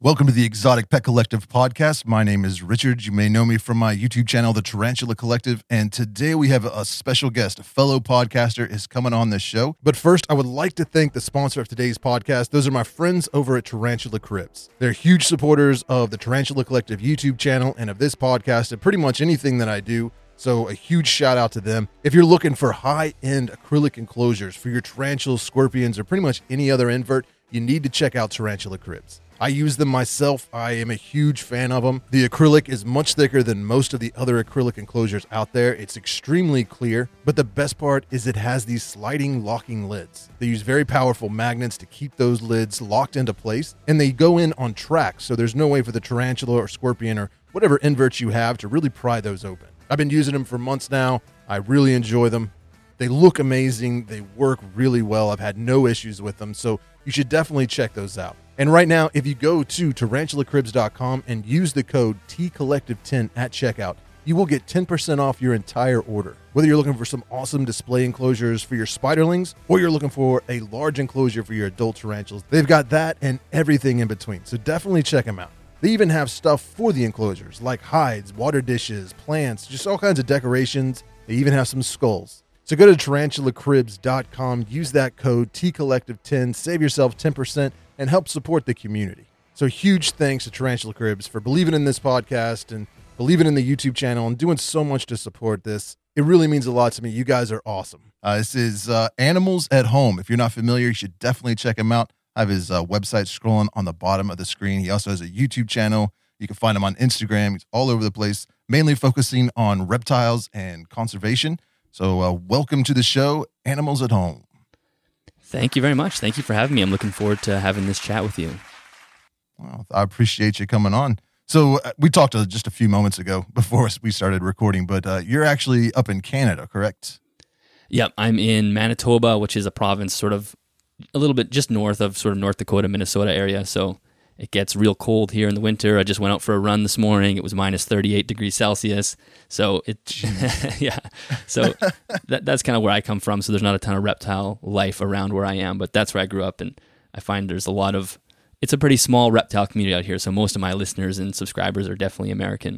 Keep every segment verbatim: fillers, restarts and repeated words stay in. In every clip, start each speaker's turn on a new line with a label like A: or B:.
A: Welcome to the Exotic Pet Collective podcast. My name is Richard. You may know me from my YouTube channel, The Tarantula Collective. And today we have a special guest, a fellow podcaster is coming on this show. But first, I would like to thank the sponsor of today's podcast. Those are my friends over at Tarantula Cribs. They're huge supporters of the Tarantula Collective YouTube channel and of this podcast and pretty much anything that I do. So a huge shout out to them. If you're looking for high-end acrylic enclosures for your tarantulas, scorpions, or pretty much any other invert, you need to check out Tarantula Cribs. I use them myself. I am a huge fan of them. The acrylic is much thicker than most of the other acrylic enclosures out there. It's extremely clear, but the best part is it has these sliding locking lids. They use very powerful magnets to keep those lids locked into place, and they go in on tracks, so there's no way for the tarantula or scorpion or whatever inverts you have to really pry those open. I've been using them for months now. I really enjoy them. They look amazing. They work really well. I've had no issues with them, so you should definitely check those out. And right now, if you go to tarantula cribs dot com and use the code T collective ten at checkout, you will get ten percent off your entire order. Whether you're looking for some awesome display enclosures for your spiderlings or you're looking for a large enclosure for your adult tarantulas, they've got that and everything in between. So definitely check them out. They even have stuff for the enclosures like hides, water dishes, plants, just all kinds of decorations. They even have some skulls. So go to tarantula cribs dot com, use that code T collective ten, save yourself ten percent, and help support the community. So huge thanks to Tarantula Cribs for believing in this podcast and believing in the YouTube channel and doing so much to support this. It really means a lot to me. You guys are awesome. Uh, this is uh, Animals at Home. If you're not familiar, you should definitely check him out. I have his uh, website scrolling on the bottom of the screen. He also has a YouTube channel. You can find him on Instagram. He's all over the place, mainly focusing on reptiles and conservation. So uh, welcome to the show, Animals at Home.
B: Thank you very much. Thank you for having me. I'm looking forward to having this chat with you.
A: Well, I appreciate you coming on. So uh, we talked uh, just a few moments ago before we started recording, but uh, you're actually up in Canada, correct?
B: Yep, I'm in Manitoba, which is a province sort of a little bit just north of sort of North Dakota, Minnesota area. So it gets real cold here in the winter. I just went out for a run this morning. It was minus thirty-eight degrees Celsius. So it, yeah. So that, that's kind of where I come from. So there's not a ton of reptile life around where I am, but that's where I grew up. And I find there's a lot of, it's a pretty small reptile community out here. So most of my listeners and subscribers are definitely American.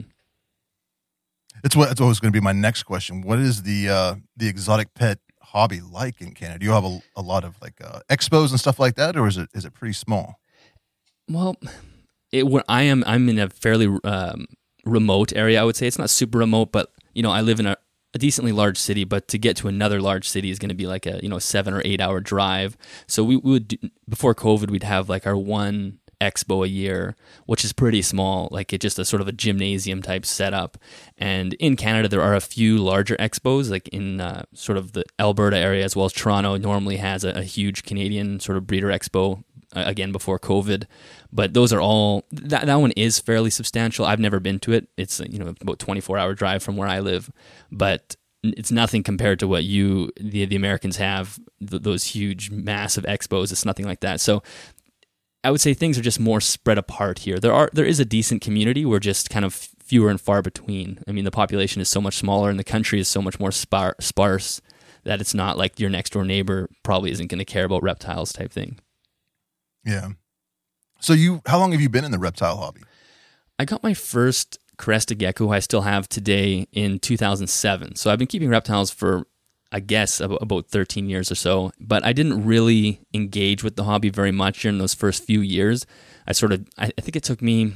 A: It's what, it's always going to be my next question. What is the, uh, the exotic pet hobby like in Canada? Do you have a, a lot of like uh, expos and stuff like that, or is it, is it pretty small?
B: Well, it, where I am, I'm in a fairly um, remote area, I would say. It's not super remote, but, you know, I live in a, a decently large city, but to get to another large city is going to be like a, you know, seven or eight hour drive. So we, we would, do, before COVID, we'd have like our one expo a year, which is pretty small, like it's just a sort of a gymnasium type setup. And in Canada, there are a few larger expos, like in uh, sort of the Alberta area, as well as Toronto normally has a, a huge Canadian sort of breeder expo, uh, again, before COVID. But those are all, that, that one is fairly substantial. I've never been to it. It's, you know, about twenty-four hour drive from where I live, but it's nothing compared to what you, the, the Americans have, th- those huge, massive expos. It's nothing like that. So I would say things are just more spread apart here. There are, there is a decent community. We're just kind of fewer and far between. I mean, the population is so much smaller and the country is so much more spar- sparse that it's not like your next door neighbor probably isn't going to care about reptiles type thing.
A: Yeah. So you, how long have you been in the reptile hobby?
B: I got my first crested gecko, I still have today, in two thousand seven. So I've been keeping reptiles for, I guess, about thirteen years or so. But I didn't really engage with the hobby very much during those first few years. I sort of, I think it took me,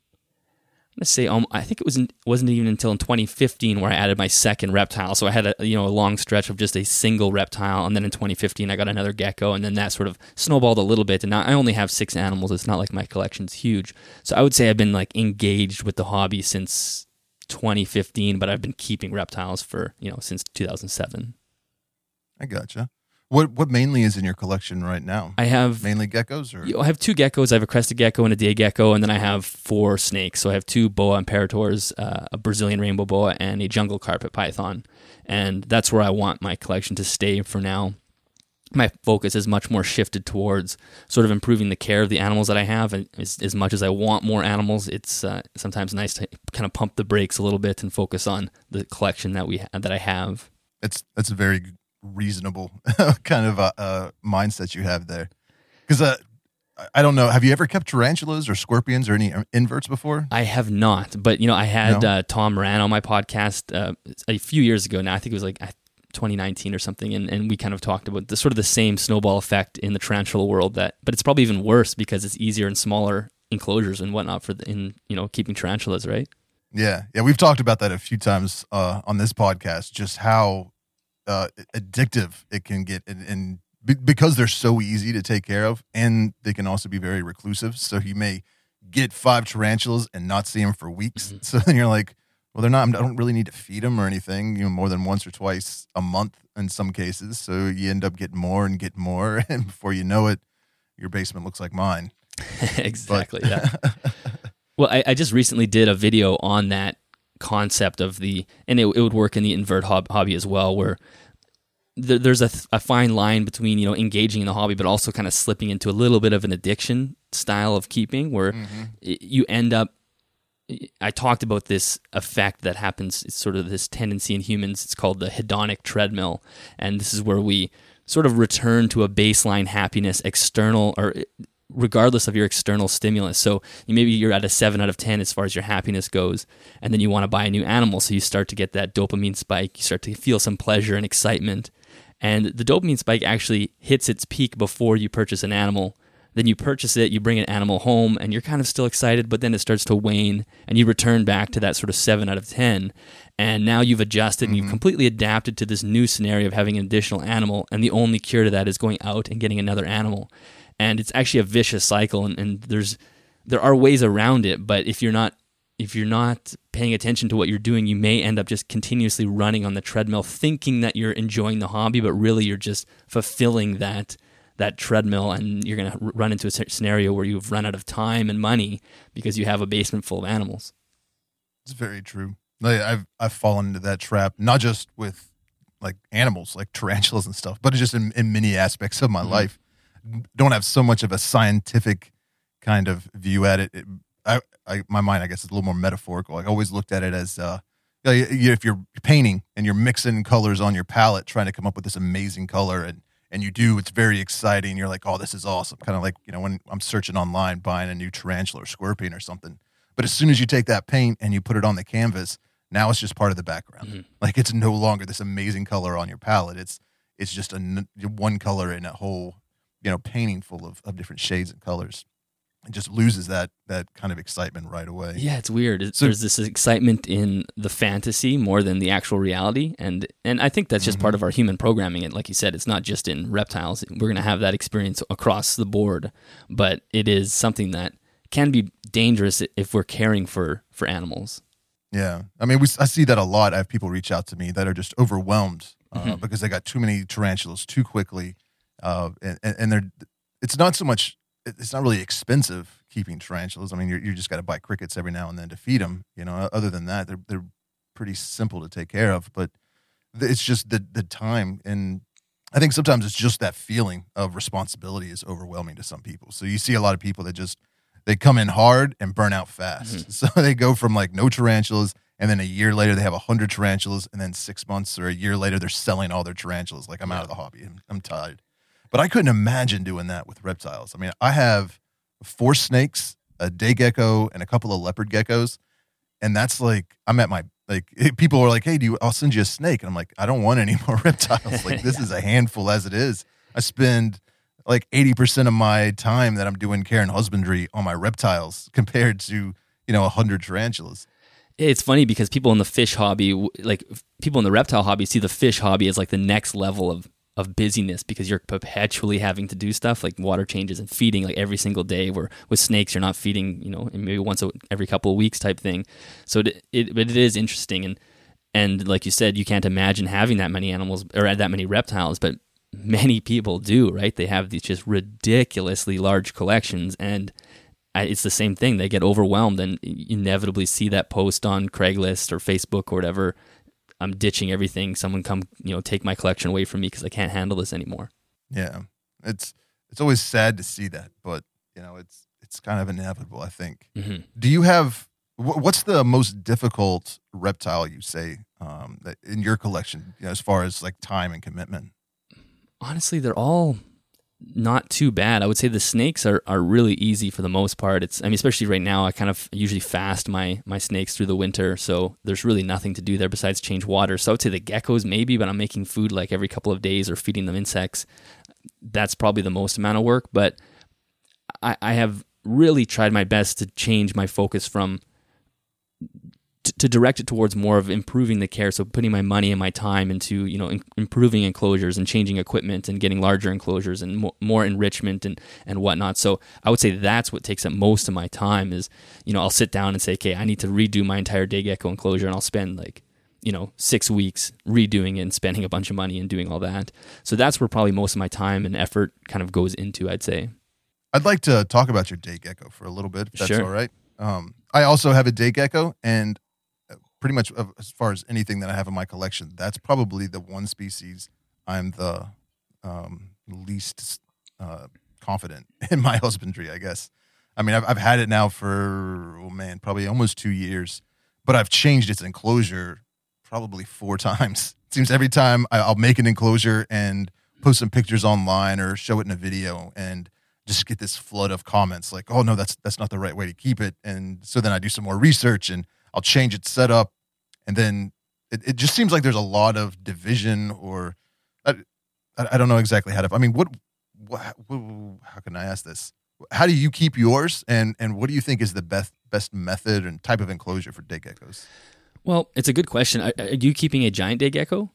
B: I'm gonna say, um, I think it wasn't wasn't even until in twenty fifteen where I added my second reptile. So I had a you know a long stretch of just a single reptile, and then in twenty fifteen I got another gecko, and then that sort of snowballed a little bit. And now I only have six animals. It's not like my collection's huge. So I would say I've been like engaged with the hobby since twenty fifteen, but I've been keeping reptiles for you know since two thousand seven.
A: I gotcha. What what mainly is in your collection right now?
B: I have
A: mainly geckos, or
B: you know, I have two geckos. I have a crested gecko and a day gecko, and then I have four snakes. So I have two boa imperators, uh, a Brazilian rainbow boa, and a jungle carpet python. And that's where I want my collection to stay for now. My focus is much more shifted towards sort of improving the care of the animals that I have. And as, as much as I want more animals, it's uh, sometimes nice to kind of pump the brakes a little bit and focus on the collection that we ha- that I have.
A: It's that's a very reasonable kind of a, a mindset you have there, because uh, I- I don't know. Have you ever kept tarantulas or scorpions or any inverts before?
B: I have not, but you know, I had
A: No?
B: uh, Tom Moran on my podcast uh, a few years ago now. I think it was like twenty nineteen or something, and, and we kind of talked about the sort of the same snowball effect in the tarantula world. That, but it's probably even worse because it's easier and smaller enclosures and whatnot for the, in you know keeping tarantulas, right?
A: Yeah, yeah. We've talked about that a few times uh, on this podcast. Just how uh, addictive it can get, and, and be- because they're so easy to take care of, and they can also be very reclusive. So you may get five tarantulas and not see them for weeks. Mm-hmm. So then you're like, well, they're not. I don't really need to feed them or anything. You know, more than once or twice a month in some cases. So you end up getting more and getting more, and before you know it, your basement looks like mine.
B: Exactly. But, yeah. Well, I, I just recently did a video on that concept of the, and it, it would work in the invert hob, hobby as well, where th- there's a, a fine line between, you know, engaging in the hobby, but also kind of slipping into a little bit of an addiction style of keeping, where mm-hmm. it, you end up, I talked about this effect that happens, it's sort of this tendency in humans, it's called the hedonic treadmill, and this is where we sort of return to a baseline happiness, external, or regardless of your external stimulus. So you, maybe you're at a seven out of ten as far as your happiness goes, and then you want to buy a new animal, so you start to get that dopamine spike, you start to feel some pleasure and excitement, and the dopamine spike actually hits its peak before you purchase an animal. Then you purchase it, you bring an animal home, and you're kind of still excited, but then it starts to wane, and you return back to that sort of seven out of ten, and now you've adjusted, and mm-hmm. you've completely adapted to this new scenario of having an additional animal, and the only cure to that is going out and getting another animal. And it's actually a vicious cycle, and, and there's there are ways around it, but if you're not if you're not paying attention to what you're doing, you may end up just continuously running on the treadmill, thinking that you're enjoying the hobby, but really you're just fulfilling that that treadmill, and you're going to run into a scenario where you've run out of time and money because you have a basement full of animals.
A: It's very true. Like, I've I've fallen into that trap, not just with like animals, like tarantulas and stuff, but just in, in many aspects of my mm-hmm. life. Don't have so much of a scientific kind of view at it. it I, I, my mind, I guess, is a little more metaphorical. I always looked at it as, uh, you know, if you're painting and you're mixing colors on your palette, trying to come up with this amazing color, and and you do, it's very exciting. You're like, oh, this is awesome. Kind of like, you know, when I'm searching online, buying a new tarantula or scorpion or something. But as soon as you take that paint and you put it on the canvas, now it's just part of the background. Mm-hmm. Like, it's no longer this amazing color on your palette. It's it's just a one color in a whole, you know, painting full of, of different shades and colors. It just loses that that kind of excitement right away.
B: Yeah, it's weird. So, there's this excitement in the fantasy more than the actual reality, and and I think that's just mm-hmm. part of our human programming. And like you said, it's not just in reptiles. We're going to have that experience across the board, but it is something that can be dangerous if we're caring for for animals.
A: Yeah, I mean, we I see that a lot. I have people reach out to me that are just overwhelmed uh,
B: mm-hmm.
A: because they got too many tarantulas too quickly. Uh, and, and they're, it's not so much, it's not really expensive keeping tarantulas. I mean, you're, you just got to buy crickets every now and then to feed them. You know, other than that, they're they're pretty simple to take care of. But it's just the the time, and I think sometimes it's just that feeling of responsibility is overwhelming to some people. So you see a lot of people that just they come in hard and burn out fast. Mm-hmm. So they go from like no tarantulas, and then a year later they have a hundred tarantulas, and then six months or a year later they're selling all their tarantulas. Like, I'm yeah. out of the hobby. I'm, I'm tired. But I couldn't imagine doing that with reptiles. I mean, I have four snakes, a day gecko, and a couple of leopard geckos. And that's like, I'm at my, like, people are like, hey, do you, I'll send you a snake. And I'm like, I don't want any more reptiles. Like, this yeah. is a handful as it is. I spend like eighty percent of my time that I'm doing care and husbandry on my reptiles compared to, you know, a hundred tarantulas.
B: It's funny because people in the fish hobby, like people in the reptile hobby, see the fish hobby as like the next level of of busyness because you're perpetually having to do stuff like water changes and feeding like every single day, where with snakes you're not feeding, you know, maybe once a, every couple of weeks type thing. So it, it, but it is interesting. And, and like you said, you can't imagine having that many animals or that many reptiles, but many people do, right? They have these just ridiculously large collections, and it's the same thing. They get overwhelmed and inevitably see that post on Craigslist or Facebook or whatever. I'm ditching everything. Someone come, you know, take my collection away from me because I can't handle this anymore.
A: Yeah, it's it's always sad to see that, but you know, it's it's kind of inevitable, I think.
B: Mm-hmm.
A: Do you have what's the most difficult reptile you say um, that in your collection, you know, as far as like time and commitment?
B: Honestly, they're all not too bad. I would say the snakes are, are really easy for the most part. It's I mean, especially right now, I kind of usually fast my my snakes through the winter, so there's really nothing to do there besides change water. So I would say the geckos maybe, but I'm making food like every couple of days or feeding them insects. That's probably the most amount of work, but I, I have really tried my best to change my focus from to direct it towards more of improving the care. So putting my money and my time into, you know, in, improving enclosures and changing equipment and getting larger enclosures and more, more enrichment and, and whatnot. So I would say that's what takes up most of my time is, you know, I'll sit down and say, okay, I need to redo my entire day gecko enclosure, and I'll spend like, you know, six weeks redoing it and spending a bunch of money and doing all that. So that's where probably most of my time and effort kind of goes into, I'd say.
A: I'd like to talk about your day gecko for a little bit, if that's
B: Sure.
A: all right. Um, I also have a day gecko, and pretty much as far as anything that I have in my collection, that's probably the one species I'm the um, least uh, confident in my husbandry, I guess. I mean, I've, I've had it now for, oh man, probably almost two years, but I've changed its enclosure probably four times. It seems every time I, I'll make an enclosure and post some pictures online or show it in a video and just get this flood of comments like, oh no, that's that's not the right way to keep it. And so then I do some more research and I'll change its setup. And then it, it just seems like there's a lot of division, or I, I don't know exactly how to, I mean, what, what, how can I ask this? How do you keep yours? And, and what do you think is the best, best method and type of enclosure for day geckos?
B: Well, it's a good question. Are, are you keeping a giant day gecko?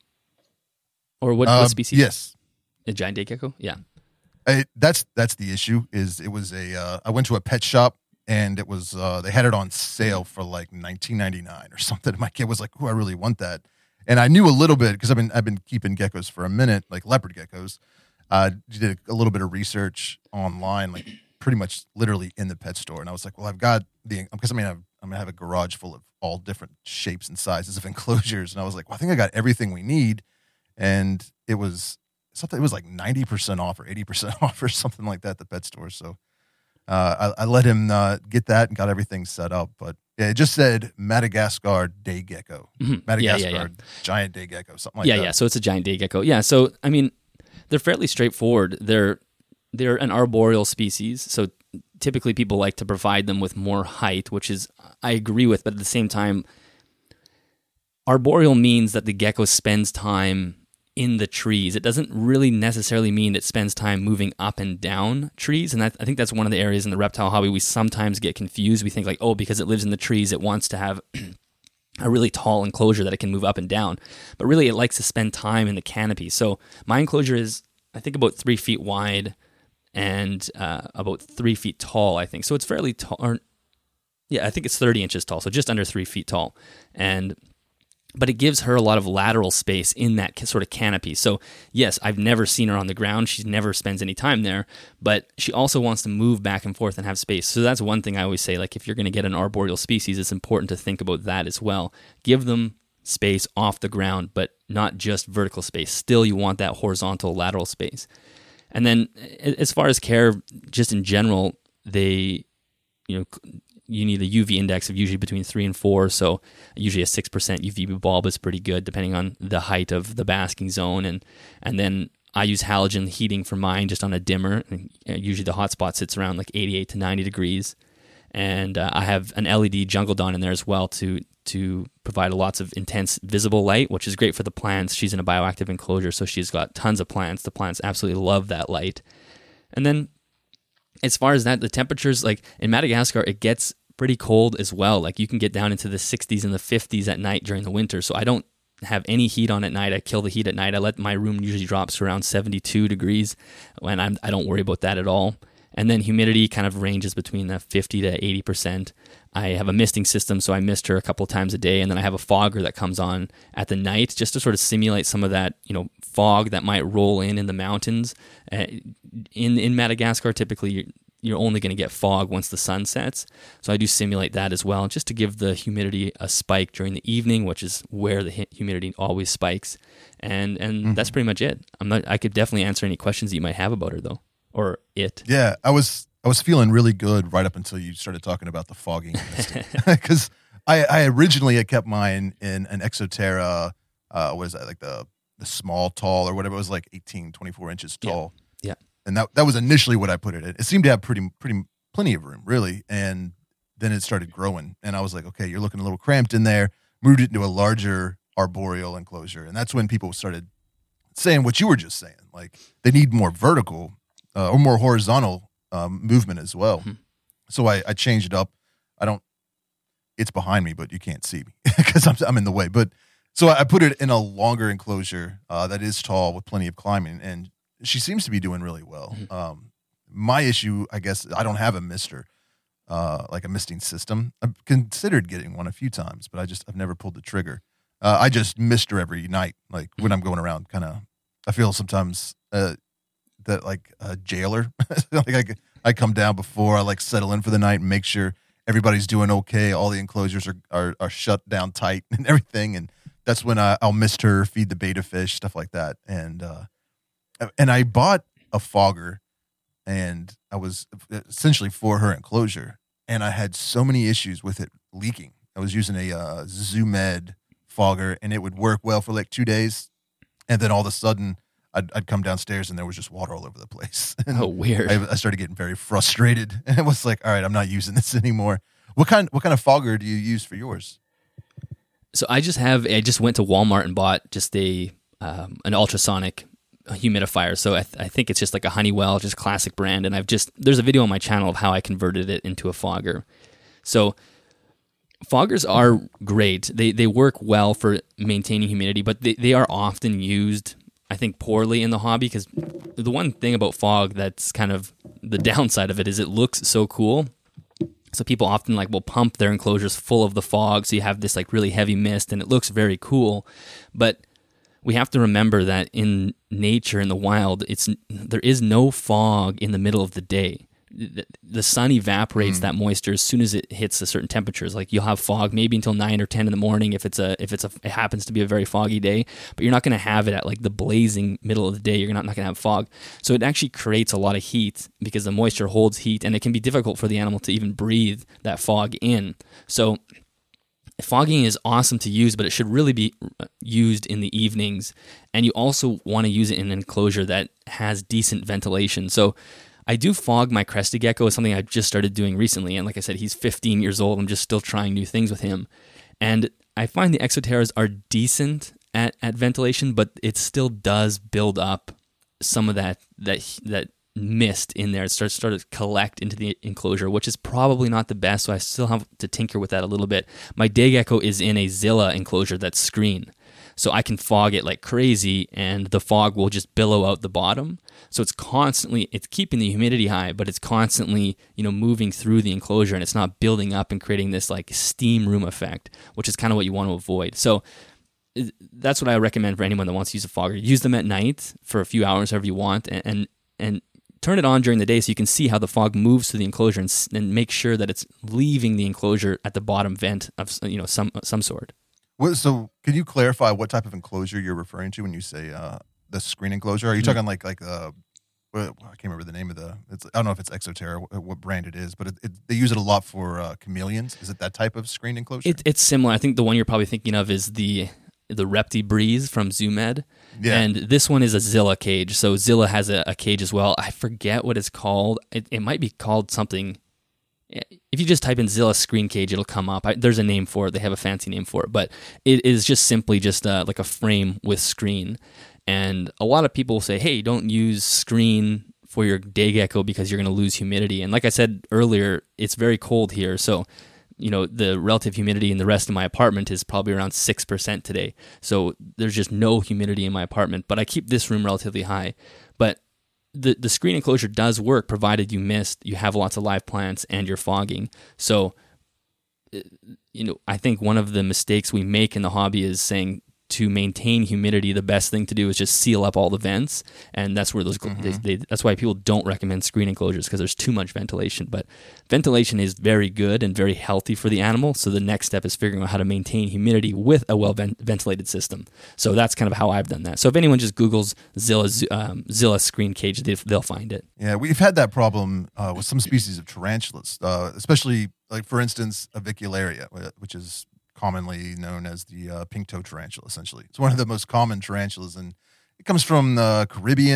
B: Or what,
A: Uh,
B: what species?
A: Yes.
B: A giant day gecko? Yeah.
A: I, that's, that's the issue is it was a, uh, I went to a pet shop, and it was, uh, they had it on sale for like nineteen ninety-nine or something. My kid was like, oh, I really want that. And I knew a little bit because I've been, I've been keeping geckos for a minute, like leopard geckos. Uh, did a little bit of research online, like pretty much literally in the pet store. And I was like, well, I've got the, because I mean, I've, I'm going to have a garage full of all different shapes and sizes of enclosures. And I was like, well, I think I got everything we need. And it was something, it was like ninety percent off or eighty percent off or something like that at the pet store. So Uh, I, I let him uh, get that and got everything set up, but yeah, it just said Madagascar day gecko,
B: Mm-hmm.
A: Madagascar
B: yeah, yeah, yeah.
A: giant day gecko, something like
B: yeah,
A: that.
B: yeah. So it's a giant day gecko. Yeah. So I mean, they're fairly straightforward. They're they're an arboreal species. So typically, people like to provide them with more height, which is I agree with. But at the same time, arboreal means that the gecko spends time in the trees. It doesn't really necessarily mean it spends time moving up and down trees. And that, I think that's one of the areas in the reptile hobby we sometimes get confused. We think like, oh, because it lives in the trees, it wants to have a really tall enclosure that it can move up and down. But really, it likes to spend time in the canopy. So my enclosure is, I think, about three feet wide and uh, about three feet tall, I think. So it's fairly tall. Or, yeah, I think it's thirty inches tall, so just under three feet tall. And but it gives her a lot of lateral space in that sort of canopy. So yes, I've never seen her on the ground. She never spends any time there, but she also wants to move back and forth and have space. So that's one thing I always say, like if you're going to get an arboreal species, it's important to think about that as well. Give them space off the ground, but not just vertical space. Still, you want that horizontal lateral space. And then as far as care, just in general, they, you know, you need a U V index of usually between three and four. So usually a six percent U V bulb is pretty good depending on the height of the basking zone. And, and then I use halogen heating for mine just on a dimmer. And usually the hotspot sits around like eighty-eight to ninety degrees. And uh, I have an L E D jungle dawn in there as well to to provide lots of intense visible light, which is great for the plants. She's in a bioactive enclosure, so she's got tons of plants. The plants absolutely love that light. And then as far as that, the temperatures, like in Madagascar, it gets pretty cold as well. Like you can get down into the sixties and the fifties at night during the winter. So I don't have any heat on at night. I kill the heat at night. I let my room usually drops to around seventy-two degrees, and I'm, I don't worry about that at all. And then humidity kind of ranges between the fifty to eighty percent. I have a misting system, so I mist her a couple of times a day, and then I have a fogger that comes on at the night just to sort of simulate some of that, you know, fog that might roll in in the mountains. Uh, in in Madagascar, typically you're, you're only going to get fog once the sun sets, so I do simulate that as well, just to give the humidity a spike during the evening, which is where the humidity always spikes, and and mm-hmm. that's pretty much it. I'm not. I could definitely answer any questions that you might have about her though, or it.
A: Yeah, I was. I was feeling really good right up until you started talking about the fogging, because I, I originally had kept mine in an Exoterra. Uh, what is that, like the the small tall or whatever? It was like eighteen, twenty-four inches tall.
B: Yeah.
A: and that that was initially what I put it in. It seemed to have pretty pretty plenty of room, really, and then it started growing, and I was like, okay, you're looking a little cramped in there. Moved it into a larger arboreal enclosure, and that's when people started saying what you were just saying, like they need more vertical uh, or more horizontal um, movement as well. Mm-hmm. So I, I changed it up. I don't. It's behind me, but you can't see me because I'm I'm in the way. But so I put it in a longer enclosure uh, that is tall with plenty of climbing, and she seems to be doing really well. Mm-hmm. Um, my issue, I guess, I don't have a mister, uh, like a misting system. I've considered getting one a few times, but I just I've never pulled the trigger. Uh, I just mist her every night, like when I'm going around. Kind of, I feel sometimes uh, that like a jailer. like I, I come down before I like settle in for the night and make sure everybody's doing okay. All the enclosures are, are, are shut down tight and everything. And that's when I, I'll mist her, feed the betta fish, stuff like that. And, uh, and I bought a fogger, and I was essentially for her enclosure. And I had so many issues with it leaking. I was using a uh, Zoomed fogger, and it would work well for like two days. And then all of a sudden I'd, I'd come downstairs and there was just water all over the place. And
B: oh, weird.
A: I, I started getting very frustrated, and it was like, all right, I'm not using this anymore. What kind, what kind of fogger do you use for yours?
B: So I just have, I just went to Walmart and bought just a, um, an ultrasonic humidifier. So I, th- I think it's just like a Honeywell, just classic brand. And I've just, there's a video on my channel of how I converted it into a fogger. So foggers are great. They they work well for maintaining humidity, but they, they are often used, I think, poorly in the hobby, because the one thing about fog that's kind of the downside of it is it looks so cool. So people often like will pump their enclosures full of the fog, so you have this like really heavy mist, and it looks very cool. But we have to remember that in nature, in the wild, it's there is no fog in the middle of the day. The sun evaporates mm. that moisture as soon as it hits a certain temperatures. Like you'll have fog maybe until nine or ten in the morning if it's a if it's a it happens to be a very foggy day, but you're not going to have it at like the blazing middle of the day. You're not not going to have fog, so it actually creates a lot of heat because the moisture holds heat, and it can be difficult for the animal to even breathe that fog in. So fogging is awesome to use, but it should really be used in the evenings, and you also want to use it in an enclosure that has decent ventilation. So I do fog my crested gecko. Is something I've just started doing recently, and like I said, he's fifteen years old. I'm just still trying new things with him, and I find the Exoterras are decent at, at ventilation, but it still does build up some of that that that mist in there. It starts started to collect into the enclosure, which is probably not the best. So I still have to tinker with that a little bit. My day gecko is in a Zilla enclosure that's screen, so I can fog it like crazy, and the fog will just billow out the bottom. So it's constantly, it's keeping the humidity high, but it's constantly, you know, moving through the enclosure, and it's not building up and creating this like steam room effect, which is kind of what you want to avoid. So that's what I recommend for anyone that wants to use a fogger. Use them at night for a few hours, however you want, and and, and turn it on during the day so you can see how the fog moves through the enclosure, and, and make sure that it's leaving the enclosure at the bottom vent of, you know, some some sort.
A: Well, so can you clarify what type of enclosure you're referring to when you say uh, the screen enclosure? Are you mm-hmm. talking like like uh, well, I can't remember the name of the. It's, I don't know if it's Exoterra, what, what brand it is, but it, it, they use it a lot for uh, chameleons. Is it that type of screen enclosure?
B: It, it's similar. I think the one you're probably thinking of is the the Repti Breeze from Zoomed. Yeah. And this one is a Zilla cage. So Zilla has a, a cage as well. I forget what it's called. It, it might be called something. If you just type in Zilla screen cage, it'll come up. I, there's a name for it. They have a fancy name for it, but it is just simply just uh, like a frame with screen. And a lot of people say, hey, don't use screen for your day gecko because you're going to lose humidity. And like I said earlier, it's very cold here. So, you know, the relative humidity in the rest of my apartment is probably around six percent today. So there's just no humidity in my apartment, but I keep this room relatively high. But the the screen enclosure does work provided you mist, you have lots of live plants, and you're fogging. So, you know, I think one of the mistakes we make in the hobby is saying to maintain humidity, the best thing to do is just seal up all the vents, and that's where those mm-hmm. they, they, that's why people don't recommend screen enclosures, because there's too much ventilation. But ventilation is very good and very healthy for the animal. So the next step is figuring out how to maintain humidity with a well ventilated system. So that's kind of how I've done that. So if anyone just Googles Zilla um, Zilla screen cage, they, they'll find it.
A: Yeah, we've had that problem uh, with some species of tarantulas, uh, especially like for instance Avicularia, which is commonly known as the uh, pink toe tarantula. Essentially, it's one of the most common tarantulas, and it comes from the Caribbean.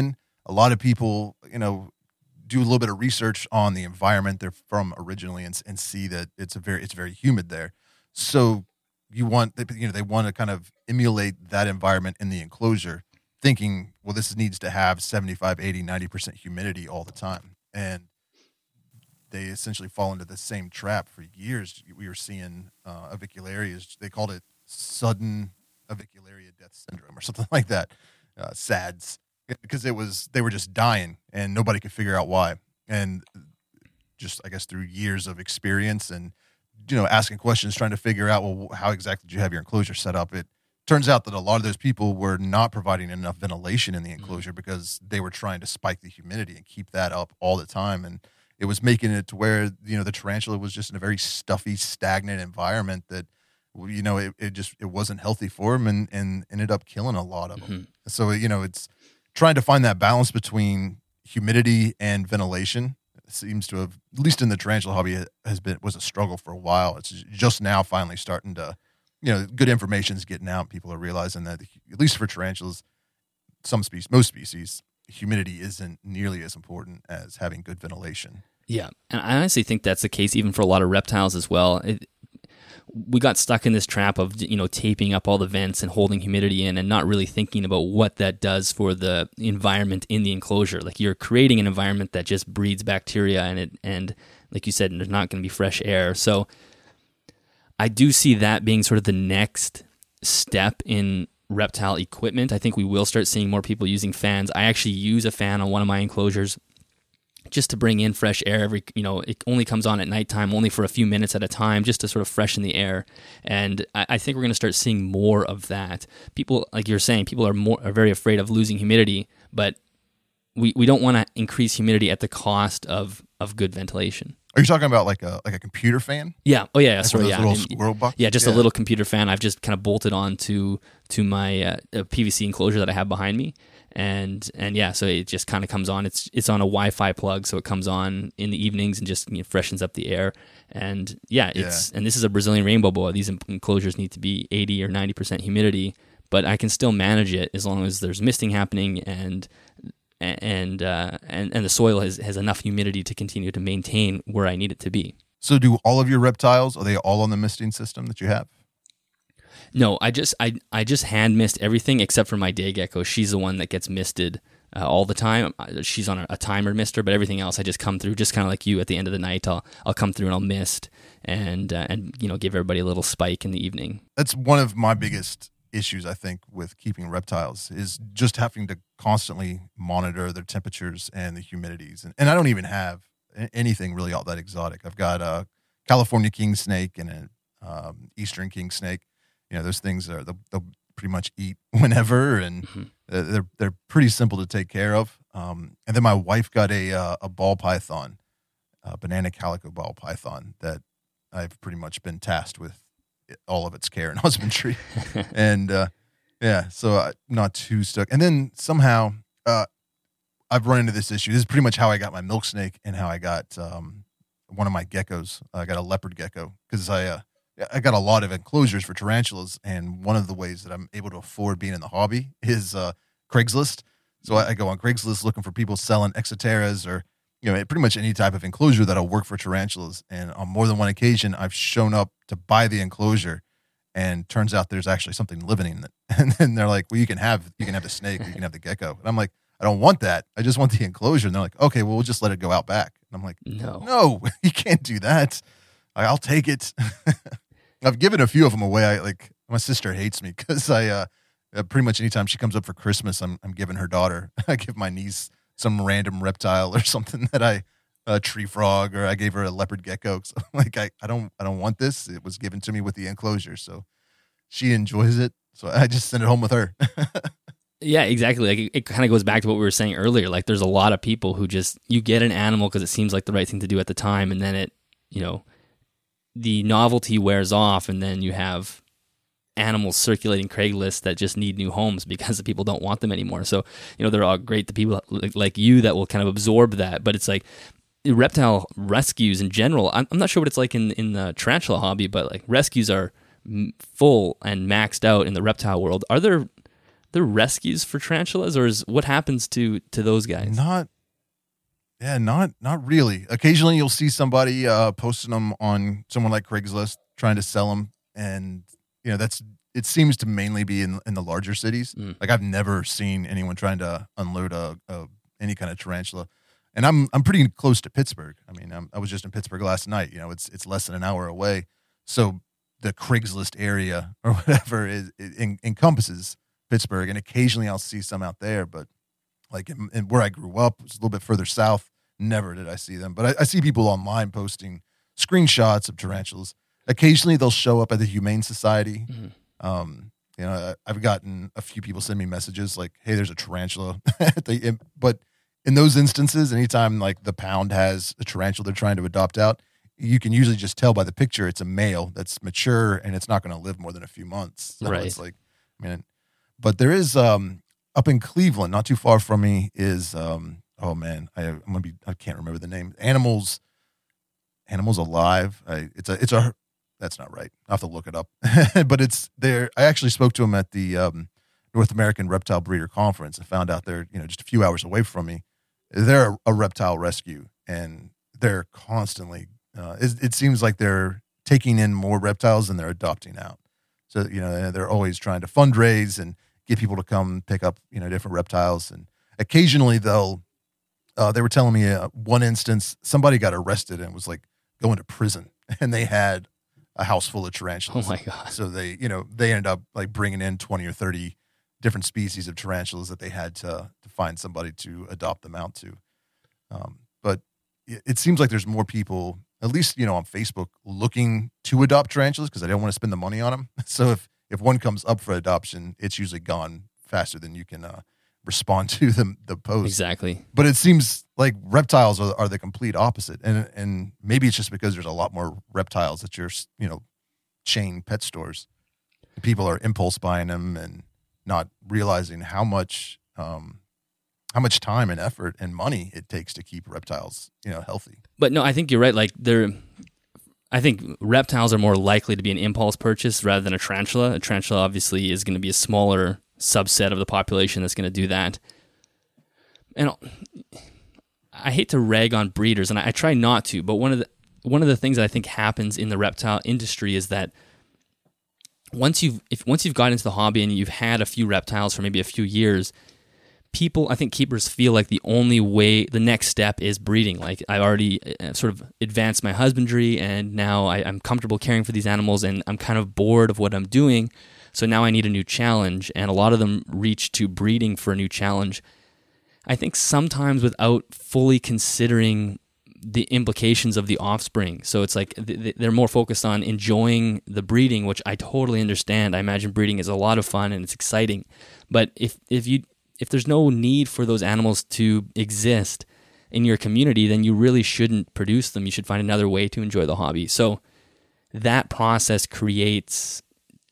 A: a lot of people, you know, do a little bit of research on the environment they're from originally and, and see that it's a very it's very humid there. So you want you know they want to kind of emulate that environment in the enclosure, thinking, well, this needs to have seventy-five, eighty, ninety percent humidity all the time. And they essentially fall into the same trap. For years, we were seeing uh, avicularias. They called it sudden avicularia death syndrome or something like that, uh, SADS, because it was they were just dying and nobody could figure out why. And just, I guess, through years of experience and, you know, asking questions, trying to figure out, well, how exactly did you have your enclosure set up? It turns out that a lot of those people were not providing enough ventilation in the enclosure because they were trying to spike the humidity and keep that up all the time. And it was making it to where, you know, the tarantula was just in a very stuffy, stagnant environment that, you know, it, it just, it wasn't healthy for them and, and ended up killing a lot of them. Mm-hmm. So, you know, it's trying to find that balance between humidity and ventilation. It seems to have, at least in the tarantula hobby, has been, was a struggle for a while. It's just now finally starting to, you know, good information is getting out. People are realizing that, at least for tarantulas, some species, most species, humidity isn't nearly as important as having good ventilation.
B: Yeah, and I honestly think that's the case even for a lot of reptiles as well. It, we got stuck in this trap of, you know, taping up all the vents and holding humidity in and not really thinking about what that does for the environment in the enclosure. Like, you're creating an environment that just breeds bacteria and, it, and like you said, there's not going to be fresh air. So I do see that being sort of the next step in reptile equipment. I think we will start seeing more people using fans. I actually use a fan on one of my enclosures just to bring in fresh air. Every, you know, it only comes on at nighttime, only for a few minutes at a time, just to sort of freshen the air. And I, I think we're going to start seeing more of that. People, like you're saying, people are more are very afraid of losing humidity, but we, we don't want to increase humidity at the cost of of good ventilation.
A: Are you talking about like a like a computer fan?
B: Yeah. Oh yeah.
A: Like
B: sorry. Yeah.
A: Little
B: And,
A: squirrel buck?
B: yeah. Just
A: yeah.
B: a little computer fan. I've just kind of bolted on to to my uh, P V C enclosure that I have behind me, and and yeah, so it just kind of comes on. It's it's on a Wi-Fi plug, so it comes on in the evenings and just, you know, freshens up the air. And yeah, it's yeah. and this is a Brazilian rainbow boa. These enclosures need to be eighty or ninety percent humidity, but I can still manage it as long as there's misting happening and. And uh, and and the soil has, has enough humidity to continue to maintain where I need it to be.
A: So, do all of your reptiles, are they all on the misting system that you have?
B: No, I just I I just hand mist everything except for my day gecko. She's the one that gets misted uh, all the time. She's on a, a timer mister, but everything else I just come through, just kind of like you. At the end of the night, I'll I'll come through and I'll mist and uh, and you know give everybody a little spike in the evening.
A: That's one of my biggest issues, I think, with keeping reptiles is just having to constantly monitor their temperatures and the humidities. And, and I don't even have anything really all that exotic. I've got a California king snake and an um, Eastern king snake. You know, those things are, they'll, they'll pretty much eat whenever, and mm-hmm. they're they're pretty simple to take care of. Um, and then my wife got a uh, a ball python, a banana calico ball python that I've pretty much been tasked with all of its care and husbandry. and uh, yeah, so I'm not too stuck. And then somehow uh, I've run into this issue. This is pretty much how I got my milk snake and how I got um, one of my geckos. I got a leopard gecko because I uh, I got a lot of enclosures for tarantulas, and one of the ways that I'm able to afford being in the hobby is uh, Craigslist. So I, I go on Craigslist looking for people selling exoteras or, you know, pretty much any type of enclosure that'll work for tarantulas. And on more than one occasion, I've shown up to buy the enclosure, and turns out there's actually something living in it. And then they're like, "Well, you can have you can have the snake, or you can have the gecko." And I'm like, "I don't want that. I just want the enclosure." And they're like, "Okay, well, we'll just let it go out back." And I'm like,
B: "No,
A: no, you can't do that. I'll take it." I've given a few of them away. I like my sister hates me because I uh, pretty much anytime she comes up for Christmas, I'm I'm giving her daughter. I give my niece some random reptile or something that I a tree frog, or I gave her a leopard gecko. So, like I, I don't I don't want this. It was given to me with the enclosure, so she enjoys it. So I just send it home with her.
B: Yeah, exactly. Like it, it kind of goes back to what we were saying earlier. Like there's a lot of people who just you get an animal because it seems like the right thing to do at the time, and then it, you know, the novelty wears off, and then you have animals circulating Craigslist that just need new homes because the people don't want them anymore. So, you know, they're all great, the people like, like you that will kind of absorb that. But it's like reptile rescues in general. I'm, I'm not sure what it's like in, in the tarantula hobby, but like rescues are full and maxed out in the reptile world. Are there there rescues for tarantulas, or is what happens to to those guys?
A: Not, yeah, not not really. Occasionally, you'll see somebody uh, posting them on someone like Craigslist trying to sell them, and you know that's it seems to mainly be in in the larger cities.
B: Mm.
A: Like I've never seen anyone trying to unload a, a any kind of tarantula, and I'm I'm pretty close to Pittsburgh. I mean, I'm, I was just in Pittsburgh last night. You know, it's it's less than an hour away, so the Craigslist area or whatever is it en- encompasses Pittsburgh, and occasionally I'll see some out there, but like in, in where I grew up, it's a little bit further south. Never did I see them, but I, I see people online posting screenshots of tarantulas. Occasionally, they'll show up at the Humane Society.
B: Mm-hmm.
A: Um, you know, I've gotten a few people send me messages like, "Hey, there's a tarantula." they, but in those instances, anytime like the pound has a tarantula they're trying to adopt out, you can usually just tell by the picture it's a male that's mature and it's not going to live more than a few months. So
B: right.
A: It's like, I mean, but there is um, up in Cleveland, not too far from me, is. Um, Oh man, I, I'm gonna be. I can't remember the name. Animals, Animals Alive. I, it's a. It's a. That's not right. I have to look it up. But it's there. I actually spoke to them at the um, North American Reptile Breeder Conference and found out they're you know just a few hours away from me. They're a, a reptile rescue, and they're constantly. Uh, it, it seems like they're taking in more reptiles than they're adopting out. So you know they're always trying to fundraise and get people to come pick up you know different reptiles, and occasionally they'll. Uh, they were telling me uh, one instance somebody got arrested and was like going to prison, and they had a house full of tarantulas.
B: Oh my god!
A: So they, you know, they ended up like bringing in twenty or thirty different species of tarantulas that they had to to find somebody to adopt them out to. Um, but it, it seems like there's more people, at least you know, on Facebook, looking to adopt tarantulas because they don't want to spend the money on them. So if if one comes up for adoption, it's usually gone faster than you can. Uh, respond to the, the post.
B: Exactly.
A: But it seems like reptiles are, are the complete opposite. And and maybe it's just because there's a lot more reptiles at your, you know, chain pet stores. People are impulse buying them and not realizing how much um, how much time and effort and money it takes to keep reptiles, you know, healthy.
B: But no, I think you're right. Like they're I think reptiles are more likely to be an impulse purchase rather than a tarantula. A tarantula obviously is going to be a smaller subset of the population that's going to do that. And I hate to rag on breeders, and I, I try not to, but one of the one of the things that I think happens in the reptile industry is that once you've if once you've got into the hobby and you've had a few reptiles for maybe a few years, people, I think keepers feel like the only way, the next step is breeding. Like I already uh, sort of advanced my husbandry, and now I, I'm comfortable caring for these animals, and I'm kind of bored of what I'm doing. So now I need a new challenge, and a lot of them reach to breeding for a new challenge. I think sometimes without fully considering the implications of the offspring. So it's like they're more focused on enjoying the breeding, which I totally understand. I imagine breeding is a lot of fun and it's exciting. But if if you if there's no need for those animals to exist in your community, then you really shouldn't produce them. You should find another way to enjoy the hobby. So that process creates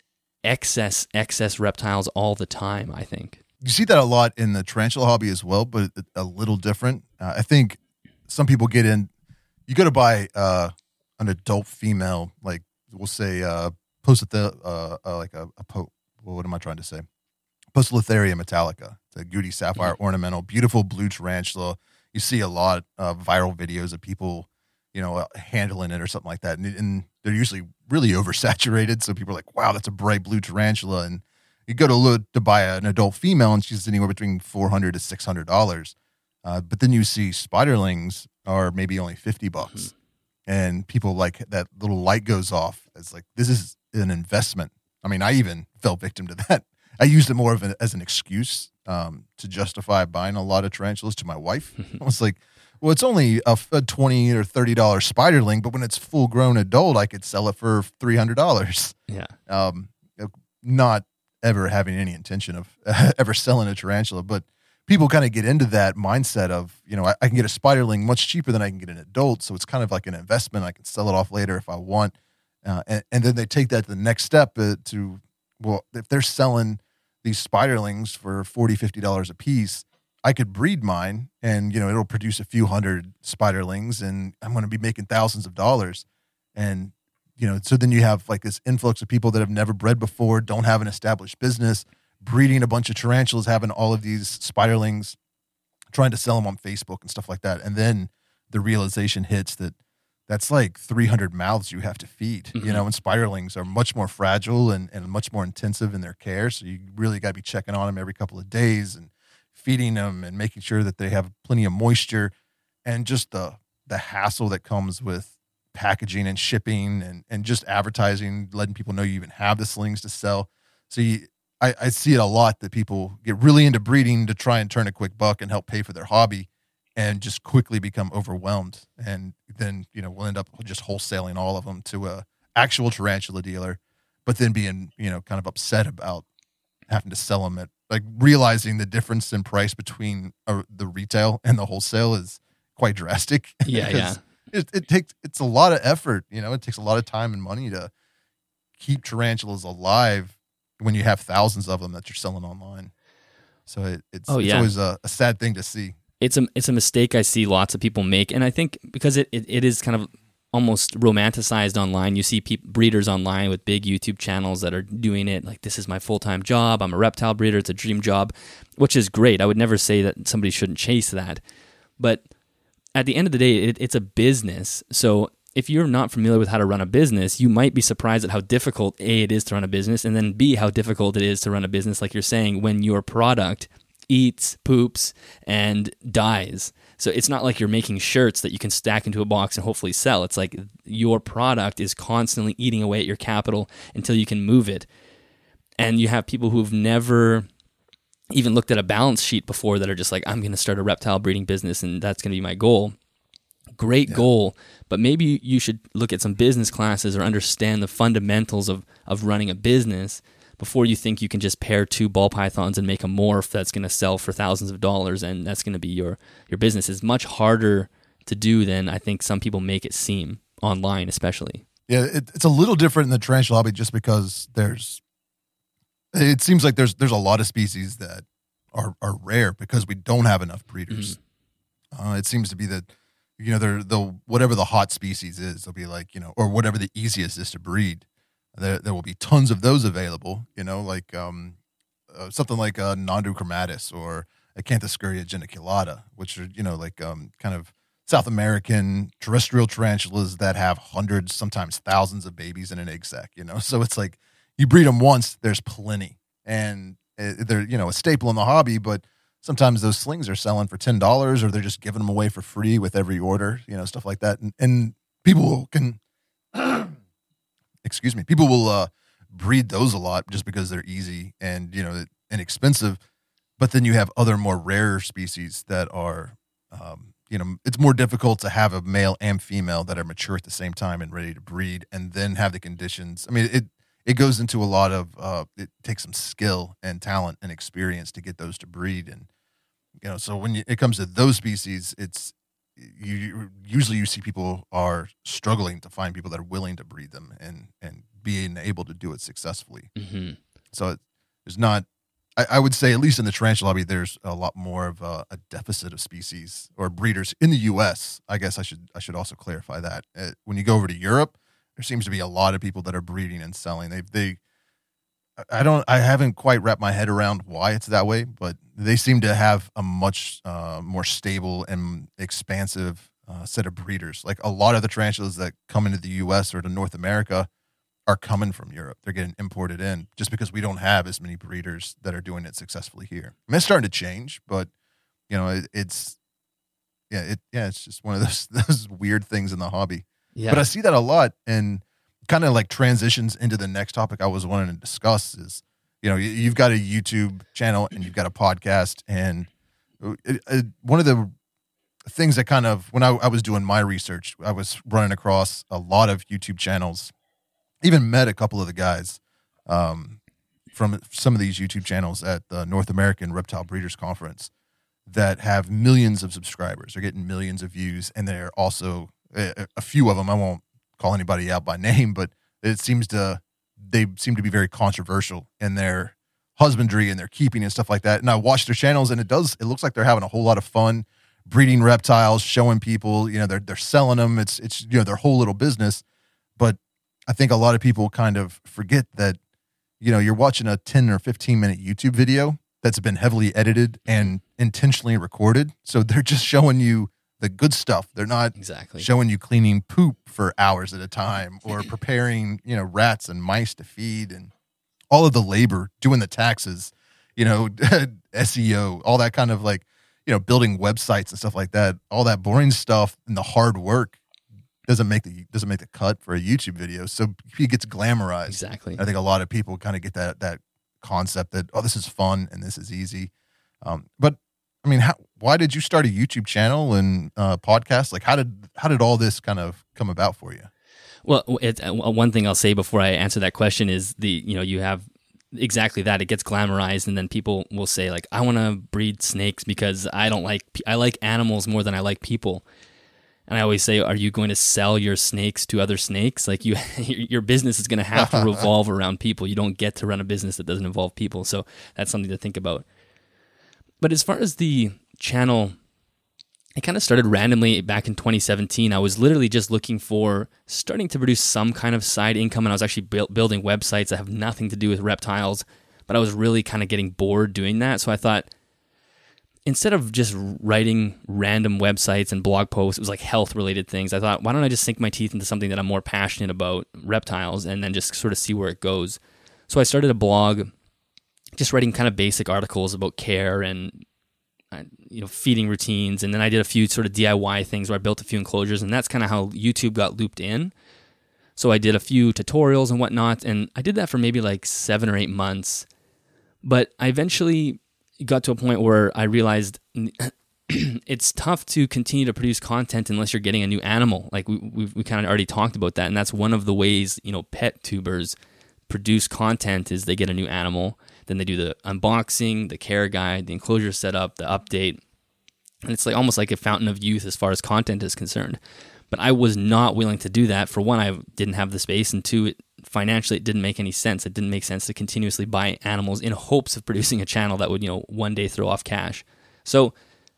B: excess excess reptiles all the time, I think.
A: You see that a lot in the tarantula hobby as well, but a little different. Uh, I think some people get in, you got to buy uh, an adult female, like we'll say uh, Poecilotheria, uh, uh, like a, a po- well, what am I trying to say? Poecilotheria metallica, the Goody Sapphire mm-hmm. ornamental, beautiful blue tarantula. You see a lot of viral videos of people, you know, uh, handling it or something like that. And, and they're usually really oversaturated. So people are like, wow, that's a bright blue tarantula. And you go to look to buy an adult female and she's anywhere between four hundred dollars to six hundred dollars. Uh, but then you see spiderlings are maybe only fifty bucks. Mm-hmm. And people like that little light goes off. It's like, this is an investment. I mean, I even fell victim to that. I used it more of an, as an excuse um, to justify buying a lot of tarantulas to my wife. I was like, well, it's only a, a twenty or thirty dollars spiderling, but when it's full grown adult, I could sell it for three hundred dollars.
B: Yeah.
A: Um, not ever having any intention of ever selling a tarantula, but people kind of get into that mindset of, you know, I, I can get a spiderling much cheaper than I can get an adult. So it's kind of like an investment. I can sell it off later if I want. Uh, and, and then they take that to the next step uh, to, well, if they're selling these spiderlings for forty dollars, fifty dollars a piece, I could breed mine and, you know, it'll produce a few hundred spiderlings and I'm going to be making thousands of dollars. And, you know, so then you have like this influx of people that have never bred before, don't have an established business, breeding a bunch of tarantulas, having all of these spiderlings, trying to sell them on Facebook and stuff like that. And then the realization hits that that's like three hundred mouths you have to feed, mm-hmm. you know, and spiderlings are much more fragile and, and much more intensive in their care. So you really got to be checking on them every couple of days and feeding them and making sure that they have plenty of moisture, and just the, the hassle that comes with packaging and shipping and, and just advertising, letting people know you even have the slings to sell. So you, I, I see it a lot that people get really into breeding to try and turn a quick buck and help pay for their hobby, and just quickly become overwhelmed. And then, you know, we'll end up just wholesaling all of them to a actual tarantula dealer, but then being, you know, kind of upset about having to sell them at, like, realizing the difference in price between uh, the retail and the wholesale is quite drastic.
B: Yeah, yeah.
A: It, it takes, it's a lot of effort, you know, it takes a lot of time and money to keep tarantulas alive when you have thousands of them that you're selling online. So it, it's,
B: oh,
A: it's
B: yeah.
A: always a, a sad thing to see.
B: It's a, it's a mistake I see lots of people make. And I think because it, it, it is kind of almost romanticized online, you see pe- breeders online with big YouTube channels that are doing it like, this is my full-time job, I'm a reptile breeder, it's a dream job, which is great. I would never say that somebody shouldn't chase that. But at the end of the day, it, it's a business. So if you're not familiar with how to run a business, you might be surprised at how difficult, A, it is to run a business, and then B, how difficult it is to run a business, like you're saying, when your product eats, poops, and dies. So it's not like you're making shirts that you can stack into a box and hopefully sell. It's like your product is constantly eating away at your capital until you can move it. And you have people who've never even looked at a balance sheet before that are just like, I'm going to start a reptile breeding business and that's going to be my goal. Great yeah. goal, but maybe you should look at some business classes or understand the fundamentals of, of running a business before you think you can just pair two ball pythons and make a morph that's going to sell for thousands of dollars and that's going to be your, your business. It's much harder to do than I think some people make it seem, online especially.
A: Yeah, it, it's a little different in the tarantula hobby just because there's, it seems like there's there's a lot of species that are, are rare because we don't have enough breeders. Mm-hmm. Uh, it seems to be that, you know, they're the whatever the hot species is, they'll be like, you know, or whatever the easiest is to breed. There, there will be tons of those available, you know, like um, uh, something like a Nonduchromatus or Acanthoscurria geniculata, which are, you know, like um, kind of South American terrestrial tarantulas that have hundreds, sometimes thousands of babies in an egg sac, you know. So it's like you breed them once, there's plenty. And they're, you know, a staple in the hobby, but sometimes those slings are selling for ten dollars or they're just giving them away for free with every order, you know, stuff like that. And, and people can... excuse me, people will uh, breed those a lot just because they're easy and, you know, inexpensive. But then you have other more rare species that are, um, you know, it's more difficult to have a male and female that are mature at the same time and ready to breed and then have the conditions. I mean, it, it goes into a lot of, uh, it takes some skill and talent and experience to get those to breed. And, you know, so when you, it comes to those species, it's, you usually you see people are struggling to find people that are willing to breed them and and being able to do it successfully.
B: Mm-hmm.
A: So it, there's not, I, I would say, at least in the tarantula hobby, there's a lot more of a, a deficit of species or breeders in the U S. I guess I should I should also clarify that. Uh, when you go over to Europe, there seems to be a lot of people that are breeding and selling. They they I don't I haven't quite wrapped my head around why it's that way, but they seem to have a much uh, more stable and expansive uh, set of breeders. Like a lot of the tarantulas that come into the U S or to North America are coming from Europe. They're getting imported in just because we don't have as many breeders that are doing it successfully here. I mean, it's starting to change, but you know, it, it's yeah, it yeah, it's just one of those those weird things in the hobby.
B: Yeah.
A: But I see that a lot, and kind of like transitions into the next topic I was wanting to discuss is, you know, you've got a YouTube channel and you've got a podcast, and it, it, one of the things that kind of, when I, I was doing my research, I was running across a lot of YouTube channels, even met a couple of the guys um, from some of these YouTube channels at the North American Reptile Breeders Conference that have millions of subscribers. They're getting millions of views, and they're also, a, a few of them, I won't call anybody out by name, but it seems to, they seem to be very controversial in their husbandry and their keeping and stuff like that. And I watch their channels, and it does, it looks like they're having a whole lot of fun breeding reptiles, showing people, you know, they're, they're selling them. It's, it's, you know, their whole little business. But I think a lot of people kind of forget that you know, you're watching a ten or fifteen minute YouTube video that's been heavily edited and intentionally recorded. So they're just showing you the good stuff. They're not
B: exactly
A: showing you cleaning poop for hours at a time or preparing, you know, rats and mice to feed and all of the labor, doing the taxes, you know, S E O, all that kind of like, you know, building websites and stuff like that. All that boring stuff and the hard work doesn't make the doesn't make the cut for a YouTube video. So it gets glamorized.
B: exactly.
A: I think a lot of people kind of get that that concept that, oh, this is fun and this is easy. Um, but I mean, how, why did you start a YouTube channel and uh, podcast? Like, how did how did all this kind of come about for you?
B: Well, it, uh, one thing I'll say before I answer that question is the you know you have exactly that. It gets glamorized, and then people will say like, I want to breed snakes because I don't like I like animals more than I like people. And I always say, are you going to sell your snakes to other snakes? Like you, your business is going to have to revolve around people. You don't get to run a business that doesn't involve people. So that's something to think about. But as far as the channel, it kind of started randomly back in twenty seventeen. I was literally just looking for starting to produce some kind of side income. And I was actually build, building websites that have nothing to do with reptiles. But I was really kind of getting bored doing that. So I thought, instead of just writing random websites and blog posts, it was like health-related things. I thought, why don't I just sink my teeth into something that I'm more passionate about, reptiles, and then just sort of see where it goes. So I started a blog, just writing kind of basic articles about care and uh, you know feeding routines, and then I did a few sort of D I Y things where I built a few enclosures, and that's kind of how YouTube got looped in. So I did a few tutorials and whatnot, and I did that for maybe like seven or eight months. But I eventually got to a point where I realized it's tough to continue to produce content unless you're getting a new animal. Like we we we kind of already talked about that, and that's one of the ways, you know, pet tubers produce content is they get a new animal, then they do the unboxing, the care guide, the enclosure setup, the update, and it's like almost like a fountain of youth as far as content is concerned. But I was not willing to do that. For one, I didn't have the space, and two, it, financially, it didn't make any sense. It didn't make sense to continuously buy animals in hopes of producing a channel that would, you know, one day throw off cash. So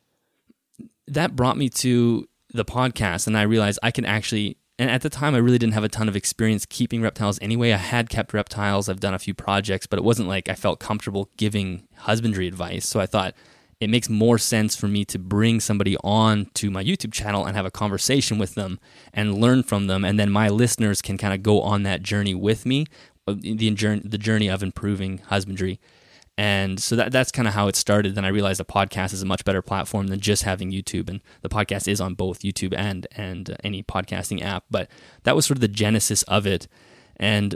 B: that brought me to the podcast, and I realized I can actually, and at the time, I really didn't have a ton of experience keeping reptiles anyway. I had kept reptiles. I've done a few projects, but it wasn't like I felt comfortable giving husbandry advice. So I thought, it makes more sense for me to bring somebody on to my YouTube channel and have a conversation with them and learn from them. And then my listeners can kind of go on that journey with me, the journey, the journey of improving husbandry. And so that that's kind of how it started. Then I realized a podcast is a much better platform than just having YouTube. And the podcast is on both YouTube and, and any podcasting app. But that was sort of the genesis of it. And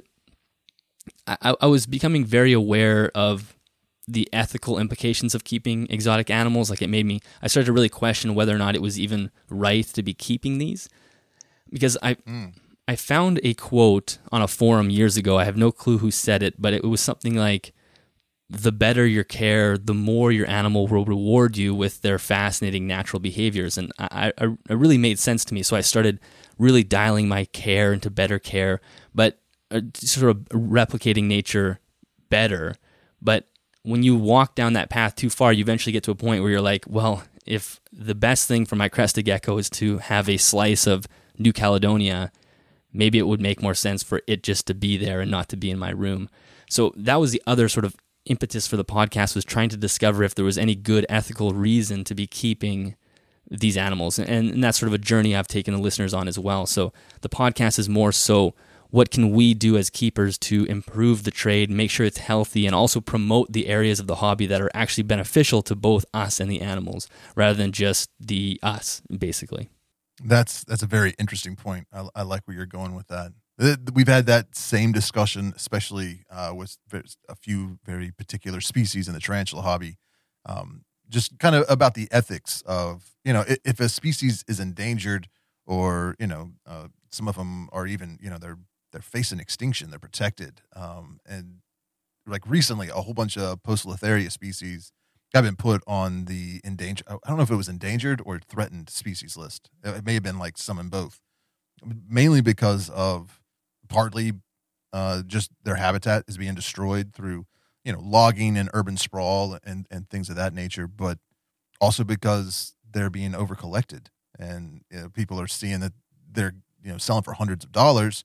B: I, I was becoming very aware of the ethical implications of keeping exotic animals. Like it made me, I started to really question whether or not it was even right to be keeping these. Because I mm. I found a quote on a forum years ago. I have no clue who said it, but it was something like, the better your care, the more your animal will reward you with their fascinating natural behaviors. And I, I, it really made sense to me. So I started really dialing my care into better care, but uh, sort of replicating nature better. But when you walk down that path too far, you eventually get to a point where you're like, well, if the best thing for my crested gecko is to have a slice of New Caledonia, maybe it would make more sense for it just to be there and not to be in my room. So that was the other sort of impetus for the podcast, was trying to discover if there was any good ethical reason to be keeping these animals. And, and that's sort of a journey I've taken the listeners on as well. So the podcast is more so, what can we do as keepers to improve the trade, make sure it's healthy, and also promote the areas of the hobby that are actually beneficial to both us and the animals, rather than just the us, basically.
A: That's that's a very interesting point. I, I like where you're going with that. We've had that same discussion, especially uh, with a few very particular species in the tarantula hobby, um, just kind of about the ethics of, you know, if a species is endangered, or, you know, uh, some of them are even, you know, they're they're facing extinction, they're protected. Um, and like recently, a whole bunch of Poecilotheria species have been put on the endangered, I don't know if it was endangered or threatened species list. It may have been like some in both, mainly because of partly uh, just their habitat is being destroyed through, you know, logging and urban sprawl and, and things of that nature, but also because they're being over-collected, and you know, people are seeing that they're, you know, selling for hundreds of dollars,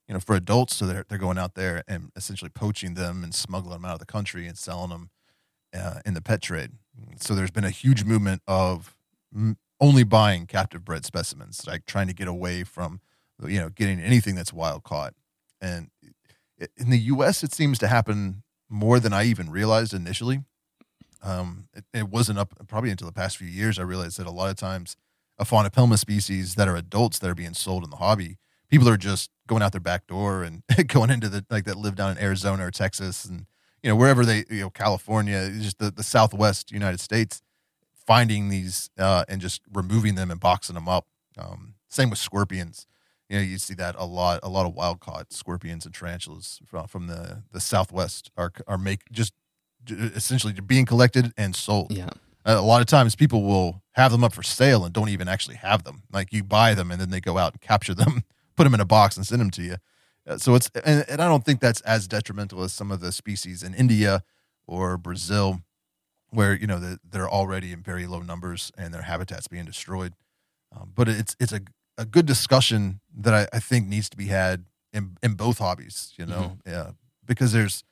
A: you know, for adults. So they're they're going out there and essentially poaching them and smuggling them out of the country and selling them uh, in the pet trade. So there's been a huge movement of m- only buying captive bred specimens, like trying to get away from, you know, getting anything that's wild caught. And in the U S, it seems to happen more than I even realized initially. Um, it, it wasn't up probably until the past few years. I realized that a lot of times a Faunopelma species that are adults that are being sold in the hobby, people are just going out their back door and going into the, like that live down in Arizona or Texas and, you know, wherever they, you know, California, just the, the Southwest United States, finding these uh, and just removing them and boxing them up. Um, same with scorpions. You know, you see that a lot. A lot of wild caught scorpions and tarantulas from, from the, the Southwest are are make just essentially being collected and sold.
B: Yeah,
A: uh, a lot of times people will have them up for sale and don't even actually have them. Like you buy them and then they go out and capture them, put them in a box and send them to you. Uh, so it's and, and I don't think that's as detrimental as some of the species in India or Brazil, where you know the, they're already in very low numbers and their habitat's being destroyed. Um, but it's it's a a good discussion that I, I think needs to be had in in both hobbies, you know, mm-hmm. yeah, because there's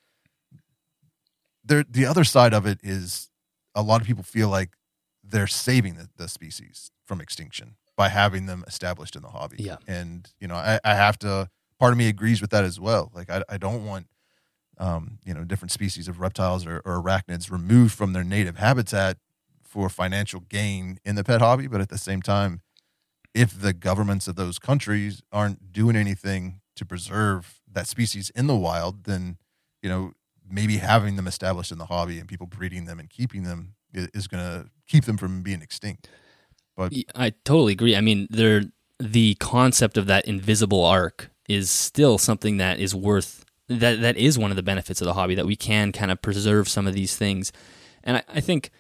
A: there the other side of it is a lot of people feel like they're saving the, the species from extinction by having them established in the hobby.
B: Yeah,
A: and you know, I, I have to. Part of me agrees with that as well. Like I I don't want um you know different species of reptiles or, or arachnids removed from their native habitat for financial gain in the pet hobby, but at the same time, if the governments of those countries aren't doing anything to preserve that species in the wild, then, you know, maybe having them established in the hobby and people breeding them and keeping them is going to keep them from being extinct. But
B: I totally agree. I mean, there the concept of that invisible arc is still something that is worth, that that is one of the benefits of the hobby, that we can kind of preserve some of these things. And I, I think,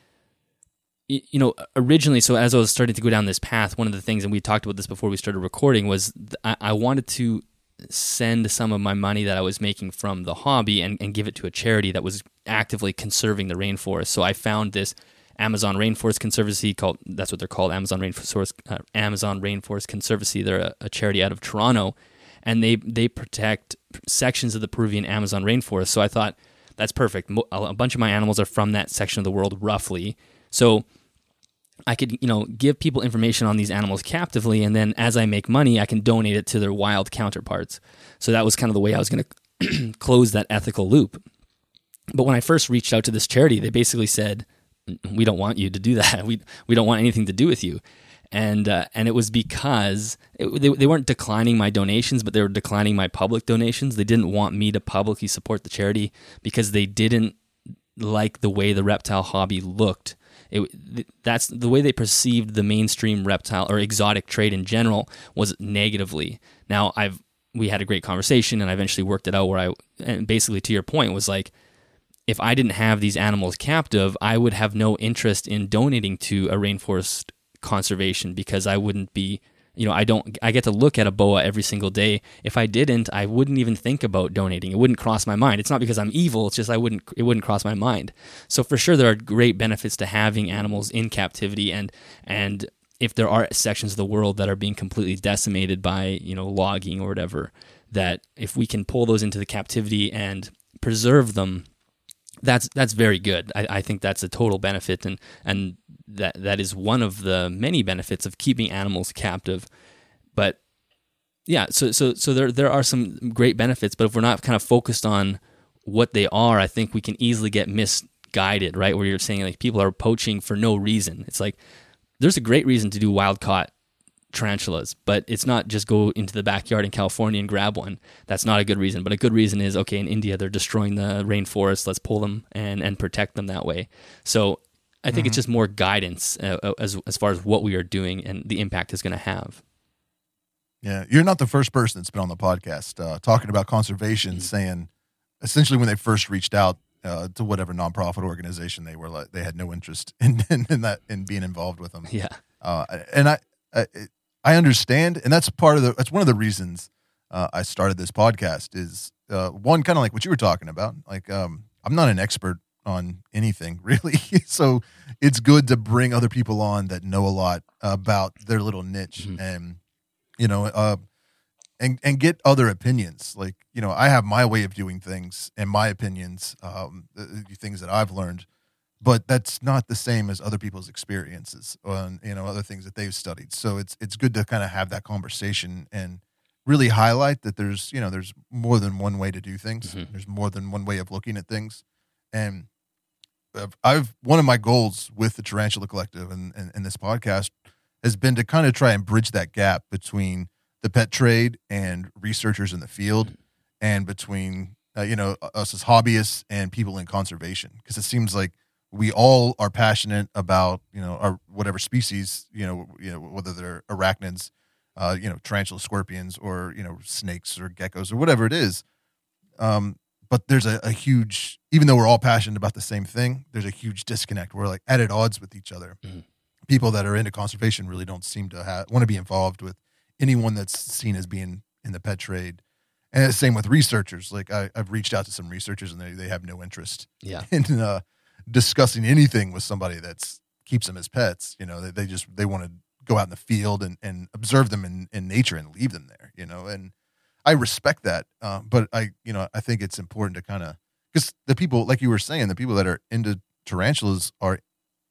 B: you know, originally, so as I was starting to go down this path, one of the things, and we talked about this before we started recording, was I, I wanted to send some of my money that I was making from the hobby and, and give it to a charity that was actively conserving the rainforest. So I found this Amazon Rainforest Conservancy called, that's what they're called, Amazon Rainforest uh, Amazon Rainforest Conservancy. They're a, a charity out of Toronto, and they they protect sections of the Peruvian Amazon rainforest. So I thought, that's perfect. A bunch of my animals are from that section of the world, roughly. So I could, you know, give people information on these animals captively, and then as I make money, I can donate it to their wild counterparts. So that was kind of the way I was going to close that ethical loop. But when I first reached out to this charity, they basically said, "We don't want you to do that. We we don't want anything to do with you." And uh, and it was because it, they they weren't declining my donations, but they were declining my public donations. They didn't want me to publicly support the charity because they didn't like the way the reptile hobby looked. It, that's the way they perceived the mainstream reptile or exotic trade in general was negatively. Now I've we had a great conversation, and I eventually worked it out where I, and basically to your point, was like, if I didn't have these animals captive, I would have no interest in donating to a rainforest conservation because I wouldn't be, you know, I don't, I get to look at a boa every single day. If I didn't, I wouldn't even think about donating. It wouldn't cross my mind. It's not because I'm evil. It's just I wouldn't, it wouldn't cross my mind. So for sure, there are great benefits to having animals in captivity, and and if there are sections of the world that are being completely decimated by, you know, logging or whatever, that if we can pull those into the captivity and preserve them, that's that's very good. I, I think that's a total benefit, and and that that is one of the many benefits of keeping animals captive. But yeah, so so so there there are some great benefits, but if we're not kind of focused on what they are, I think we can easily get misguided, right? Where you're saying like people are poaching for no reason. It's like there's a great reason to do wild caught tarantulas, but it's not just go into the backyard in California and grab one. That's not a good reason. But a good reason is, okay, in India they're destroying the rainforest, let's pull them and and protect them that way. So I think mm-hmm. it's just more guidance uh, as as far as what we are doing and the impact it's going to have.
A: Yeah, you're not the first person that's been on the podcast uh, talking about conservation, mm-hmm. saying essentially when they first reached out uh, to whatever nonprofit organization they were, like, they had no interest in, in, in that in being involved with them.
B: Yeah,
A: uh, and I, I I understand, and that's part of the that's one of the reasons uh, I started this podcast. Is uh, one kind of like what you were talking about. Like um, I'm not an expert on anything really, so it's good to bring other people on that know a lot about their little niche. Mm-hmm. And you know, uh, and and get other opinions. Like, you know, I have my way of doing things and my opinions, um, the, the things that I've learned, but that's not the same as other people's experiences and, you know, other things that they've studied. So it's it's good to kind of have that conversation and really highlight that there's, you know, there's more than one way to do things. Mm-hmm. There's more than one way of looking at things. And I've, I've one of my goals with the Tarantula Collective and, and, and this podcast has been to kind of try and bridge that gap between the pet trade and researchers in the field, and between uh, you know, us as hobbyists and people in conservation, because it seems like we all are passionate about, you know, our whatever species, you know, you know, whether they're arachnids, uh, you know, tarantula, scorpions, or, you know, snakes or geckos or whatever it is. Um, but there's a, a huge, even though we're all passionate about the same thing, there's a huge disconnect. We're like at odds with each other. Mm-hmm. People that are into conservation really don't seem to have, want to be involved with anyone that's seen as being in the pet trade. And the same with researchers. Like I, I've reached out to some researchers and they, they have no interest
B: yeah.
A: in uh, discussing anything with somebody that's keeps them as pets. You know, they, they just, they want to go out in the field and, and observe them in, in nature and leave them there, you know, and I respect that. Uh, but I, you know, I think it's important to kind of, because the people, like you were saying, the people that are into tarantulas are,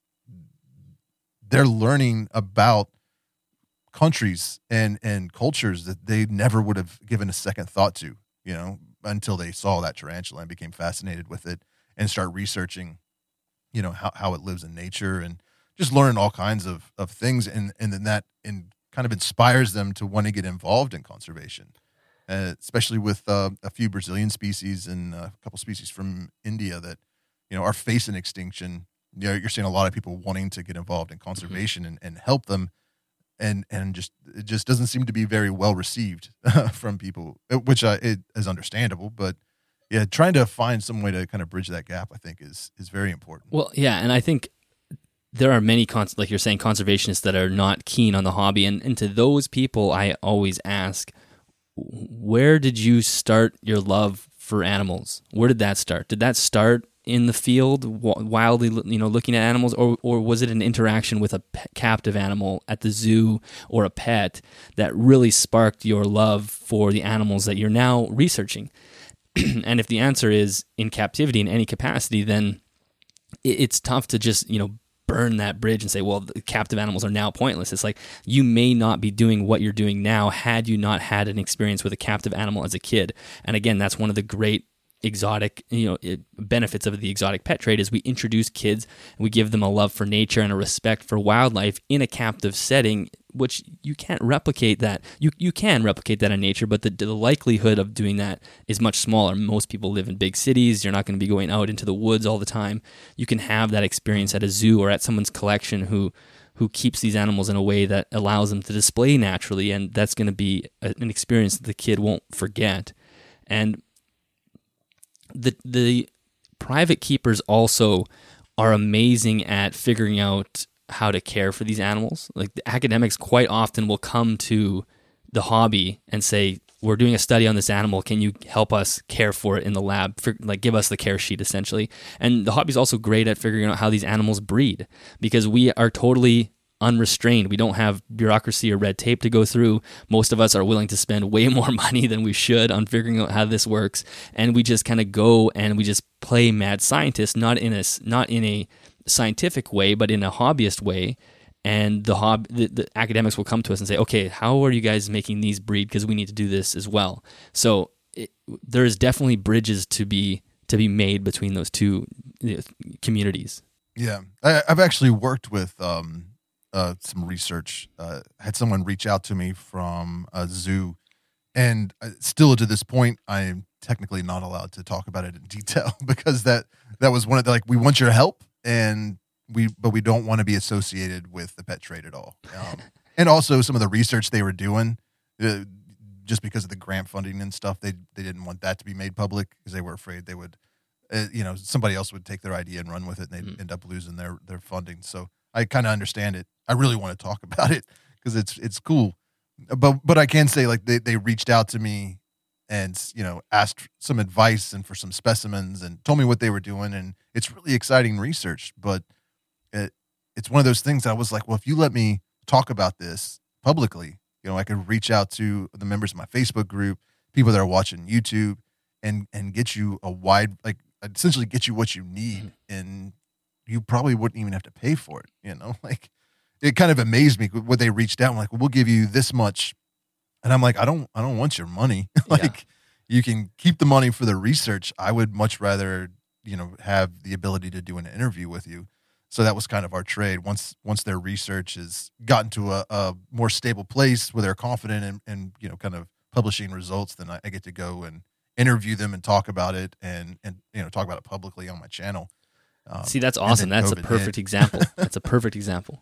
A: they're learning about countries and, and cultures that they never would have given a second thought to, you know, until they saw that tarantula and became fascinated with it and start researching, you know, how, how it lives in nature and just learn all kinds of, of things. And, and then that in, kind of inspires them to want to get involved in conservation, uh, especially with uh, a few Brazilian species and a couple species from India that, you know, are facing extinction. You know, you're seeing a lot of people wanting to get involved in conservation mm-hmm. and, and help them. And and just it just doesn't seem to be very well received from people, which uh, it is understandable. But yeah, trying to find some way to kind of bridge that gap, I think, is is very important.
B: Well, yeah, and I think there are many, cons- like you're saying, conservationists that are not keen on the hobby, and, and to those people, I always ask, where did you start your love for animals? Where did that start? Did that start in the field, wildly, you know, looking at animals, or or was it an interaction with a pet, captive animal at the zoo or a pet that really sparked your love for the animals that you're now researching? And if the answer is in captivity in any capacity, then it's tough to just, you know, burn that bridge and say, well, the captive animals are now pointless. It's like you may not be doing what you're doing now had you not had an experience with a captive animal as a kid. And again, that's one of the great exotic, you know, it, benefits of the exotic pet trade is we introduce kids and we give them a love for nature and a respect for wildlife in a captive setting, which you can't replicate that. You you can replicate that in nature, but the, the likelihood of doing that is much smaller. Most people live in big cities. You're not going to be going out into the woods all the time. You can have that experience at a zoo or at someone's collection who who keeps these animals in a way that allows them to display naturally, and that's going to be a, an experience that the kid won't forget. And The the private keepers also are amazing at figuring out how to care for these animals. Like the academics quite often will come to the hobby and say, we're doing a study on this animal. Can you help us care for it in the lab? For, like give us the care sheet essentially. And the hobby is also great at figuring out how these animals breed, because we are totally unrestrained. We don't have bureaucracy or red tape to go through. Most of us are willing to spend way more money than we should on figuring out how this works, and we just kind of go and we just play mad scientist, not in a not in a scientific way, but in a hobbyist way. And the hob the, the academics will come to us and say, "Okay, how are you guys making these breed? Because we need to do this as well." So it, there's definitely bridges to be to be made between those two, you know, communities.
A: Yeah, I, I've actually worked with. Um... Uh, some research, uh, had someone reach out to me from a zoo, and still to this point, I am technically not allowed to talk about it in detail because that, that was one of the, like, we want your help and we, but we don't want to be associated with the pet trade at all. Um, and also some of the research they were doing, uh, just because of the grant funding and stuff, they, they didn't want that to be made public because they were afraid they would, uh, you know, somebody else would take their idea and run with it and they'd mm-hmm. end up losing their, their funding. So I kind of understand it. I really want to talk about it because it's it's cool, but but I can say like they, they reached out to me and, you know, asked some advice and for some specimens and told me what they were doing, and it's really exciting research. But it it's one of those things that I was like, well, if you let me talk about this publicly, You know, I could reach out to the members of my Facebook group, people that are watching YouTube, and and get you a wide, like essentially get you what you need, and you probably wouldn't even have to pay for it. You know, like it kind of amazed me when they reached out. I'm like, well, we'll give you this much, and I'm like, I don't, I don't want your money. like, yeah. You can keep the money for the research. I would much rather, you know, have the ability to do an interview with you. So that was kind of our trade. Once once their research has gotten to a, a more stable place where they're confident in, in, you know, kind of publishing results, then I, I get to go and interview them and talk about it and, and you know, talk about it publicly on my channel. Um,
B: See, that's awesome. That's COVID a perfect hit. example. That's a perfect example.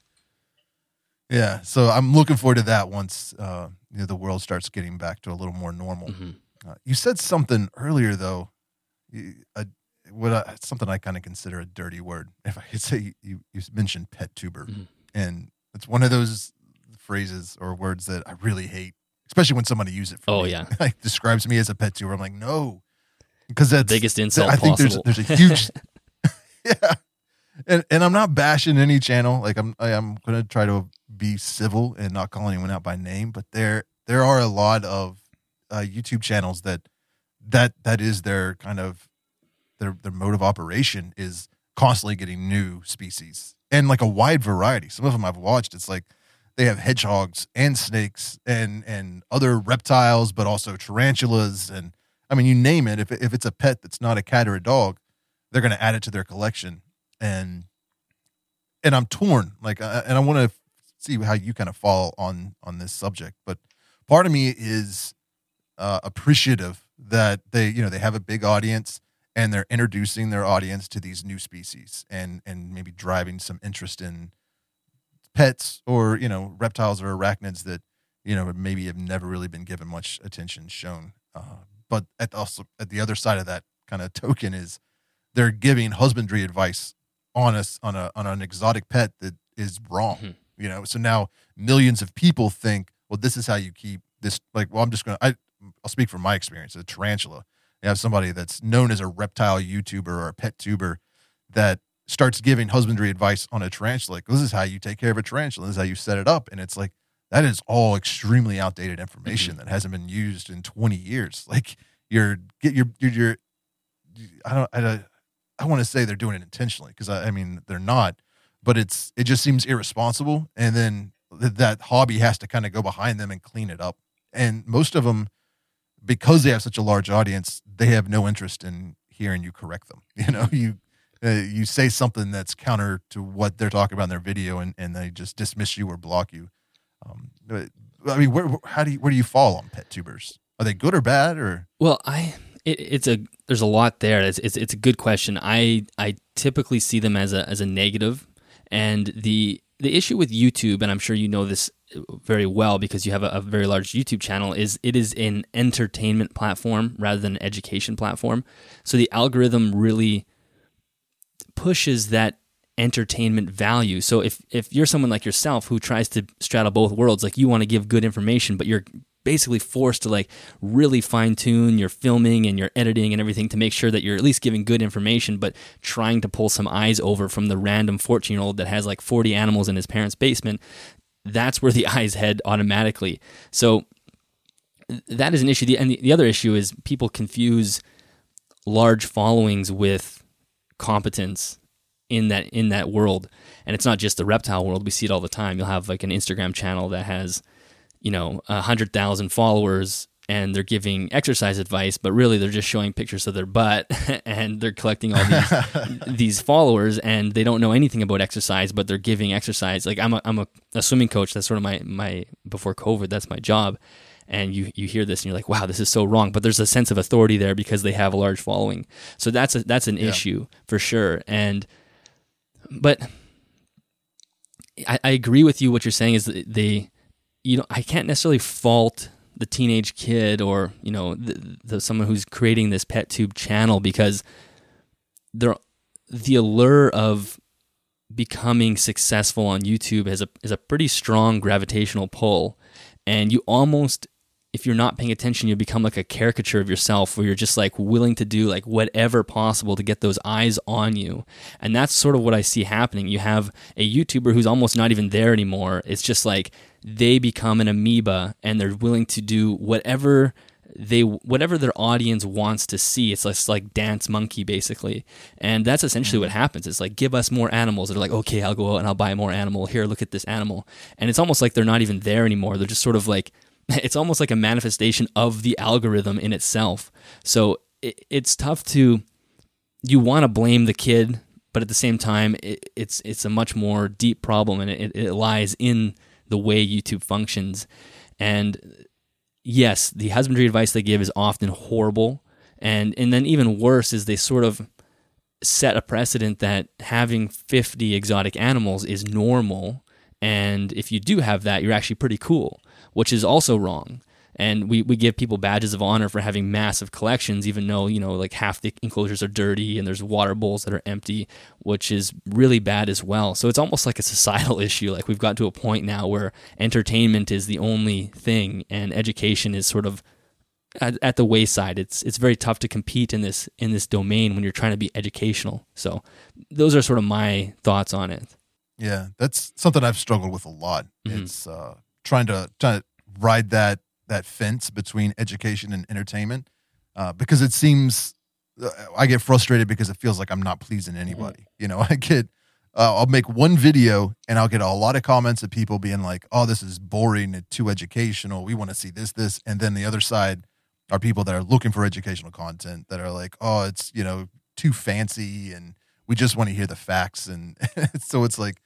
A: Yeah. So I'm looking forward to that once uh, you know, the world starts getting back to a little more normal. Mm-hmm. Uh, you said something earlier, though, you, uh, what I, something I kind of consider a dirty word. If I could say, you, you mentioned pet tuber, mm-hmm. and it's one of those phrases or words that I really hate, especially when somebody uses it for
B: oh,
A: me.
B: yeah.
A: Like, describes me as a pet tuber. I'm like, no, because that's
B: the biggest insult
A: I think
B: possible.
A: there's, there's a huge, yeah, and and I'm not bashing any channel. Like I'm I, I'm gonna try to be civil and not call anyone out by name, but there there are a lot of Uh, YouTube channels that that that is their kind of their their mode of operation is constantly getting new species and like a wide variety. Some of them I've watched. It's like they have hedgehogs and snakes and and other reptiles, but also tarantulas and I mean you name it. If if it's a pet that's not a cat or a dog, they're going to add it to their collection. And and I'm torn. Like uh, and I want to see how you kind of fall on on this subject. But part of me is Uh, appreciative that they, you know, they have a big audience and they're introducing their audience to these new species and and maybe driving some interest in pets or, you know, reptiles or arachnids that, you know, maybe have never really been given much attention shown. Uh, but at also at the other side of that kind of token is they're giving husbandry advice on us on a on an exotic pet that is wrong. Mm-hmm. You know, so now millions of people think, well, this is how you keep this. Like, well, I'm just gonna I. I'll speak from my experience. A tarantula. You have somebody that's known as a reptile YouTuber or a pet tuber that starts giving husbandry advice on a tarantula. Like, this is how you take care of a tarantula. This is how you set it up. And it's like, that is all extremely outdated information mm-hmm. that hasn't been used in twenty years. Like you're get your, your, your I don't, I, I want to say they're doing it intentionally. Cause I, I mean, they're not, but it's, it just seems irresponsible. And then th- that hobby has to kind of go behind them and clean it up. And most of them, because they have such a large audience, they have no interest in hearing you correct them. You know, you uh, you say something that's counter to what they're talking about in their video, and, and they just dismiss you or block you. Um, I mean, where how do you where do you fall on pet tubers? Are they good or bad? Or
B: well, I it, it's a there's a lot there. It's, it's it's a good question. I I typically see them as a as a negative, and the the issue with YouTube, and I'm sure you know this very well because you have a, a very large YouTube channel, is it is an entertainment platform rather than an education platform. So the algorithm really pushes that entertainment value. So if if you're someone like yourself who tries to straddle both worlds, like you want to give good information, but you're basically forced to like really fine tune your filming and your editing and everything to make sure that you're at least giving good information, but trying to pull some eyes over from the random fourteen year old that has like forty animals in his parents' basement, that's where the eyes head automatically. So that is an issue. And the, the other issue is people confuse large followings with competence in that in that world. And it's not just the reptile world. We see it all the time. You'll have like an Instagram channel that has, you know, one hundred thousand followers and they're giving exercise advice, but really they're just showing pictures of their butt and they're collecting all these these followers and they don't know anything about exercise, but they're giving exercise. Like I'm a I'm a, a swimming coach. That's sort of my my before COVID, that's my job. And you you hear this and you're like, wow, this is so wrong. But there's a sense of authority there because they have a large following. So that's a, that's an yeah. issue for sure. And but I, I agree with you. What you're saying is that they, you know, I can't necessarily fault the teenage kid or, you know, the, the someone who's creating this pet tube channel because they're the allure of becoming successful on YouTube has a is a pretty strong gravitational pull, and you almost if you're not paying attention, you become like a caricature of yourself where you're just like willing to do like whatever possible to get those eyes on you. And that's sort of what I see happening. You have a YouTuber who's almost not even there anymore. It's just like they become an amoeba and they're willing to do whatever they whatever their audience wants to see. It's like, like dance monkey basically. And that's essentially what happens. It's like, give us more animals. They're like, okay, I'll go out and I'll buy more animal. Here, look at this animal. And it's almost like they're not even there anymore. They're just sort of like, it's almost like a manifestation of the algorithm in itself. So it, it's tough to, you want to blame the kid, but at the same time, it, it's it's a much more deep problem, and it, it lies in the way YouTube functions. And yes, the husbandry advice they give is often horrible, and and then even worse is they sort of set a precedent that having fifty exotic animals is normal, and if you do have that, you're actually pretty cool, which is also wrong. And we, we give people badges of honor for having massive collections, even though, you know, like half the enclosures are dirty and there's water bowls that are empty, which is really bad as well. So it's almost like a societal issue. Like we've got to a point now where entertainment is the only thing and education is sort of at, at the wayside. It's it's very tough to compete in this in this domain when you're trying to be educational. So those are sort of my thoughts on it.
A: Yeah, that's something I've struggled with a lot. Mm-hmm. It's uh, trying to trying to ride that that fence between education and entertainment, uh, because it seems uh, I get frustrated because it feels like I'm not pleasing anybody. Mm-hmm. You know, I get uh, I'll make one video and I'll get a lot of comments of people being like, "Oh, this is boring and too educational. We want to see this, this," and then the other side are people that are looking for educational content that are like, "Oh, it's, you know, too fancy and we just want to hear the facts." And so it's like,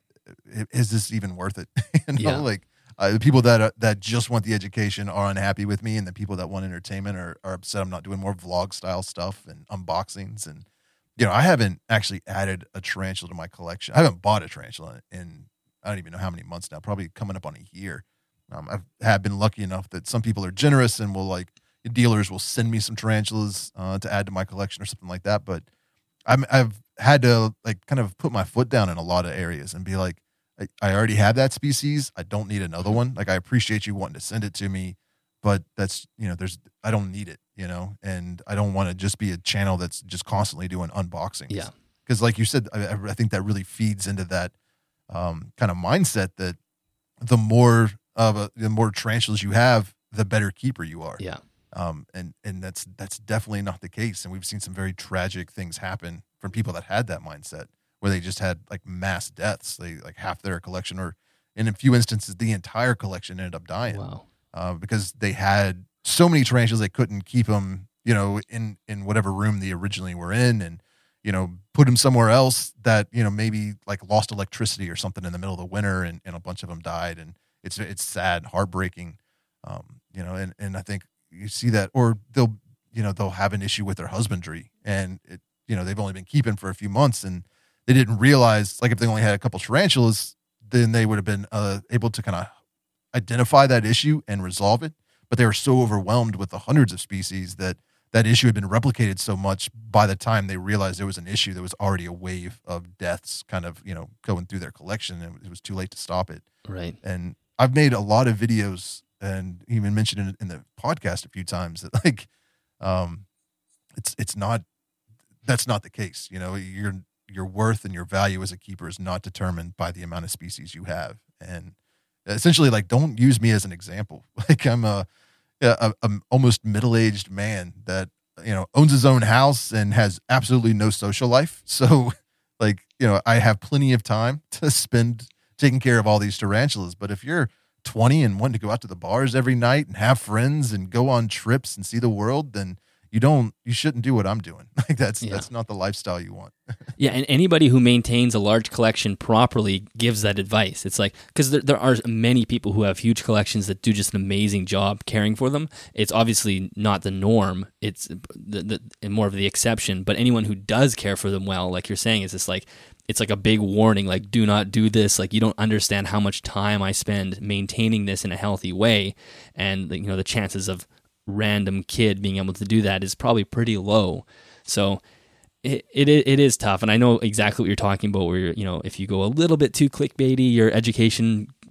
A: is this even worth it? you know,
B: yeah.
A: like. Uh, the people that uh, that just want the education are unhappy with me, and the people that want entertainment are, are upset I'm not doing more vlog style stuff and unboxings. And you know, I haven't actually added a tarantula to my collection. I haven't bought a tarantula in I don't even know how many months now. Probably coming up on a year. Um, I've have been lucky enough that some people are generous and will like dealers will send me some tarantulas uh, to add to my collection or something like that. But I'm, I've had to like kind of put my foot down in a lot of areas and be like, I already have that species. I don't need another one. Like, I appreciate you wanting to send it to me, but that's, you know, there's, I don't need it, you know, and I don't want to just be a channel that's just constantly doing unboxings.
B: Yeah.
A: Cause like you said, I, I think that really feeds into that um, kind of mindset that the more of a, the more tarantulas you have, the better keeper you are.
B: Yeah.
A: Um, and, and that's, that's definitely not the case. And we've seen some very tragic things happen from people that had that mindset, where they just had like mass deaths. They like half their collection, or in a few instances, the entire collection ended up dying.
B: Wow.
A: Uh, because they had so many tarantulas, they couldn't keep them, you know, in, in whatever room they originally were in, and, you know, put them somewhere else that, you know, maybe like lost electricity or something in the middle of the winter, and, and a bunch of them died. And it's, it's sad, heartbreaking. Um, you know, and, and I think you see that, or they'll, you know, they'll have an issue with their husbandry, and it, you know, they've only been keeping for a few months, and they didn't realize, like, if they only had a couple tarantulas, then they would have been uh, able to kind of identify that issue and resolve it. But they were so overwhelmed with the hundreds of species that that issue had been replicated so much, by the time they realized there was an issue, there was already a wave of deaths kind of, you know, going through their collection, and it was too late to stop it.
B: Right.
A: And I've made a lot of videos and even mentioned it in the podcast a few times that, like, um, it's it's not, that's not the case. You know, you're, your worth and your value as a keeper is not determined by the amount of species you have. And essentially, like, don't use me as an example. Like, I'm a, a, a almost middle-aged man that, you know, owns his own house and has absolutely no social life. So, like, you know, I have plenty of time to spend taking care of all these tarantulas. But if you're twenty and want to go out to the bars every night and have friends and go on trips and see the world, then you don't, you shouldn't do what I'm doing. Like, that's, yeah. that's not the lifestyle you want.
B: Yeah. And anybody who maintains a large collection properly gives that advice. It's like, because there, there are many people who have huge collections that do just an amazing job caring for them. It's obviously not the norm. It's the, the more of the exception, but anyone who does care for them well, like you're saying, is just like, it's like a big warning, like, do not do this. Like, you don't understand how much time I spend maintaining this in a healthy way. And, you know, the chances of random kid being able to do that is probably pretty low. So it, it it is tough, and I know exactly what you're talking about, where you're, you know, if you go a little bit too clickbaity, your education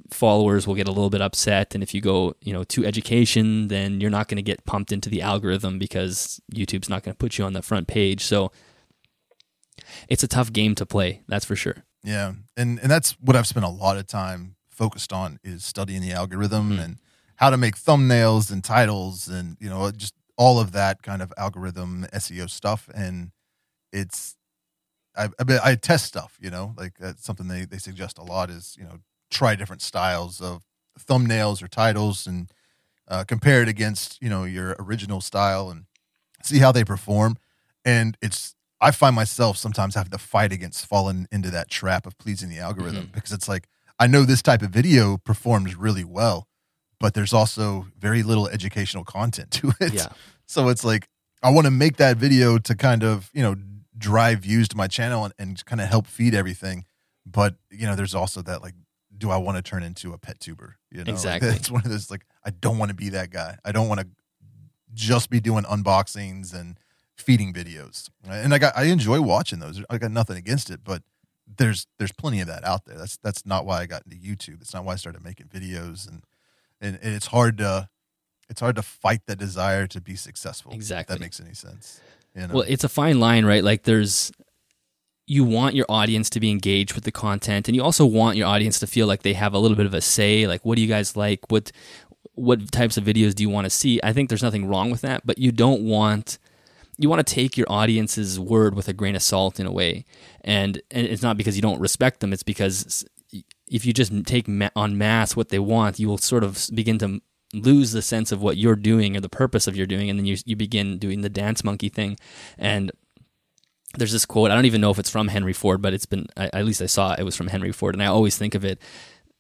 B: followers will get a little bit upset, and if you go, you know, to education, then you're not going to get pumped into the algorithm because YouTube's not going to put you on the front page. So it's a tough game to play, that's for sure.
A: Yeah, and and that's what I've spent a lot of time focused on, is studying the algorithm mm-hmm. and how to make thumbnails and titles and, you know, just all of that kind of algorithm S E O stuff. And it's, I, I, I test stuff, you know, like that's something they, they suggest a lot is, you know, try different styles of thumbnails or titles and uh, compare it against, you know, your original style and see how they perform. And it's, I find myself sometimes having to fight against falling into that trap of pleasing the algorithm mm-hmm. because it's like, I know this type of video performs really well, but there's also very little educational content to it.
B: Yeah.
A: So it's like, I want to make that video to kind of, you know, drive views to my channel and, and kind of help feed everything. But, you know, there's also that, like, do I want to turn into a pet tuber? You know,
B: exactly.
A: Like, it's one of those, like, I don't want to be that guy. I don't want to just be doing unboxings and feeding videos. Right? And I got, I enjoy watching those. I got nothing against it, but there's, there's plenty of that out there. That's, that's not why I got into YouTube. That's not why I started making videos. And, and, and it's hard to, it's hard to fight that desire to be successful.
B: Exactly.
A: If that makes any sense. You know?
B: Well, it's a fine line, right? Like there's, you want your audience to be engaged with the content, and you also want your audience to feel like they have a little bit of a say. Like, what do you guys like? What, what types of videos do you want to see? I think there's nothing wrong with that, but you don't want, you want to take your audience's word with a grain of salt in a way. And, and it's not because you don't respect them. It's because if you just take ma- en masse what they want, you will sort of begin to lose the sense of what you're doing or the purpose of your doing. And then you, you begin doing the dance monkey thing. And there's this quote, I don't even know if it's from Henry Ford, but it's been, I, at least I saw it was from Henry Ford. And I always think of it.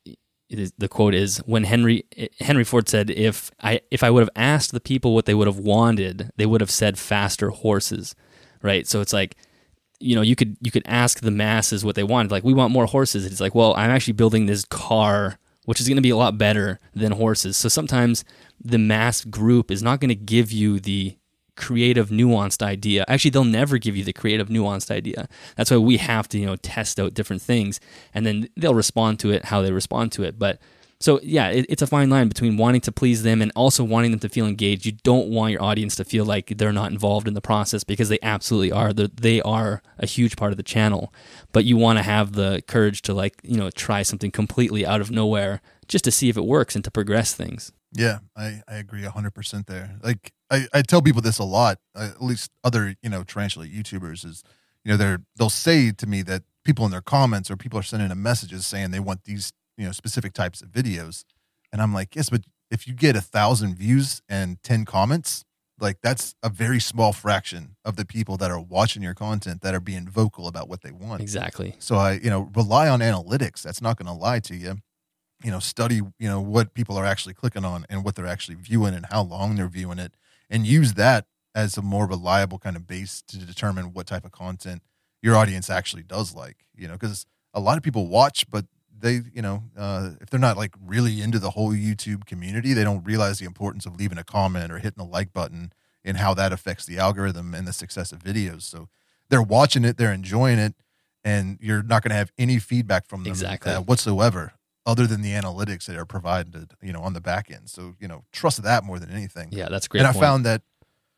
B: It is, the quote is, when Henry Henry Ford said, if I if I would have asked the people what they would have wanted, they would have said faster horses, right? So it's like, you know, you could you could ask the masses what they wanted, like, we want more horses. It's like, well, I'm actually building this car, which is going to be a lot better than horses. So sometimes the mass group is not going to give you the creative, nuanced idea. Actually, they'll never give you the creative, nuanced idea. That's why we have to, you know, test out different things, and then they'll respond to it how they respond to it. But so, yeah, it, it's a fine line between wanting to please them and also wanting them to feel engaged. You don't want your audience to feel like they're not involved in the process, because they absolutely are. They're, they are a huge part of the channel, but you want to have the courage to, like, you know, try something completely out of nowhere just to see if it works and to progress things.
A: Yeah, I, I agree one hundred percent there. Like, I, I tell people this a lot, uh, at least other, you know, tarantula YouTubers, is, you know, they're, they'll say to me that people in their comments or people are sending them messages saying they want these, you know, specific types of videos. And I'm like, yes, but if you get a thousand views and ten comments, like, that's a very small fraction of the people that are watching your content that are being vocal about what they want.
B: Exactly.
A: So I, you know, rely on analytics. That's not going to lie to you. You know, study, you know, what people are actually clicking on and what they're actually viewing and how long they're viewing it, and use that as a more reliable kind of base to determine what type of content your audience actually does like, you know, because a lot of people watch, but they, you know, uh, if they're not like really into the whole YouTube community, they don't realize the importance of leaving a comment or hitting the like button and how that affects the algorithm and the success of videos. So they're watching it, they're enjoying it, and you're not going to have any feedback from them
B: exactly.
A: uh, whatsoever, other than the analytics that are provided, you know, on the back end. So, you know, trust that more than anything.
B: Yeah, that's a great.
A: And
B: point.
A: I found that,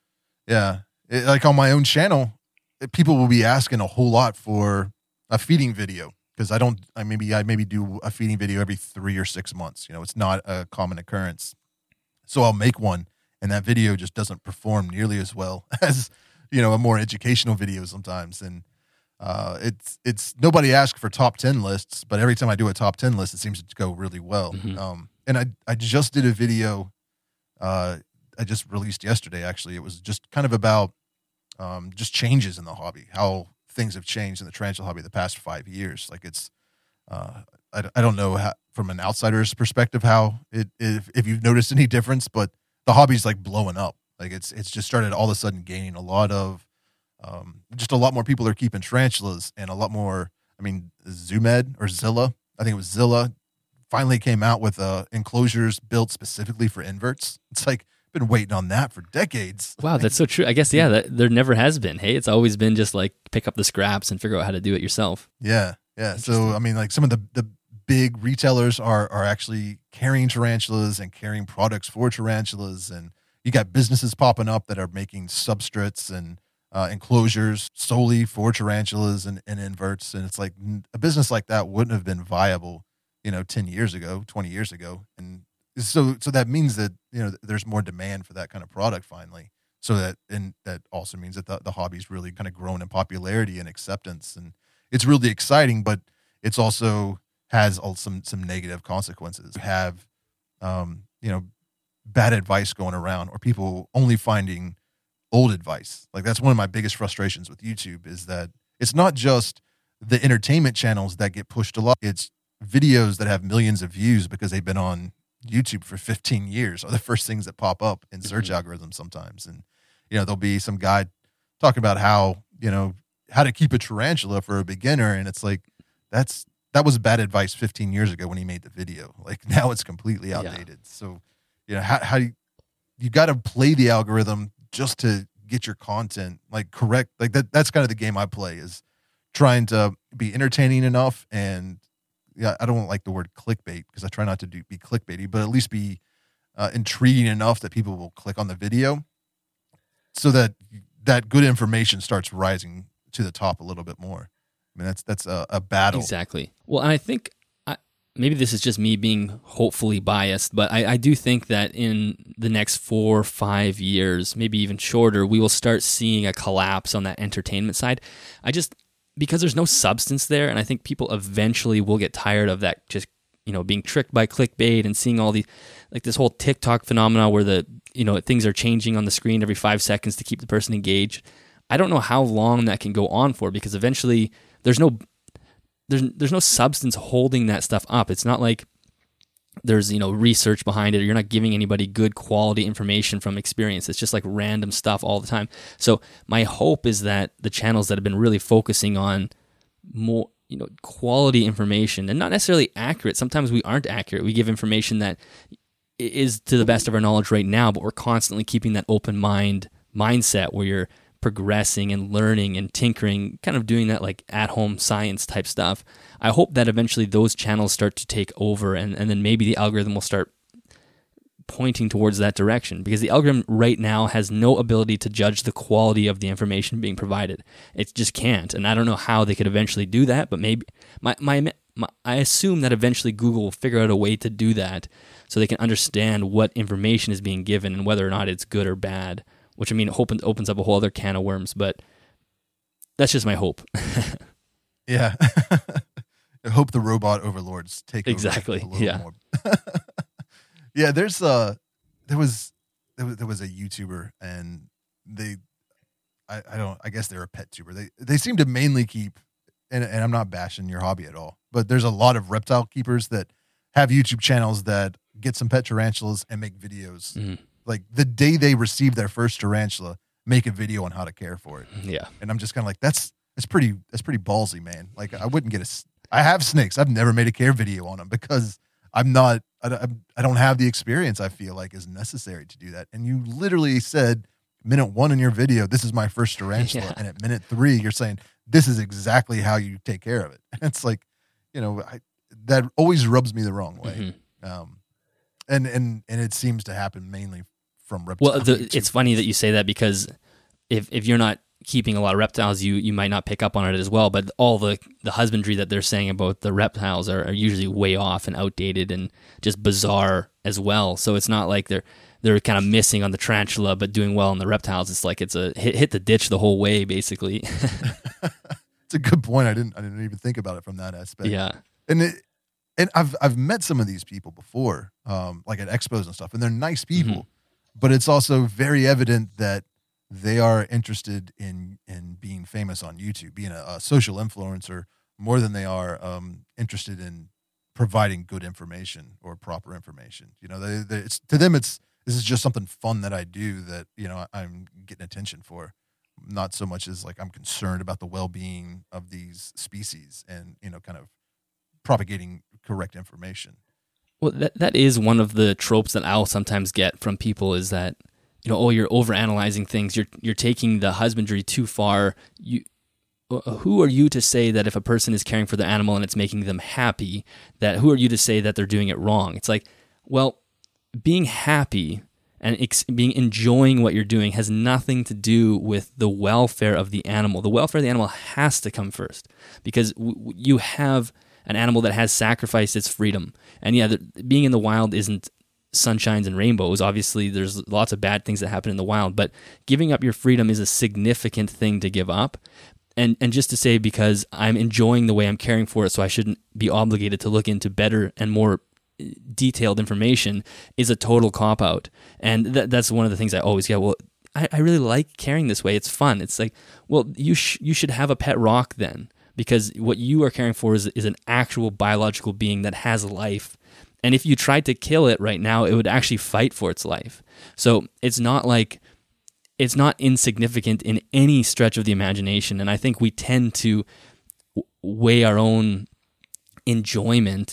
A: yeah, it, like on my own channel, it, people will be asking a whole lot for a feeding video, because I don't, I maybe, I maybe do a feeding video every three or six months. You know, it's not a common occurrence. So I'll make one, and that video just doesn't perform nearly as well as, you know, a more educational video sometimes. And, Uh, it's, it's nobody asked for top ten lists, but every time I do a top ten list, it seems to go really well.
B: Mm-hmm.
A: Um, and I, I just did a video, uh, I just released yesterday. Actually, it was just kind of about, um, just changes in the hobby, how things have changed in the tarantula hobby the past five years. Like, it's, uh, I, I don't know how, from an outsider's perspective, how it, if, if you've noticed any difference, but the hobby's like blowing up. Like, it's, it's just started all of a sudden gaining a lot of, Um, just a lot more people are keeping tarantulas, and a lot more, I mean, Zoomed or Zilla, I think it was Zilla, finally came out with uh, enclosures built specifically for inverts. It's like, been waiting on that for decades.
B: Wow, that's so true. I guess, yeah, that, there never has been. Hey, it's always been just like pick up the scraps and figure out how to do it yourself.
A: Yeah, yeah. So, I mean, like some of the, the big retailers are are actually carrying tarantulas and carrying products for tarantulas, and you got businesses popping up that are making substrates and uh, enclosures solely for tarantulas and, and inverts. And it's like a business like that wouldn't have been viable, you know, ten years ago, twenty years ago. And so, so that means that, you know, there's more demand for that kind of product finally. So that, and that also means that the, the hobby's really kind of grown in popularity and acceptance. And it's really exciting, but it's also has some, some negative consequences. You have, um, you know, bad advice going around, or people only finding old advice. Like, that's one of my biggest frustrations with YouTube, is that it's not just the entertainment channels that get pushed a lot. It's videos that have millions of views because they've been on YouTube for fifteen years are the first things that pop up in search mm-hmm. algorithms sometimes. And, you know, there'll be some guy talking about how, you know, how to keep a tarantula for a beginner. And it's like, that's, that was bad advice fifteen years ago when he made the video. Like, now it's completely outdated. Yeah. So, you know, how, how you, you got to play the algorithm just to get your content like correct. Like that, that's kind of the game I play, is trying to be entertaining enough. And yeah, I don't like the word clickbait because I try not to do, be clickbaity, but at least be uh, intriguing enough that people will click on the video, so that that good information starts rising to the top a little bit more. I mean, that's, that's a, a battle.
B: Exactly. Well, and I think I, maybe this is just me being hopefully biased, but I, I do think that in the next four or five years, maybe even shorter, we will start seeing a collapse on that entertainment side. I just, because there's no substance there, and I think people eventually will get tired of that, just, you know, being tricked by clickbait and seeing all these, like this whole TikTok phenomena where the, you know, things are changing on the screen every five seconds to keep the person engaged. I don't know how long that can go on for, because eventually there's no there's there's no substance holding that stuff up. It's not like there's, you know, research behind it, or you're not giving anybody good quality information from experience. It's just like random stuff all the time. So my hope is that the channels that have been really focusing on more, you know, quality information, and not necessarily accurate. Sometimes we aren't accurate. We give information that is to the best of our knowledge right now, but we're constantly keeping that open mind mindset where you're progressing and learning and tinkering, kind of doing that like at-home science type stuff. I hope that eventually those channels start to take over, and, and then maybe the algorithm will start pointing towards that direction, because the algorithm right now has no ability to judge the quality of the information being provided. It just can't, and I don't know how they could eventually do that, but maybe my, my, my I assume that eventually Google will figure out a way to do that so they can understand what information is being given and whether or not it's good or bad. Which, I mean, opens opens up a whole other can of worms, but that's just my hope.
A: Yeah. I hope the robot overlords take over
B: exactly.
A: a little
B: yeah.
A: more. Yeah, there's uh there was there was there was a YouTuber, and they I, I don't I guess they're a pet tuber. They they seem to mainly keep, and and I'm not bashing your hobby at all, but there's a lot of reptile keepers that have YouTube channels that get some pet tarantulas and make videos. Mm-hmm. Like the day they receive their first tarantula, make a video on how to care for it.
B: Yeah.
A: And I'm just kind of like, that's, that's pretty, that's pretty ballsy, man. Like, I wouldn't get a, I have snakes. I've never made a care video on them because I'm not, I, I don't have the experience I feel like is necessary to do that. And you literally said minute one in your video, this is my first tarantula. Yeah. And at minute three, you're saying, this is exactly how you take care of it. And it's like, you know, I, that always rubs me the wrong way. Mm-hmm. Um, and, and, and it seems to happen mainly from reptiles.
B: Well, the, it's funny that you say that, because if if you're not keeping a lot of reptiles, you you might not pick up on it as well. But all the, the husbandry that they're saying about the reptiles are, are usually way off and outdated and just bizarre as well. So it's not like they're they're kind of missing on the tarantula but doing well on the reptiles. It's like it's a hit, hit the ditch the whole way, basically.
A: It's a good point. I didn't I didn't even think about it from that aspect.
B: Yeah,
A: and it, and I've I've met some of these people before, um, like at expos and stuff, and they're nice people. Mm-hmm. But it's also very evident that they are interested in in being famous on YouTube, being a, a social influencer, more than they are um, interested in providing good information or proper information. You know, they, they, it's to them, it's this is just something fun that I do that, you know, I'm getting attention for. Not so much as like I'm concerned about the well-being of these species and, you know, kind of propagating correct information.
B: Well, that that is one of the tropes that I'll sometimes get from people, is that, you know, oh, you're overanalyzing things. You're you're taking the husbandry too far. You who are you to say that if a person is caring for the animal and it's making them happy, that who are you to say that they're doing it wrong? It's like, well, being happy and ex- being enjoying what you're doing has nothing to do with the welfare of the animal. The welfare of the animal has to come first, because w- w- you have an animal that has sacrificed its freedom. And yeah, the, being in the wild isn't sunshines and rainbows. Obviously, there's lots of bad things that happen in the wild, but giving up your freedom is a significant thing to give up. And and just to say, because I'm enjoying the way I'm caring for it, so I shouldn't be obligated to look into better and more detailed information, is a total cop-out. And th- that's one of the things I always get, well, I, I really like caring this way. It's fun. It's like, well, you sh- you should have a pet rock then, because what you are caring for is, is an actual biological being that has life. And if you tried to kill it right now, it would actually fight for its life. So it's not like, it's not insignificant in any stretch of the imagination. And I think we tend to weigh our own enjoyment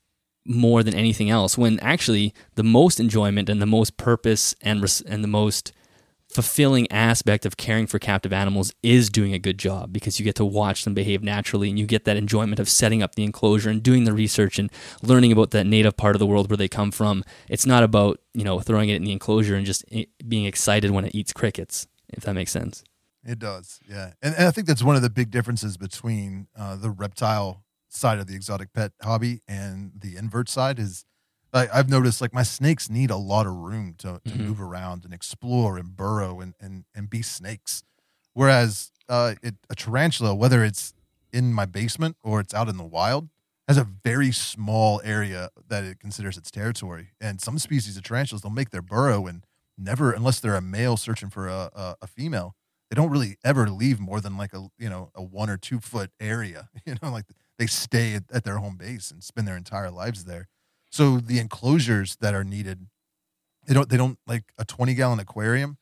B: more than anything else, when actually the most enjoyment and the most purpose and res- and the most fulfilling aspect of caring for captive animals is doing a good job, because you get to watch them behave naturally, and you get that enjoyment of setting up the enclosure and doing the research and learning about that native part of the world where they come from. It's not about, you know, throwing it in the enclosure and just being excited when it eats crickets, if that makes sense.
A: It does, yeah. And, and I think that's one of the big differences between uh, the reptile side of the exotic pet hobby and the invert side is, I, I've noticed, like, my snakes need a lot of room to, to mm-hmm. move around and explore and burrow and, and, and be snakes. Whereas uh, it, a tarantula, whether it's in my basement or it's out in the wild, has a very small area that it considers its territory. And some species of tarantulas, they'll make their burrow and never, unless they're a male searching for a, a, a female, they don't really ever leave more than like a, you know, a one or two foot area. You know, like they stay at, at their home base and spend their entire lives there. So the enclosures that are needed, they don't, they don't like a twenty gallon aquarium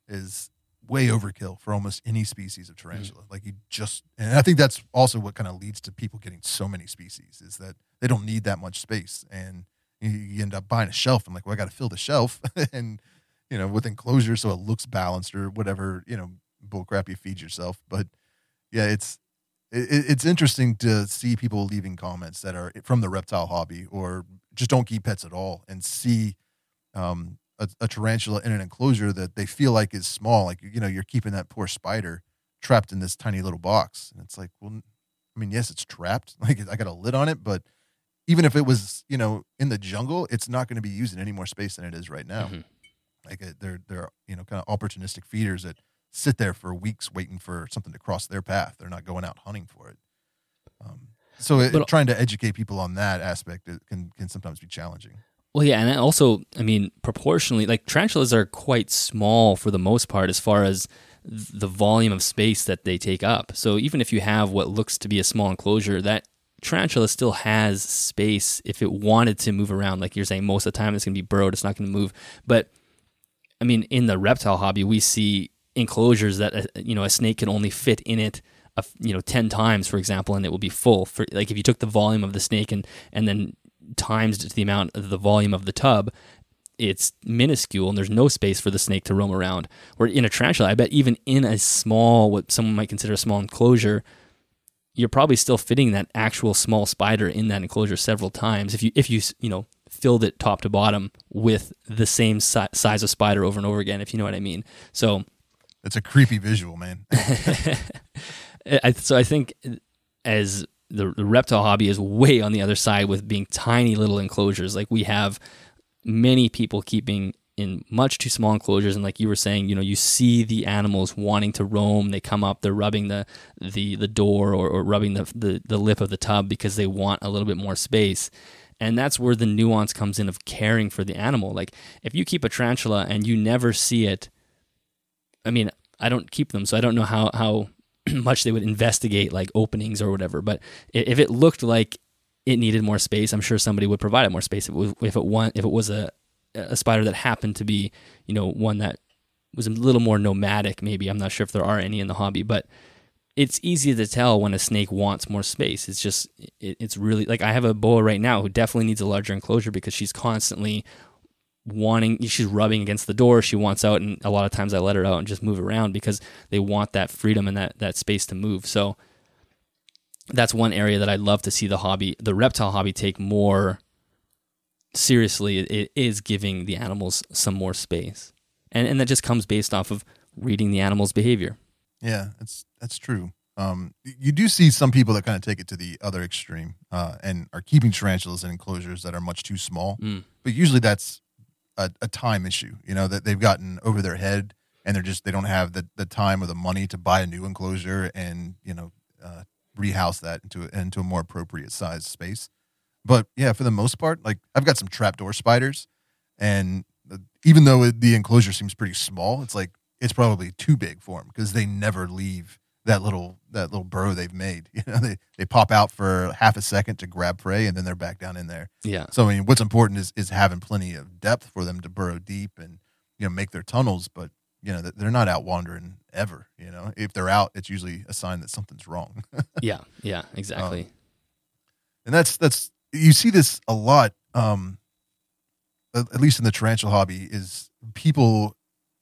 A: is way overkill for almost any species of tarantula. Mm-hmm. Like you just, and I think that's also what kind of leads to people getting so many species, is that they don't need that much space. And you, you end up buying a shelf and like, well, I got to fill the shelf and, you know, with enclosures so it looks balanced or whatever, you know, bullcrap you feed yourself. But yeah, it's, it, it's interesting to see people leaving comments that are from the reptile hobby or just don't keep pets at all, and see um, a, a tarantula in an enclosure that they feel like is small. Like, you know, you're keeping that poor spider trapped in this tiny little box. And it's like, well, I mean, yes, it's trapped. Like, I got a lid on it, but even if it was, you know, in the jungle, it's not going to be using any more space than it is right now. Mm-hmm. Like uh, they're, they're, you know, kind of opportunistic feeders that sit there for weeks waiting for something to cross their path. They're not going out hunting for it. Um, so it,
B: but,
A: trying to educate people on that aspect it can, can sometimes be challenging.
B: Well, yeah. And also, I mean, proportionally, like tarantulas are quite small for the most part, as far as the volume of space that they take up. So even if you have what looks to be a small enclosure, that tarantula still has space if it wanted to move around. Like you're saying, most of the time it's going to be burrowed, it's not going to move. But I mean, in the reptile hobby, we see enclosures that, you know, a snake can only fit in it, a, you know, ten times, for example, and it will be full. For like if you took the volume of the snake and and then times to the amount of the volume of the tub, it's minuscule and there's no space for the snake to roam around. Where in a tarantula, I bet even in a small, what someone might consider a small enclosure, you're probably still fitting that actual small spider in that enclosure several times. If you, if you, you know, filled it top to bottom with the same si- size of spider over and over again, if you know what I mean. So
A: it's a creepy visual, man.
B: I, so I think as the, the reptile hobby is way on the other side with being tiny little enclosures. Like we have many people keeping in much too small enclosures, and like you were saying, you know, you see the animals wanting to roam. They come up, they're rubbing the the, the door or, or rubbing the, the the lip of the tub because they want a little bit more space. And that's where the nuance comes in of caring for the animal. Like if you keep a tarantula and you never see it, I mean, I don't keep them, so I don't know how how much they would investigate like openings or whatever. But if it looked like it needed more space, I'm sure somebody would provide it more space. If it was, if it, want, if it was a a spider that happened to be, you know, one that was a little more nomadic, maybe. I'm not sure if there are any in the hobby, but it's easy to tell when a snake wants more space. It's just, it, it's really, like I have a boa right now who definitely needs a larger enclosure because she's constantly wanting, she's rubbing against the door. She wants out, and a lot of times I let her out and just move around because they want that freedom and that, that space to move. So that's one area that I'd love to see the hobby, the reptile hobby, take more seriously. It is giving the animals some more space. And and that just comes based off of reading the animal's behavior.
A: Yeah, that's that's true. Um, you do see some people that kind of take it to the other extreme uh, and are keeping tarantulas in enclosures that are much too small.
B: Mm.
A: But usually that's a, a time issue, you know, that they've gotten over their head and they're just, they don't have the, the time or the money to buy a new enclosure and, you know, uh, rehouse that into, into a more appropriate size space. But yeah, for the most part, like I've got some trapdoor spiders, and even though the enclosure seems pretty small, it's like, it's probably too big for them because they never leave that little that little burrow they've made. You know, they, they pop out for half a second to grab prey, and then they're back down in there.
B: Yeah.
A: So I mean, what's important is is having plenty of depth for them to burrow deep and, you know, make their tunnels. But you know, they're not out wandering ever. You know, if they're out, it's usually a sign that something's wrong.
B: yeah. Yeah. Exactly.
A: Um, and that's that's you see this a lot. Um, at, at least in the tarantula hobby, is people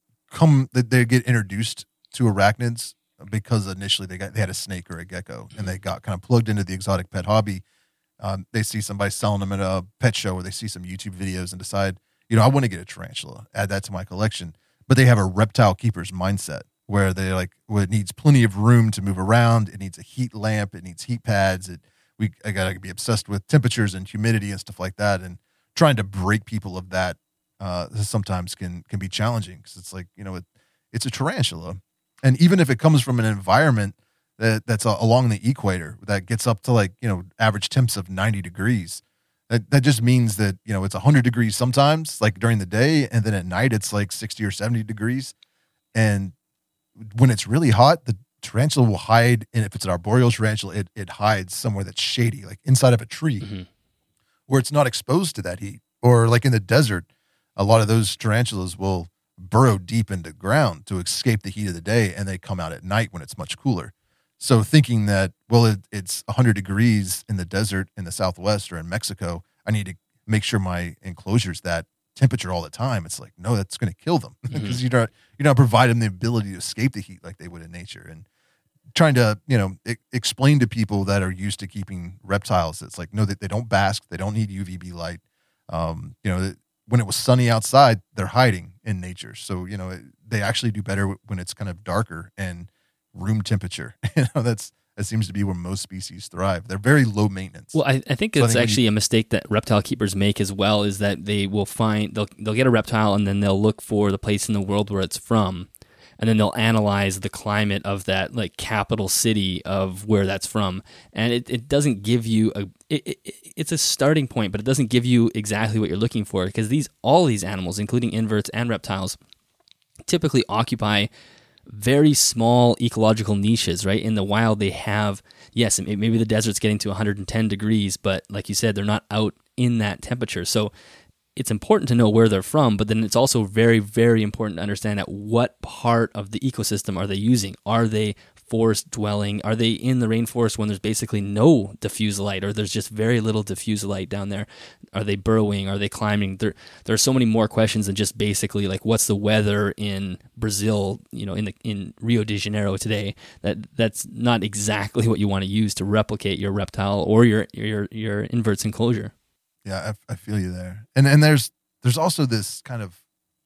A: come that they get introduced to arachnids because initially they got they had a snake or a gecko and they got kind of plugged into the exotic pet hobby. Um, they see somebody selling them at a pet show, or they see some YouTube videos and decide, you know, I want to get a tarantula, add that to my collection. But they have a reptile keeper's mindset where they like, well, it needs plenty of room to move around. It needs a heat lamp. It needs heat pads. It we I gotta be obsessed with temperatures and humidity and stuff like that. And trying to break people of that uh, sometimes can can be challenging because it's like, you know, it, it's a tarantula. And even if it comes from an environment that, that's uh, along the equator that gets up to like, you know, average temps of ninety degrees, that, that just means that, you know, it's one hundred degrees sometimes, like during the day, and then at night it's like sixty or seventy degrees. And when it's really hot, the tarantula will hide, and if it's an arboreal tarantula, it, it hides somewhere that's shady, like inside of a tree, mm-hmm. where it's not exposed to that heat. Or like in the desert, a lot of those tarantulas will burrow deep into the ground to escape the heat of the day, and they come out at night when it's much cooler. So thinking that, well, it, it's one hundred degrees in the desert in the Southwest or in Mexico, I need to make sure my enclosure's that temperature all the time. It's like, no, that's going to kill them because mm-hmm. you're not you're not providing them the ability to escape the heat like they would in nature. And trying to, you know, I- explain to people that are used to keeping reptiles, it's like, no, they, they don't bask, they don't need U V B light. Um, you know, when it was sunny outside, they're hiding in nature. So, you know, they actually do better when it's kind of darker and room temperature. You know, that's that seems to be where most species thrive. They're very low maintenance.
B: Well, I, I think
A: so
B: it's
A: I think
B: actually
A: you,
B: a mistake that reptile keepers make as well, is that they will find, they'll, they'll get a reptile and then they'll look for the place in the world where it's from. And then they'll analyze the climate of that like capital city of where that's from. And it, it doesn't give you a, it, it, it's a starting point, but it doesn't give you exactly what you're looking for, because these, all these animals, including inverts and reptiles, typically occupy very small ecological niches, right? In the wild, they have, yes, maybe the desert's getting to one hundred ten degrees, but like you said, they're not out in that temperature. So it's important to know where they're from, but then it's also very, very important to understand at what part of the ecosystem are they using. Are they forest dwelling? Are they in the rainforest when there's basically no diffuse light, or there's just very little diffuse light down there? Are they burrowing? Are they climbing? There, there are so many more questions than just basically like, what's the weather in Brazil, you know, in the, in Rio de Janeiro today? That that's not exactly what you want to use to replicate your reptile or your your your invert's enclosure.
A: Yeah, I, I feel you there. And and there's there's also this kind of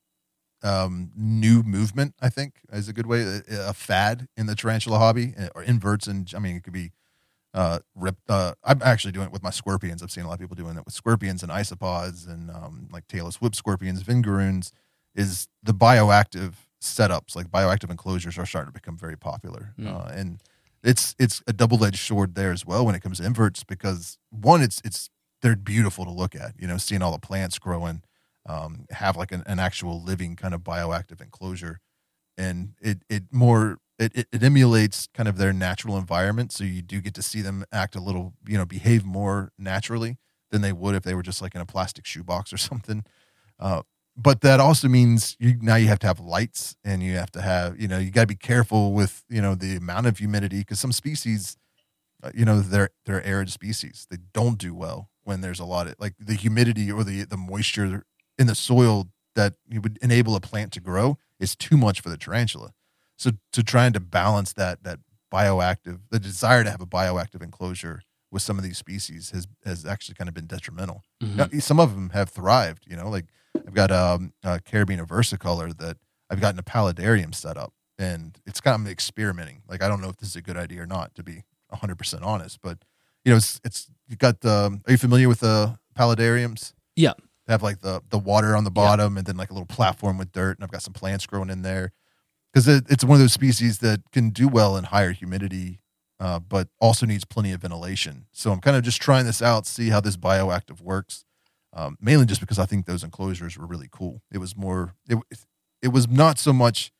A: um, new movement, I think, is a good way, a, a fad in the tarantula hobby, or inverts. And I mean, it could be uh, rip. Uh, I'm actually doing it with my scorpions. I've seen a lot of people doing it with scorpions and isopods and um, like tailless whip scorpions, vingaroons. Is the bioactive setups, like bioactive enclosures, are starting to become very popular. Mm. Uh, and it's it's a double-edged sword there as well when it comes to inverts, because one, it's it's they're beautiful to look at, you know, seeing all the plants growing, um, have like an, an actual living kind of bioactive enclosure. And it, it more, it, it, it emulates kind of their natural environment. So you do get to see them act a little, you know, behave more naturally than they would if they were just like in a plastic shoebox or something. Uh, but that also means you, now you have to have lights, and you have to have, you know, you got to be careful with, you know, the amount of humidity, because some species, uh, you know, they're, they're arid species. They don't do well when there's a lot of like the humidity or the, the moisture in the soil that you would enable a plant to grow is too much for the tarantula. So to trying to balance that that bioactive, the desire to have a bioactive enclosure with some of these species has has actually kind of been detrimental.
B: Mm-hmm.
A: Now, some of them have thrived. You know, like I've got um, a Carabina versicolor that I've gotten a paludarium set up, and it's kind of experimenting. Like I don't know if this is a good idea or not, to be one hundred percent honest, but you know, it's it's you got. Um, are you familiar with the paludariums?
B: Yeah.
A: They have like the the water on the bottom, yeah. and then like a little platform with dirt, and I've got some plants growing in there because it, it's one of those species that can do well in higher humidity, uh, but also needs plenty of ventilation. So I'm kind of just trying this out, see how this bioactive works. Um, mainly just because I think those enclosures were really cool. It was more, it it was not so much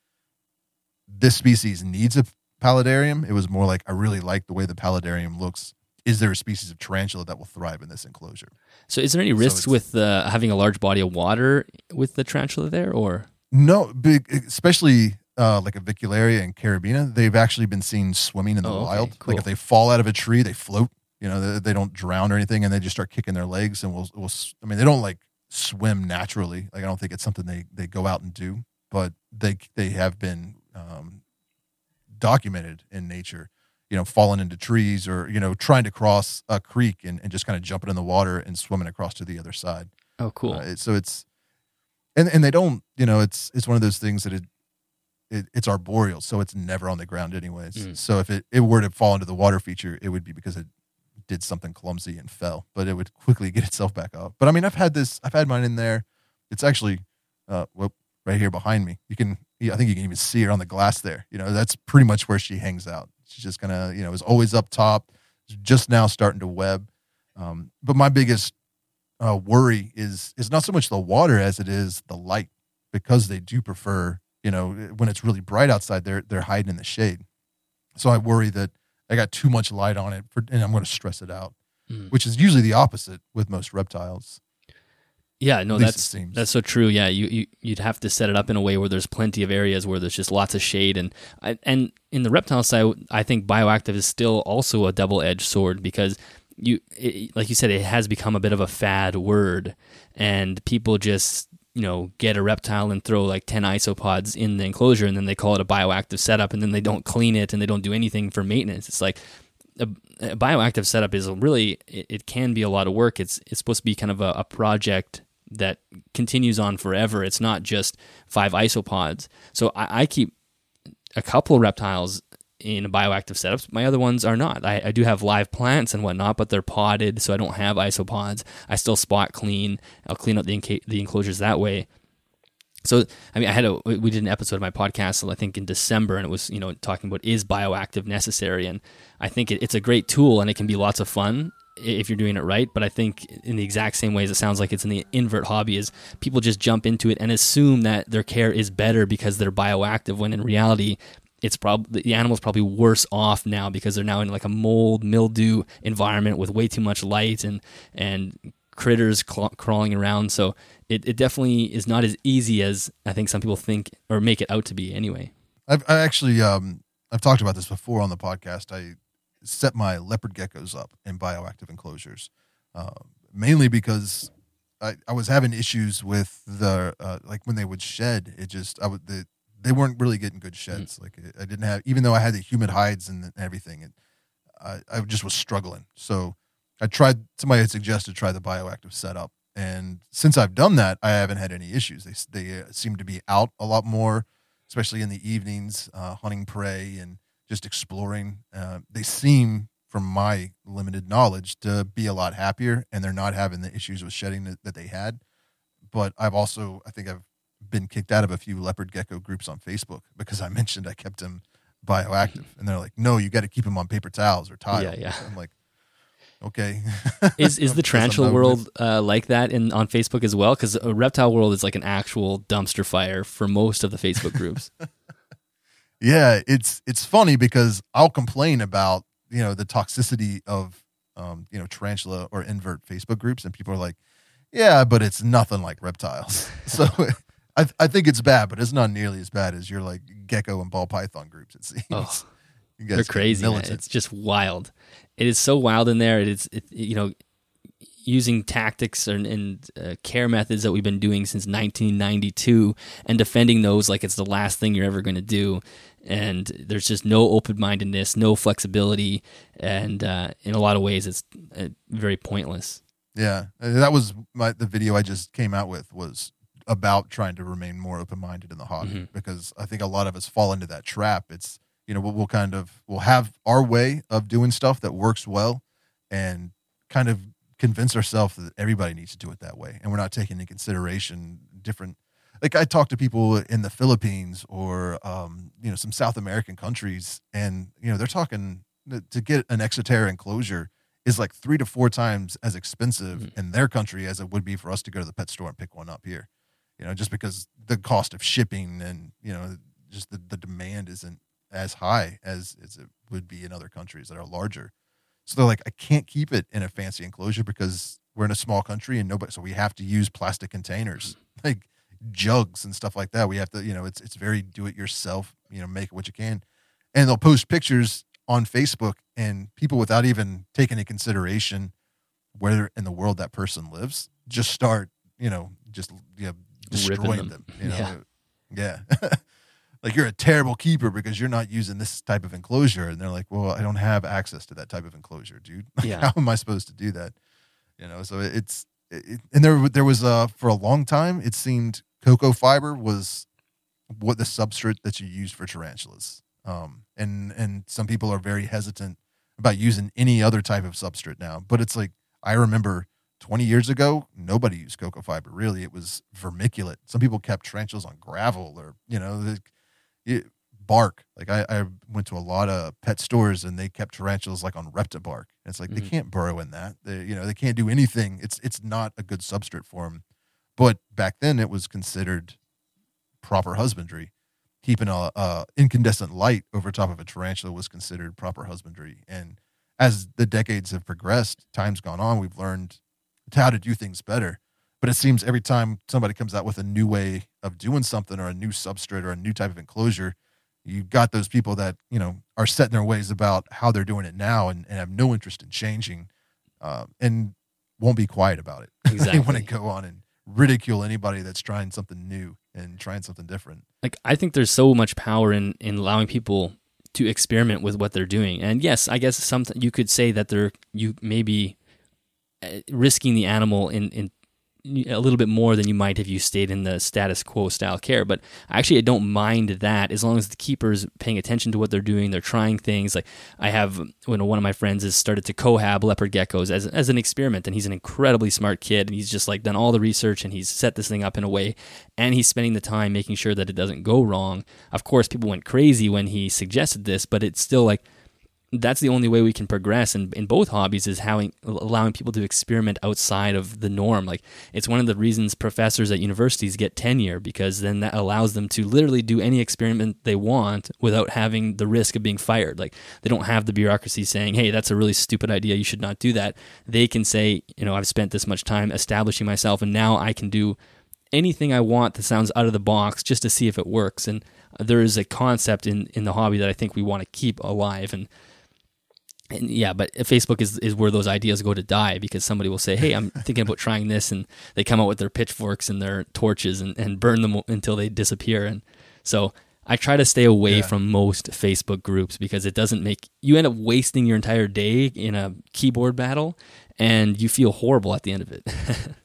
A: this species needs a paludarium. It was more like I really like the way the paludarium looks. Is there a species of tarantula that will thrive in this enclosure?
B: So is there any risks so with uh, having a large body of water with the tarantula there, or?
A: No, big, especially uh, like Avicularia and Carabina, they've actually been seen swimming in the
B: oh, okay,
A: wild.
B: Cool.
A: Like if they fall out of a tree, they float. You know, they, they don't drown or anything, and they just start kicking their legs. And we'll, we'll, I mean, they don't like swim naturally. Like I don't think it's something they, they go out and do, but they they have been um, documented in nature. You know, falling into trees or, you know, trying to cross a creek and, and just kind of jumping in the water and swimming across to the other side.
B: Oh, cool.
A: Uh, so it's, and and they don't, you know, it's it's one of those things that it, it it's arboreal, so it's never on the ground anyways. Mm. So if it, it were to fall into the water feature, it would be because it did something clumsy and fell, but it would quickly get itself back up. But I mean, I've had this, I've had mine in there. It's actually, uh, well, right here behind me. You can, I think you can even see her on the glass there. You know, that's pretty much where she hangs out. She's just gonna, you know, is always up top, just now starting to web. Um, but my biggest uh, worry is is not so much the water as it is the light, because they do prefer, you know, when it's really bright outside, they're they're hiding in the shade. So I worry that I got too much light on it, for, and I'm going to stress it out, mm. which is usually the opposite with most reptiles.
B: Yeah, no, that's that's so true. Yeah, you, you you'd have to set it up in a way where there's plenty of areas where there's just lots of shade, and and in the reptile side, I think bioactive is still also a double-edged sword, because you, it, like you said, it has become a bit of a fad word, and people just, you know, get a reptile and throw like ten isopods in the enclosure, and then they call it a bioactive setup, and then they don't clean it and they don't do anything for maintenance. It's like a, a bioactive setup is really, it, it can be a lot of work. It's it's supposed to be kind of a, a project that continues on forever. It's not just five isopods. So I, I keep a couple of reptiles in bioactive setups. My other ones are not. I, I do have live plants and whatnot, but they're potted, so I don't have isopods. I still spot clean. I'll clean up the enca- the enclosures that way. So, I mean, I had a, we did an episode of my podcast, I think in December, and it was, you know, talking about, is bioactive necessary? And I think it, it's a great tool, and it can be lots of fun if you're doing it right. But I think in the exact same ways, it sounds like it's in the invert hobby, is people just jump into it and assume that their care is better because they're bioactive, when in reality, it's probably, the animal's probably worse off now because they're now in like a mold, mildew environment with way too much light and, and critters cl- crawling around. So it, it definitely is not as easy as I think some people think or make it out to be anyway.
A: I've I actually, um, I've talked about this before on the podcast. I set my leopard geckos up in bioactive enclosures, uh, mainly because I, I was having issues with the, uh, like when they would shed, it just, I would, the, they weren't really getting good sheds. Mm-hmm. Like I didn't have, even though I had the humid hides and everything, it, I, I just was struggling. So I tried, somebody had suggested try the bioactive setup. And since I've done that, I haven't had any issues. They, they uh, seem to be out a lot more, especially in the evenings, uh, hunting prey and just exploring. Uh, they seem, from my limited knowledge, to be a lot happier, and they're not having the issues with shedding that, that they had. But I've also, I think I've been kicked out of a few leopard gecko groups on Facebook because I mentioned I kept them bioactive, and they're like, "No, you got to keep them on paper towels or tile."
B: Yeah, yeah.
A: I'm like, okay.
B: is is the tarantula world uh, like that in on Facebook as well? Because a reptile world is like an actual dumpster fire for most of the Facebook groups.
A: Yeah, it's it's funny because I'll complain about, you know, the toxicity of um, you know, tarantula or invert Facebook groups, and people are like, "Yeah, but it's nothing like reptiles." So I I think it's bad, but it's not nearly as bad as your like gecko and ball python groups. It seems.
B: Oh, you they're crazy. Man. It's just wild. It is so wild in there. It is, it, you know, using tactics and, and uh, care methods that we've been doing since nineteen ninety-two and defending those like it's the last thing you're ever going to do. And there's just no open-mindedness, no flexibility, and uh, in a lot of ways, it's uh, very pointless.
A: Yeah, that was my, the video I just came out with was about trying to remain more open-minded in the hobby, mm-hmm. because I think a lot of us fall into that trap. It's, you know, we'll, we'll kind of, we'll have our way of doing stuff that works well and kind of convince ourselves that everybody needs to do it that way. And we're not taking into consideration different, like I talk to people in the Philippines or, um, you know, some South American countries, and, you know, they're talking to get an Exoterra enclosure is like three to four times as expensive mm-hmm. in their country as it would be for us to go to the pet store and pick one up here. You know, just because the cost of shipping and, you know, just the, the demand isn't as high as, as it would be in other countries that are larger. So they're like, I can't keep it in a fancy enclosure because we're in a small country and nobody, so we have to use plastic containers, like jugs and stuff like that. We have to, you know, it's, it's very do it yourself, you know, make it what you can. And they'll post pictures on Facebook, and people, without even taking into consideration where in the world that person lives, just start, you know, just, you know, destroying them. them. You know, yeah. yeah. Like, you're a terrible keeper because you're not using this type of enclosure. And they're like, well, I don't have access to that type of enclosure, dude. Like,
B: yeah.
A: How am I supposed to do that? You know, so it's, it, and there, there was, uh, for a long time, it seemed cocoa fiber was what the substrate that you use for tarantulas. Um, and, and some people are very hesitant about using any other type of substrate now, but it's like, I remember twenty years ago, nobody used cocoa fiber. Really. It was vermiculite. Some people kept tarantulas on gravel or, you know, the, it, bark. Like I, I went to a lot of pet stores and they kept tarantulas like on Repta bark. And it's like, mm-hmm. they can't burrow in that. They, you know, they can't do anything. It's, it's not a good substrate for them. But back then it was considered proper husbandry. Keeping a, a incandescent light over top of a tarantula was considered proper husbandry. And as the decades have progressed, time's gone on, we've learned how to do things better. But it seems every time somebody comes out with a new way of doing something or a new substrate or a new type of enclosure, you got those people that, you know, are set in their ways about how they're doing it now and, and have no interest in changing, uh, and won't be quiet about it.
B: Exactly.
A: They want to go on and ridicule anybody that's trying something new and trying something different.
B: Like, I think there's so much power in, in allowing people to experiment with what they're doing. And yes, I guess something you could say that they're, you may be risking the animal in, in a little bit more than you might if you stayed in the status quo style care. But actually, I don't mind that as long as the keeper's paying attention to what they're doing. They're trying things. Like, I have, you know, one of my friends has started to cohab leopard geckos as, as an experiment, and he's an incredibly smart kid, and he's just like done all the research, and he's set this thing up in a way, and he's spending the time making sure that it doesn't go wrong. Of course, people went crazy when he suggested this, but it's still like, that's the only way we can progress in, in both hobbies is how allowing people to experiment outside of the norm. Like, it's one of the reasons professors at universities get tenure, because then that allows them to literally do any experiment they want without having the risk of being fired. Like, they don't have the bureaucracy saying, hey, that's a really stupid idea, you should not do that. They can say, you know, I've spent this much time establishing myself, and now I can do anything I want that sounds out of the box just to see if it works. And there is a concept in, in the hobby that I think we want to keep alive. And And yeah, but Facebook is, is where those ideas go to die, because somebody will say, hey, I'm thinking about trying this, and they come out with their pitchforks and their torches and, and burn them until they disappear. And so I try to stay away yeah. from most Facebook groups, because it doesn't make, you end up wasting your entire day in a keyboard battle, and you feel horrible at the end of it.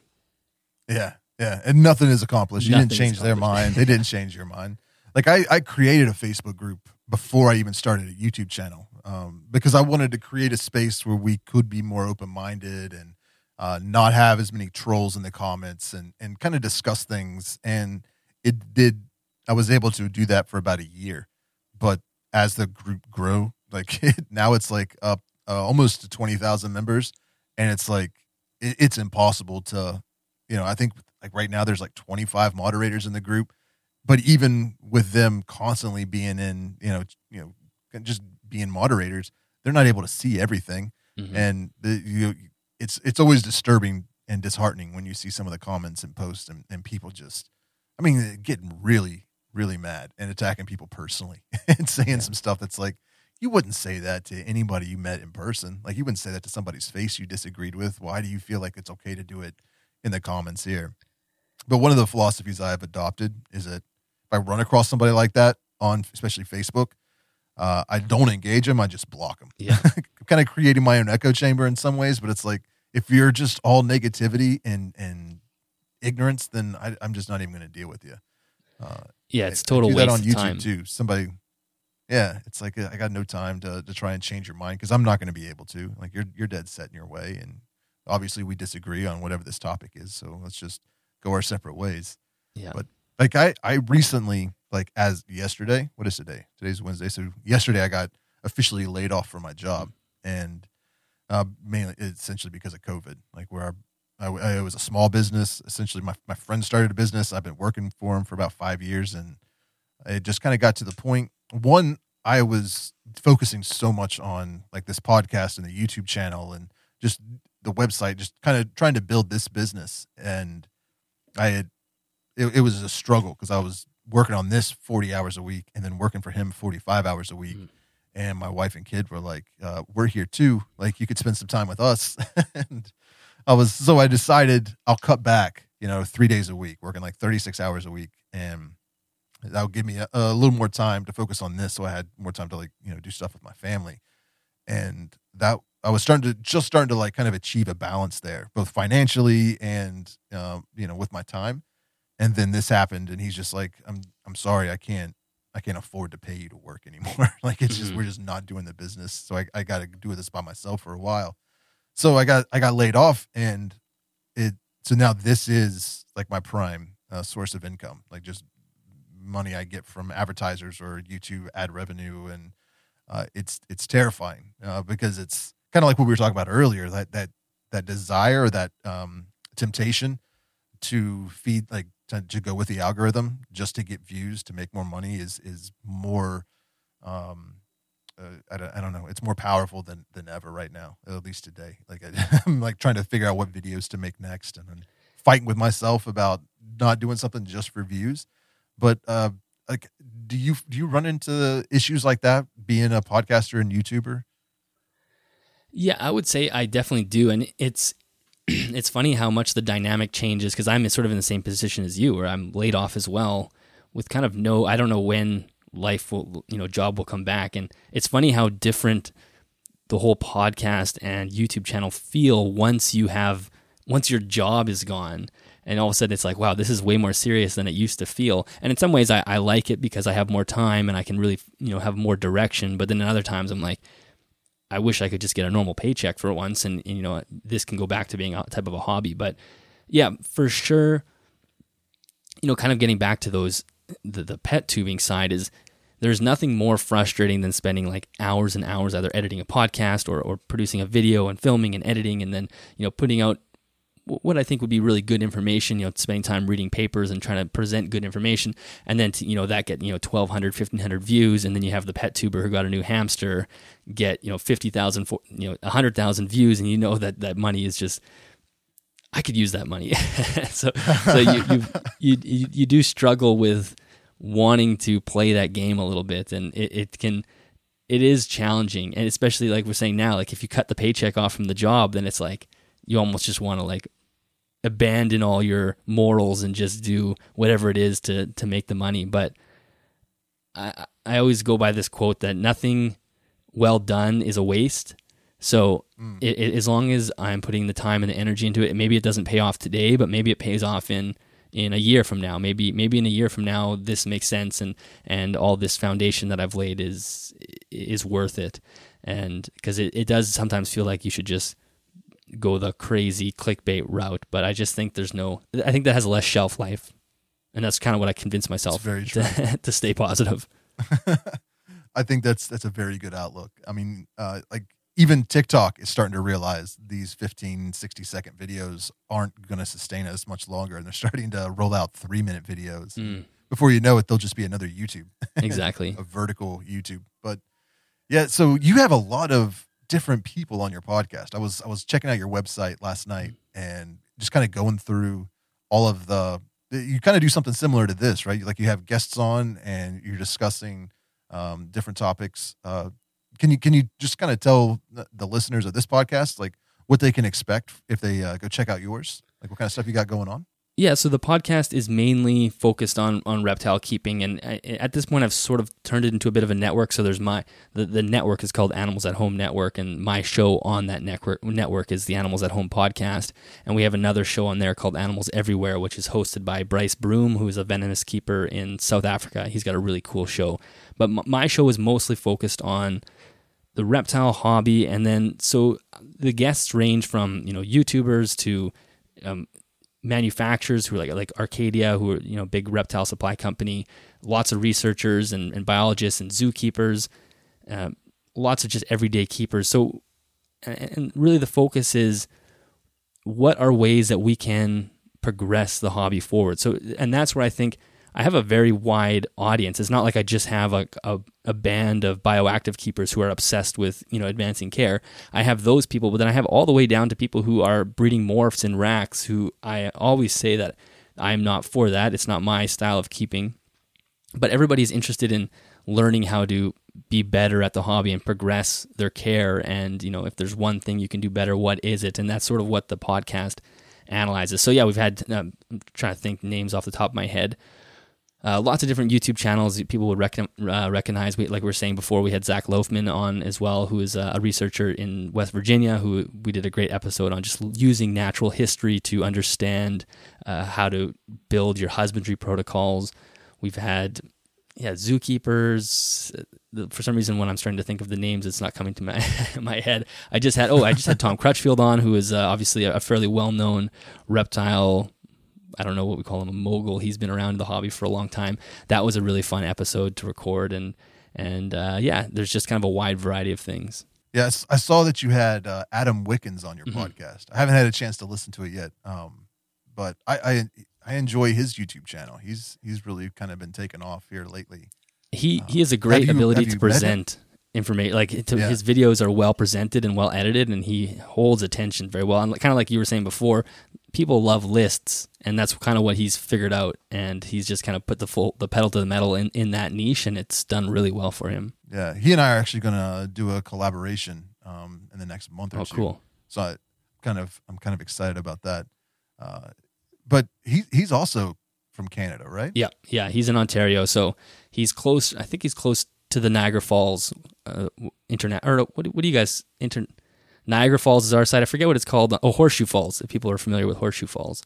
A: yeah, yeah, and nothing is accomplished. You
B: Nothing
A: didn't change their mind. They didn't change your mind. Like, I, I created a Facebook group before I even started a YouTube channel, um, because I wanted to create a space where we could be more open-minded and uh, not have as many trolls in the comments, and, and kind of discuss things. And it did, I was able to do that for about a year. But as the group grew, like now it's like up uh, almost to twenty thousand members. And it's like, it, it's impossible to, you know, I think like right now there's like twenty-five moderators in the group. But even with them constantly being in, you know, you know, just being moderators, they're not able to see everything, mm-hmm. and the, you, it's it's always disturbing and disheartening when you see some of the comments and posts, and, and people just, I mean, getting really, really mad and attacking people personally and saying yeah. some stuff that's like, you wouldn't say that to anybody you met in person. Like, you wouldn't say that to somebody's face you disagreed with. Why do you feel like it's okay to do it in the comments here? But one of the philosophies I've adopted is that if I run across somebody like that on, especially Facebook, uh, I don't engage them. I just block them.
B: Yeah.
A: I'm kind of creating my own echo chamber in some ways, but it's like, if you're just all negativity and, and ignorance, then I, I'm just not even going to deal with you. Uh,
B: yeah, it's
A: I,
B: total
A: I do
B: waste
A: that on
B: of
A: YouTube
B: time.
A: too. Somebody, yeah, it's like I got no time to to try and change your mind because I'm not going to be able to. Like, you're you're dead set in your way, and obviously we disagree on whatever this topic is. So let's just go our separate ways.
B: Yeah.
A: But like I I recently, like as yesterday, what is today? Today's Wednesday. So yesterday I got officially laid off from my job, and uh, mainly essentially because of COVID. Like, where I, I, I was a small business. Essentially, my my friend started a business. I've been working for him for about five years, and it just kind of got to the point. One, I was focusing so much on like this podcast and the YouTube channel and just the website, just kind of trying to build this business. And I had, it, it was a struggle because I was working on this forty hours a week and then working for him forty-five hours a week. Mm. And my wife and kid were like, uh, we're here too. Like, you could spend some time with us. And I was, so I decided I'll cut back, you know, three days a week, working like thirty-six hours a week. And that would give me a, a little more time to focus on this. So I had more time to, like, you know, do stuff with my family. And that I was starting to just starting to like kind of achieve a balance there, both financially and, um, you know, with my time. And then this happened, and he's just like, I'm, I'm sorry. I can't, I can't afford to pay you to work anymore. Like, it's just, mm-hmm. we're just not doing the business. So I, I got to do this by myself for a while. So I got, I got laid off, and it, so now this is like my prime uh, source of income, like just money I get from advertisers or YouTube ad revenue. And uh, it's, it's terrifying uh, because it's kind of like what we were talking about earlier, that, that, that desire, that um, temptation to feed, like to, to go with the algorithm just to get views, to make more money is, is more, um, uh, I don't, I don't know. It's more powerful than, than ever right now, at least today. Like, I, I'm like trying to figure out what videos to make next, and then fighting with myself about not doing something just for views. But, uh, like, do you, do you run into issues like that being a podcaster and YouTuber?
B: Yeah, I would say I definitely do. And it's, it's funny how much the dynamic changes, because I'm sort of in the same position as you, where I'm laid off as well with kind of no, I don't know when life will, you know, job will come back. And it's funny how different the whole podcast and YouTube channel feel once you have, once your job is gone. And all of a sudden it's like, wow, this is way more serious than it used to feel. And in some ways I, I like it because I have more time and I can really, you know, have more direction. But then in other times I'm like, I wish I could just get a normal paycheck for once, and, and you know, this can go back to being a type of a hobby. But yeah, for sure, you know, kind of getting back to those, the, the pet tubing side is, there's nothing more frustrating than spending like hours and hours either editing a podcast or, or producing a video and filming and editing, and then, you know, putting out what I think would be really good information, you know, spending time reading papers and trying to present good information. And then, to, you know, that get, you know, twelve hundred, fifteen hundred views. And then you have the pet tuber who got a new hamster get, you know, fifty thousand, you know, one hundred thousand views. And you know that that money is just, I could use that money. so so you, you, you, you, you do struggle with wanting to play that game a little bit. And it, it can, it is challenging. And especially like we're saying now, like if you cut the paycheck off from the job, then it's like, you almost just want to like abandon all your morals and just do whatever it is to to make the money. But I I always go by this quote that nothing well done is a waste. So mm. it, it, as long as I'm putting the time and the energy into it, maybe it doesn't pay off today, but maybe it pays off in in a year from now. Maybe maybe in a year from now this makes sense, and and all this foundation that I've laid is is worth it. And because it, it does sometimes feel like you should just go the crazy clickbait route, but I just think there's no, I think that has less shelf life, and that's kind of what I convince myself
A: very true.
B: To, to stay positive.
A: I think that's that's a very good outlook. I mean, uh, like even TikTok is starting to realize these fifteen, sixty second videos aren't going to sustain us much longer, and they're starting to roll out three minute videos. Mm. Before you know it, they'll just be another YouTube.
B: Exactly.
A: A vertical YouTube. But yeah, so you have a lot of different people on your podcast. I was I was checking out your website last night and just kind of going through all of the, you kind of do something similar to this, right? Like you have guests on and you're discussing um, different topics. Uh, can you can you just kind of tell the, the listeners of this podcast like what they can expect if they uh, go check out yours? Like what kind of stuff you got going on?
B: Yeah, so the podcast is mainly focused on on reptile keeping, and I, at this point, I've sort of turned it into a bit of a network. So there's my the, the network is called Animals at Home Network, and my show on that network network is the Animals at Home podcast, and we have another show on there called Animals Everywhere, which is hosted by Bryce Broom, who is a venomous keeper in South Africa. He's got a really cool show, but m- my show is mostly focused on the reptile hobby, and then so the guests range from you know YouTubers to um, manufacturers who are like like Arcadia, who are you know big reptile supply company, lots of researchers and, and biologists and zookeepers, uh, lots of just everyday keepers. So, and really the focus is what are ways that we can progress the hobby forward. So, and that's where I think I have a very wide audience. It's not like I just have a, a, a band of bioactive keepers who are obsessed with, you know, advancing care. I have those people, but then I have all the way down to people who are breeding morphs and racks, who I always say that I'm not for that. It's not my style of keeping. But everybody's interested in learning how to be better at the hobby and progress their care. And, you know, if there's one thing you can do better, what is it? And that's sort of what the podcast analyzes. So yeah, we've had, um, I'm trying to think names off the top of my head. Uh, lots of different YouTube channels that people would rec- uh, recognize. We, like we were saying before, we had Zach Loafman on as well, who is a researcher in West Virginia, who we did a great episode on just using natural history to understand uh, how to build your husbandry protocols. We've had yeah zookeepers. For some reason, when I'm starting to think of the names, it's not coming to my my head. I just had oh, I just had Tom Crutchfield on, who is uh, obviously a, a fairly well-known reptile. I don't know what we call him, a mogul. He's been around the hobby for a long time. That was a really fun episode to record, and and uh, yeah, there's just kind of a wide variety of things.
A: Yes, I saw that you had uh, Adam Wickens on your mm-hmm. podcast. I haven't had a chance to listen to it yet, um, but I, I I enjoy his YouTube channel. He's he's really kind of been taken off here lately.
B: He
A: um,
B: he has a great
A: you,
B: ability to present information. Like to, yeah. His videos are well presented and well edited, and he holds attention very well. And kind of like you were saying before, people love lists, and that's kind of what he's figured out. And he's just kind of put the full the pedal to the metal in, in that niche, and it's done really well for him.
A: Yeah, he and I are actually going to do a collaboration um, in the next month or
B: oh,
A: two.
B: Oh, cool!
A: So I kind of I'm kind of excited about that. Uh, but he he's also from Canada, right?
B: Yeah, yeah, he's in Ontario, so he's close. I think he's close to the Niagara Falls uh, internet. Or what? What do you guys inter? Niagara Falls is our side. I forget what it's called. Oh, Horseshoe Falls. If people are familiar with Horseshoe Falls,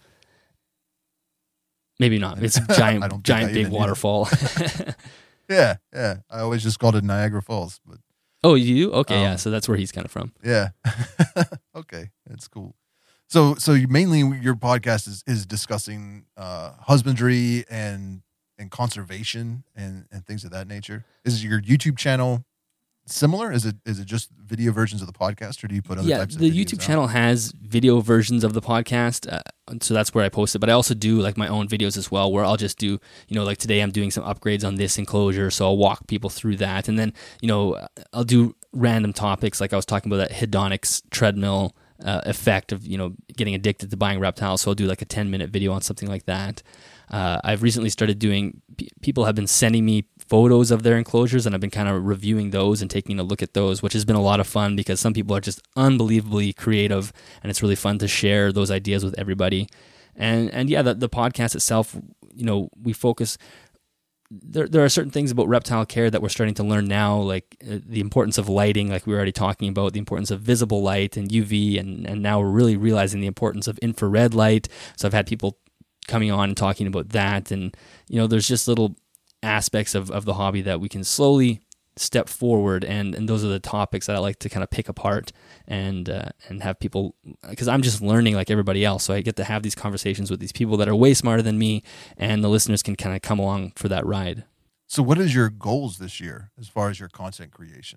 B: maybe not. It's a giant, giant, big waterfall.
A: yeah, yeah. I always just called it Niagara Falls, but
B: oh, you do? Okay, um, yeah. So that's where he's kind of from.
A: Yeah. Okay, that's cool. So, so you, mainly your podcast is is discussing uh, husbandry and and conservation and and things of that nature. Is your YouTube channel similar? Is it is it just video versions of the podcast, or do you put other
B: yeah,
A: types of videos?
B: Yeah, the YouTube
A: out? channel
B: has video versions of the podcast, uh, so that's where I post it. But I also do like my own videos as well, where I'll just do, you know, like today I'm doing some upgrades on this enclosure, so I'll walk people through that, and then you know I'll do random topics like I was talking about that hedonics treadmill uh, effect of you know getting addicted to buying reptiles. So I'll do like a ten minute video on something like that. Uh, I've recently started doing. People have been sending me photos of their enclosures, and I've been kind of reviewing those and taking a look at those, which has been a lot of fun because some people are just unbelievably creative, and it's really fun to share those ideas with everybody. And and yeah, the, the podcast itself, you know, we focus. There there are certain things about reptile care that we're starting to learn now, like uh, the importance of lighting, like we were already talking about, the importance of visible light and U V, and and now we're really realizing the importance of infrared light. So I've had people coming on and talking about that, and you know, there's just little aspects of, of the hobby that we can slowly step forward, and, and those are the topics that I like to kind of pick apart and uh, and have people, because I'm just learning like everybody else, so I get to have these conversations with these people that are way smarter than me, and the listeners can kind of come along for that ride.
A: So what is your goals this year as far as your content creation?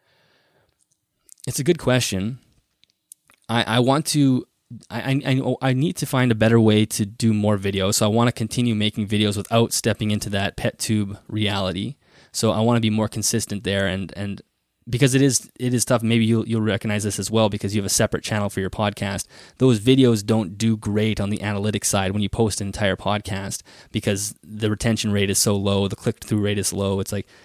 B: It's a good question. I, I want to I, I I need to find a better way to do more videos. So I want to continue making videos without stepping into that pet tube reality. So I want to be more consistent there, and and because it is it is tough. Maybe you'll you'll recognize this as well because you have a separate channel for your podcast. Those videos don't do great on the analytics side when you post an entire podcast because the retention rate is so low, the click through rate is low. It's like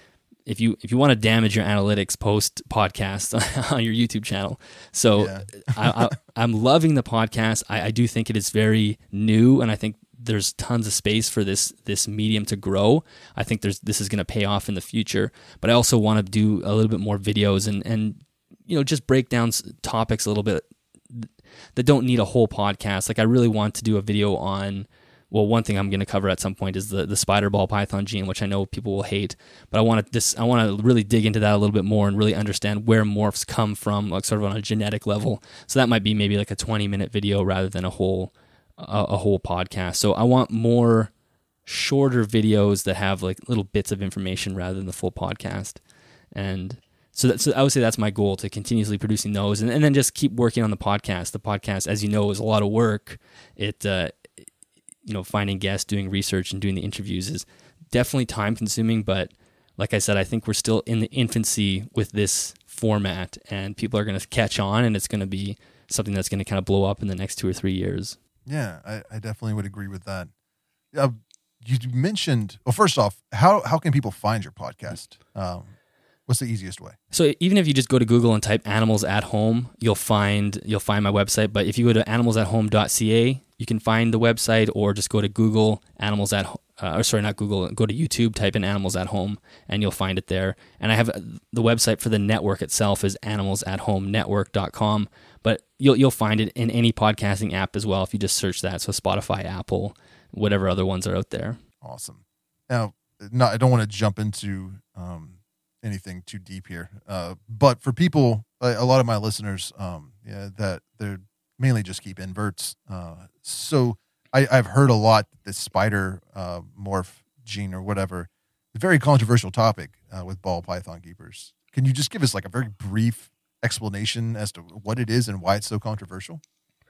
B: if you if you want to damage your analytics, post podcast on your YouTube channel. So
A: Yeah.
B: I, I, I'm loving the podcast. I, I do think it is very new, and I think there's tons of space for this this medium to grow. I think there's this is going to pay off in the future. But I also want to do a little bit more videos and and you know just break down topics a little bit that don't need a whole podcast. Like I really want to do a video on, well, one thing I'm going to cover at some point is the, the spider ball python gene, which I know people will hate, but I want to this I want to really dig into that a little bit more and really understand where morphs come from, like sort of on a genetic level. So that might be maybe like a twenty minute video rather than a whole a, a whole podcast. So I want more shorter videos that have like little bits of information rather than the full podcast. And So, that, so I would say that's my goal, to continuously producing those, and, and then just keep working on the podcast. The podcast, as you know, is a lot of work. It, uh, you know, finding guests, doing research, and doing the interviews is definitely time consuming. But like I said, I think we're still in the infancy with this format, and people are going to catch on, and it's going to be something that's going to kind of blow up in the next two or three years.
A: Yeah, I, I definitely would agree with that. Uh, you mentioned, well, first off, how how can people find your podcast? Um, What's the easiest way?
B: So even if you just go to Google and type "animals at home," you'll find you'll find my website. But if you go to animals at home dot c a, you can find the website, or just go to Google animals at uh, or sorry, not Google. Go to YouTube, type in "animals at home," and you'll find it there. And I have the website for the network itself is animals at home network dot com. But you'll you'll find it in any podcasting app as well if you just search that. So Spotify, Apple, whatever other ones are out there.
A: Awesome. Now, not I don't want to jump into um, anything too deep here. Uh, but for people, a, a lot of my listeners, um, yeah, that they're mainly just keep inverts. Uh, so I, I've heard a lot that this spider uh, morph gene or whatever, a very controversial topic uh, with ball python keepers. Can you just give us like a very brief explanation as to what it is and why it's so controversial?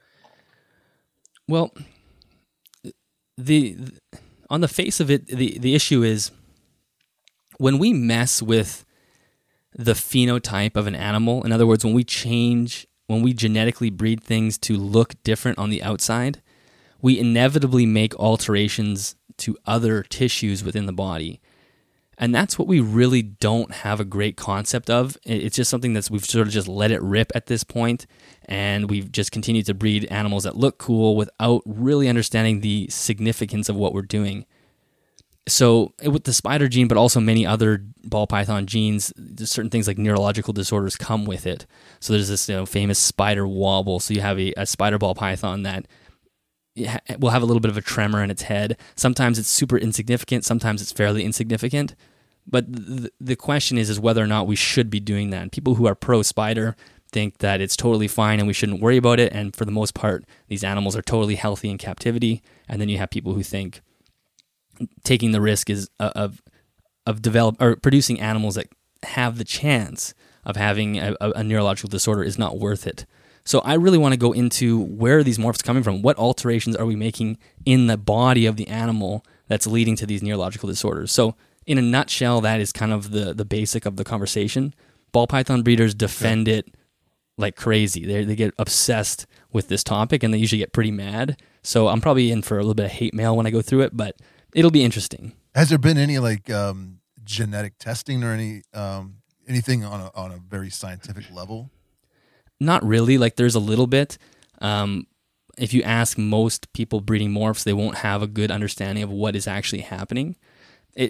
B: Well, the, the on the face of it, the, the issue is when we mess with the phenotype of an animal, in other words, when we change, when we genetically breed things to look different on the outside, we inevitably make alterations to other tissues within the body. And that's what we really don't have a great concept of. It's just something that's we've sort of just let it rip at this point, and we've just continued to breed animals that look cool without really understanding the significance of what we're doing. So with the spider gene, but also many other ball python genes, there's certain things like neurological disorders come with it. So there's this you know, famous spider wobble. So you have a, a spider ball python that will have a little bit of a tremor in its head. Sometimes it's super insignificant. Sometimes it's fairly insignificant. But the, the question is, is whether or not we should be doing that. And people who are pro-spider think that it's totally fine and we shouldn't worry about it. And for the most part, these animals are totally healthy in captivity. And then you have people who think taking the risk is uh, of of develop or producing animals that have the chance of having a, a neurological disorder is not worth it. So I really want to go into where are these morphs coming from? What alterations are we making in the body of the animal that's leading to these neurological disorders? So in a nutshell, that is kind of the the basic of the conversation. Ball python breeders defend it like crazy. They they get obsessed with this topic, and they usually get pretty mad. So I'm probably in for a little bit of hate mail when I go through it, but it'll be interesting.
A: Has there been any like um, genetic testing or any um, anything on a, on a very scientific level?
B: Not really. Like there's a little bit. Um, if you ask most people breeding morphs, they won't have a good understanding of what is actually happening. It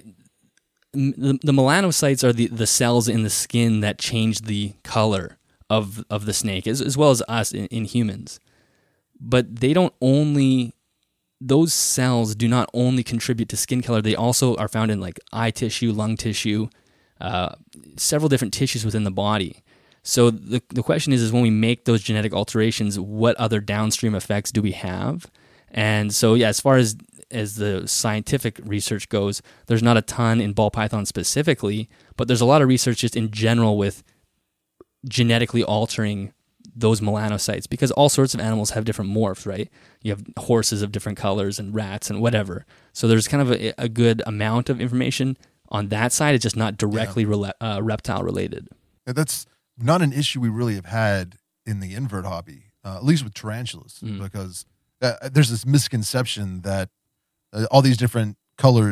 B: the, the melanocytes are the, the cells in the skin that change the color of of the snake, as, as well as us in, in humans. But they don't only those cells do not only contribute to skin color, they also are found in like eye tissue, lung tissue, uh, several different tissues within the body. So the the question is, is when we make those genetic alterations, what other downstream effects do we have? And so, yeah, as far as, as the scientific research goes, there's not a ton in ball python specifically, but there's a lot of research just in general with genetically altering those melanocytes, because all sorts of animals have different morphs, right? You have horses of different colors and rats and whatever. So there's kind of a, a good amount of information on that side. It's just not directly yeah. rela- uh, reptile related.
A: Yeah, that's not an issue we really have had in the invert hobby, uh, at least with tarantulas, mm. because uh, there's this misconception that uh, all these different colors,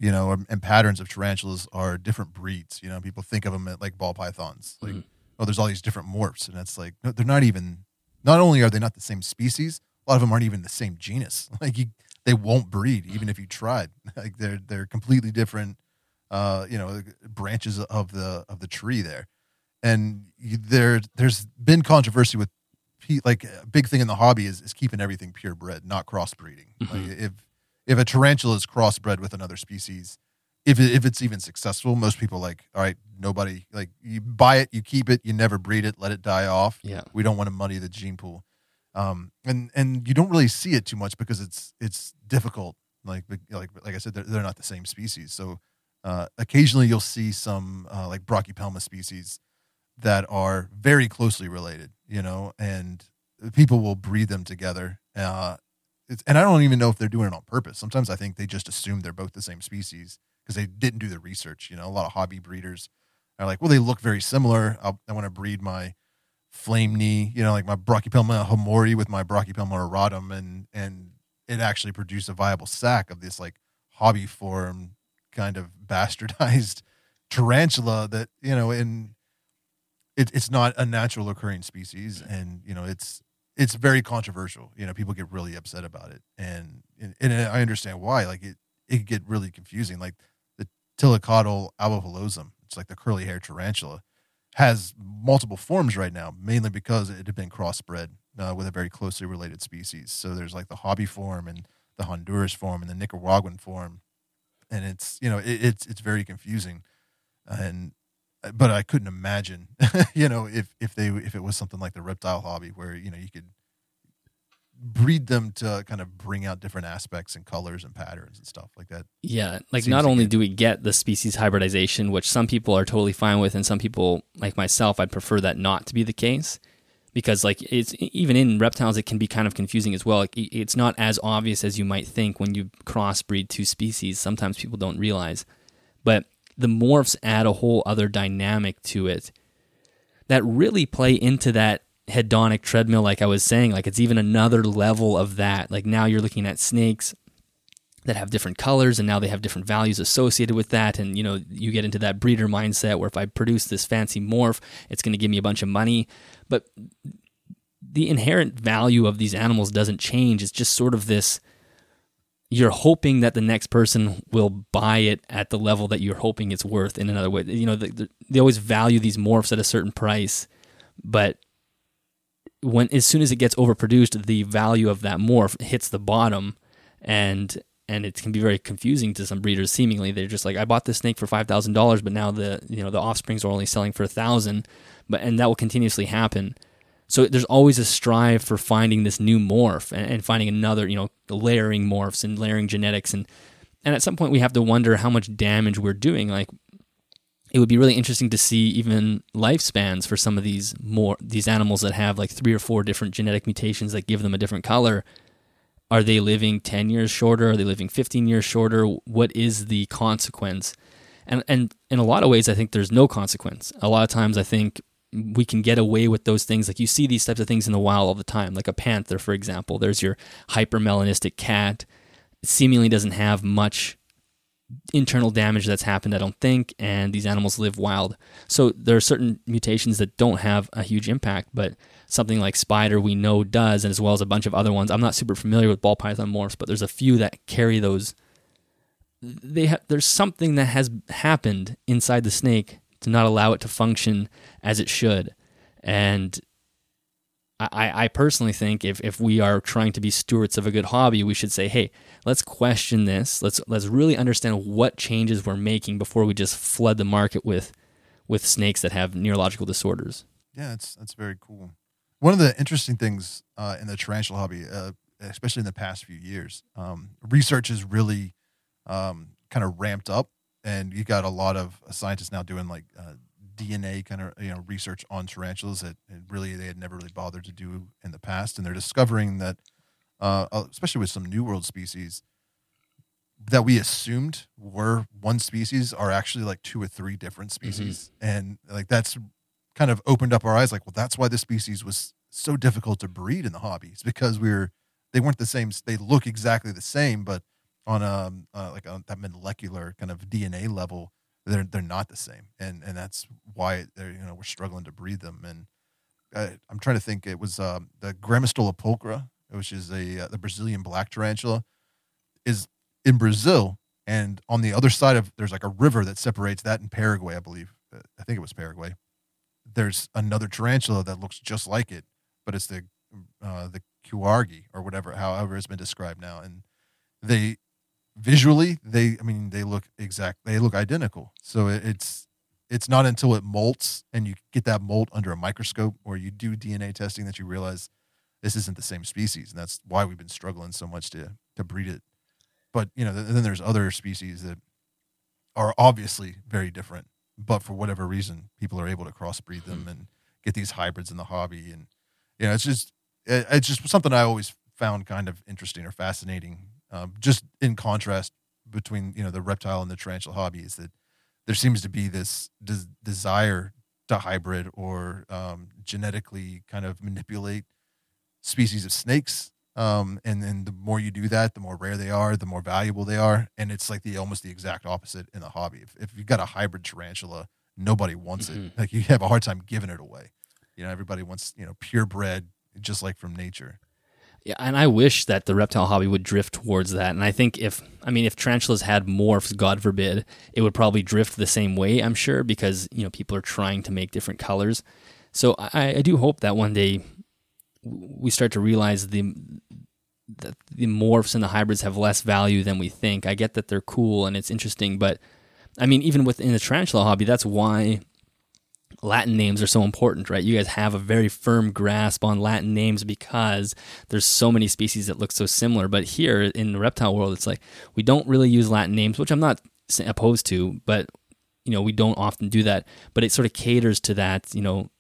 A: you know, and, and patterns of tarantulas are different breeds. You know, people think of them as like ball pythons. Like, mm-hmm. oh, there's all these different morphs, and it's like no, they're not even. Not only are they not the same species, a lot of them aren't even the same genus. Like you, they won't breed even if you tried. Like they're they're completely different, uh, you know, branches of the of the tree there. And you, there there's been controversy with, like a big thing in the hobby is, is keeping everything purebred, not crossbreeding. Mm-hmm. Like if if a tarantula is crossbred with another species, if it, if it's even successful, most people like, all right, nobody, like you buy it, you keep it, you never breed it, let it die off.
B: Yeah,
A: we don't want to muddy the gene pool. Um, and, and you don't really see it too much because it's, it's difficult. Like, like, like I said, they're, they're not the same species. So, uh, occasionally you'll see some, uh, like Brachypelma species that are very closely related, you know, and people will breed them together. Uh, it's, and I don't even know if they're doing it on purpose. Sometimes I think they just assume they're both the same species because they didn't do the research. You know, a lot of hobby breeders are like, well, they look very similar. I'll, I want to breed my flame knee, you know, like my Brachypelma homori with my Brachypelma auratum, and and it actually produced a viable sack of this like hobby form kind of bastardized tarantula that, you know, in it, it's not a natural occurring species, and you know it's it's very controversial. You know, people get really upset about it, and and, and I understand why. Like it it could get really confusing. Like the Tilicotyl albopilosum, it's like the curly hair tarantula, has multiple forms right now, mainly because it had been crossbred uh, with a very closely related species. So there's like the hobby form and the Honduras form and the Nicaraguan form, and it's, you know, it, it's it's very confusing. And but I couldn't imagine, you know, if if they if it was something like the reptile hobby where, you know, you could breed them to kind of bring out different aspects and colors and patterns and stuff like that.
B: Yeah, like not only do we get the species hybridization, which some people are totally fine with, and some people, like myself, I'd prefer that not to be the case, because like it's even in reptiles, it can be kind of confusing as well. Like it's not as obvious as you might think when you crossbreed two species. Sometimes people don't realize, but the morphs add a whole other dynamic to it that really play into that hedonic treadmill, like I was saying. Like it's even another level of that. Like now you're looking at snakes that have different colors, and now they have different values associated with that. And you know, you get into that breeder mindset where if I produce this fancy morph, it's going to give me a bunch of money. But the inherent value of these animals doesn't change. It's just sort of this, you're hoping that the next person will buy it at the level that you're hoping it's worth in another way. You know, they, they always value these morphs at a certain price, but when as soon as it gets overproduced, the value of that morph hits the bottom, and and it can be very confusing to some breeders. Seemingly, they're just like, I bought this snake for five thousand dollars, but now the you know the offsprings are only selling for a thousand, but and that will continuously happen. So there's always a strive for finding this new morph and, and finding another, you know, layering morphs and layering genetics, and and at some point we have to wonder how much damage we're doing. Like, it would be really interesting to see even lifespans for some of these more these animals that have like three or four different genetic mutations that give them a different color. Are they living ten years shorter? Are they living fifteen years shorter? What is the consequence? And and in a lot of ways, I think there's no consequence. A lot of times, I think we can get away with those things. Like you see these types of things in the wild all the time, like a panther, for example. There's your hypermelanistic cat. It seemingly doesn't have much internal damage that's happened, I don't think, and these animals live wild. So there are certain mutations that don't have a huge impact, but something like spider we know does, and as well as a bunch of other ones. I'm not super familiar with ball python morphs, but there's a few that carry those. They ha- there's something that has happened inside the snake to not allow it to function as it should. And I, I personally think if, if we are trying to be stewards of a good hobby, we should say, hey, let's question this. Let's let's really understand what changes we're making before we just flood the market with with snakes that have neurological disorders.
A: Yeah, that's that's very cool. One of the interesting things uh, in the tarantula hobby, uh, especially in the past few years, um, research has really um, kind of ramped up, and you got a lot of scientists now doing like uh, D N A kind of you know research on tarantulas that really they had never really bothered to do in the past, and they're discovering that, uh, especially with some New World species, that we assumed were one species are actually like two or three different species, mm-hmm. and like that's kind of opened up our eyes. Like, well, that's why this species was so difficult to breed in the hobbies, because we were they weren't the same. They look exactly the same, but on a uh, like on that molecular kind of D N A level, they're they're not the same, and and that's why they're, you know, we're struggling to breed them. And uh, I'm trying to think. It was um, the Grammostola pulchra, which is a uh, the Brazilian black tarantula, is in Brazil, and on the other side of there's like a river that separates that in Paraguay, I believe. I think it was Paraguay. There's another tarantula that looks just like it, but it's the uh, the Kuargi or whatever, however it's been described now, and they visually they I mean they look exact they look identical. So it, it's it's not until it molts and you get that molt under a microscope or you do D N A testing that you realize this isn't the same species, and that's why we've been struggling so much to to breed it. But you know, then there's other species that are obviously very different, but for whatever reason, people are able to crossbreed them and get these hybrids in the hobby. And you know, it's just it's just something I always found kind of interesting or fascinating. Um, just in contrast between, you know, the reptile and the tarantula hobby, is that there seems to be this des- desire to hybrid or um, genetically kind of manipulate species of snakes. Um, and then the more you do that, the more rare they are, the more valuable they are. And it's like the almost the exact opposite in the hobby. If, if you've got a hybrid tarantula, nobody wants mm-hmm. it. Like, you have a hard time giving it away. You know, everybody wants, you know, purebred, just like from nature.
B: Yeah, and I wish that the reptile hobby would drift towards that. And I think if, I mean, if tarantulas had morphs, God forbid, it would probably drift the same way, I'm sure, because, you know, people are trying to make different colors. So I, I do hope that one day we start to realize the that the morphs and the hybrids have less value than we think. I get that they're cool and it's interesting, but I mean, even within the tarantula hobby, that's why Latin names are so important, right? You guys have a very firm grasp on Latin names because there's so many species that look so similar. But here in the reptile world, it's like we don't really use Latin names, which I'm not opposed to, but you know, we don't often do that. But it sort of caters to that, you know,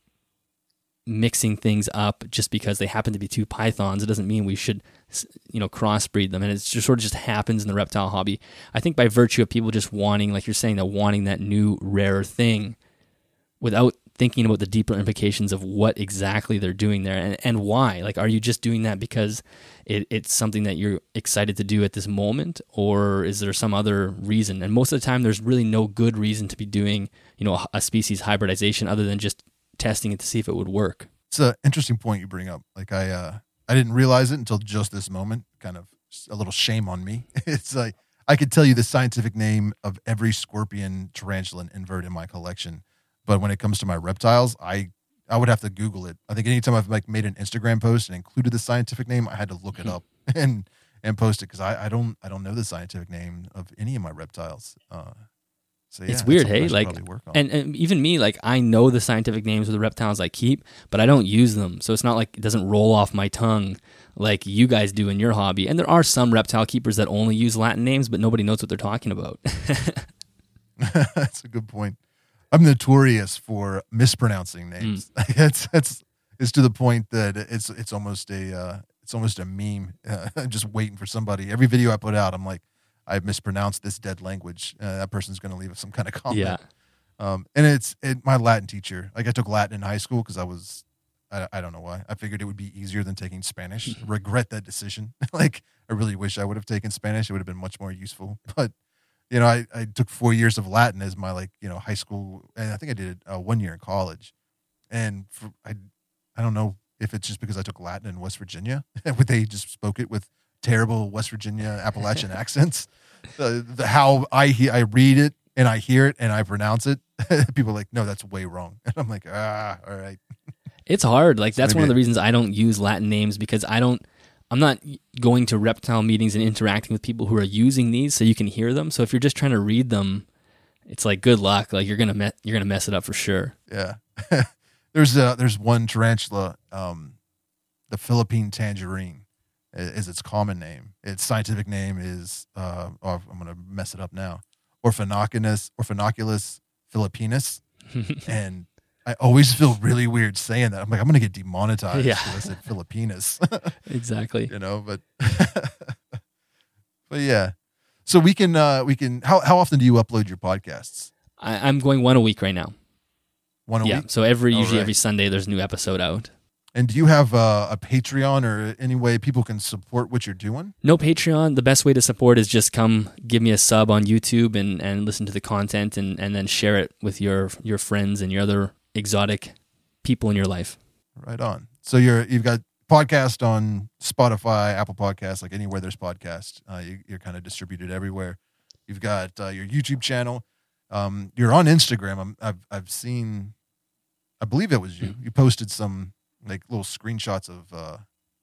B: mixing things up just because they happen to be two pythons. It doesn't mean we should, you know, crossbreed them. And it's just sort of just happens in the reptile hobby. I think by virtue of people just wanting, like you're saying, that wanting that new rare thing, without thinking about the deeper implications of what exactly they're doing there and, and why. Like, are you just doing that because it, it's something that you're excited to do at this moment, or is there some other reason? And most of the time, there's really no good reason to be doing, you know, a, a species hybridization other than just testing it to see if it would work.
A: It's an interesting point you bring up. Like, I, uh, I didn't realize it until just this moment. Kind of a little shame on me. It's like I could tell you the scientific name of every scorpion, tarantula, and invert in my collection. But when it comes to my reptiles, I I would have to Google it. I think anytime I've like made an Instagram post and included the scientific name, I had to look it up and and post it because I, I don't I don't know the scientific name of any of my reptiles. Uh, so yeah,
B: it's weird, hey, like, and, and even me, like I know the scientific names of the reptiles I keep, but I don't use them. So it's not like it doesn't roll off my tongue like you guys do in your hobby. And there are some reptile keepers that only use Latin names, but nobody knows what they're talking about.
A: That's a good point. I'm notorious for mispronouncing names. Mm. it's it's it's to the point that it's it's almost a uh, it's almost a meme. Uh, I'm just waiting for somebody. Every video I put out, I'm like, I've mispronounced this dead language. Uh, that person's going to leave some kind of comment.
B: Yeah.
A: Um, and it's it, my Latin teacher. Like I took Latin in high school because I was I, I don't know why. I figured it would be easier than taking Spanish. Regret that decision. Like I really wish I would have taken Spanish. It would have been much more useful. But you know, I, I took four years of Latin as my, like, you know, high school, and I think I did uh, one year in college. And for, I I don't know if it's just because I took Latin in West Virginia, and they just spoke it with terrible West Virginia Appalachian accents. The, the how I he, I read it, and I hear it, and I pronounce it, people are like, no, that's way wrong. And I'm like, ah, all right.
B: It's hard. Like, that's one of the reasons I don't use Latin names, because I don't, I'm not going to reptile meetings and interacting with people who are using these so you can hear them. So if you're just trying to read them, it's like, good luck. Like you're gonna me- you're gonna mess it up for sure.
A: Yeah. there's uh there's one tarantula, um, the Philippine tangerine is its common name. Its scientific name is uh oh, I'm gonna mess it up now. Orphanoculus Orphanoculus philippinus, and I always feel really weird saying that. I'm like, I'm going to get demonetized
B: yeah.
A: because I said Filipinas.
B: Exactly.
A: You know, but but yeah. So we can uh, we can. How how often do you upload your podcasts?
B: I, I'm going one a week right now.
A: One a
B: yeah,
A: week.
B: So every
A: All
B: usually
A: right.
B: every Sunday there's a new episode out.
A: And do you have a, a Patreon or any way people can support what you're doing?
B: No Patreon. The best way to support is just come give me a sub on YouTube and, and listen to the content and, and then share it with your your friends and your other exotic people in your life.
A: Right on. So you're you've got podcast on Spotify, Apple Podcasts, like anywhere there's podcasts. Uh, you, you're kind of distributed everywhere. You've got uh, your YouTube channel. Um, you're on Instagram. I'm, I've I've seen. I believe it was you. You posted some like little screenshots of uh,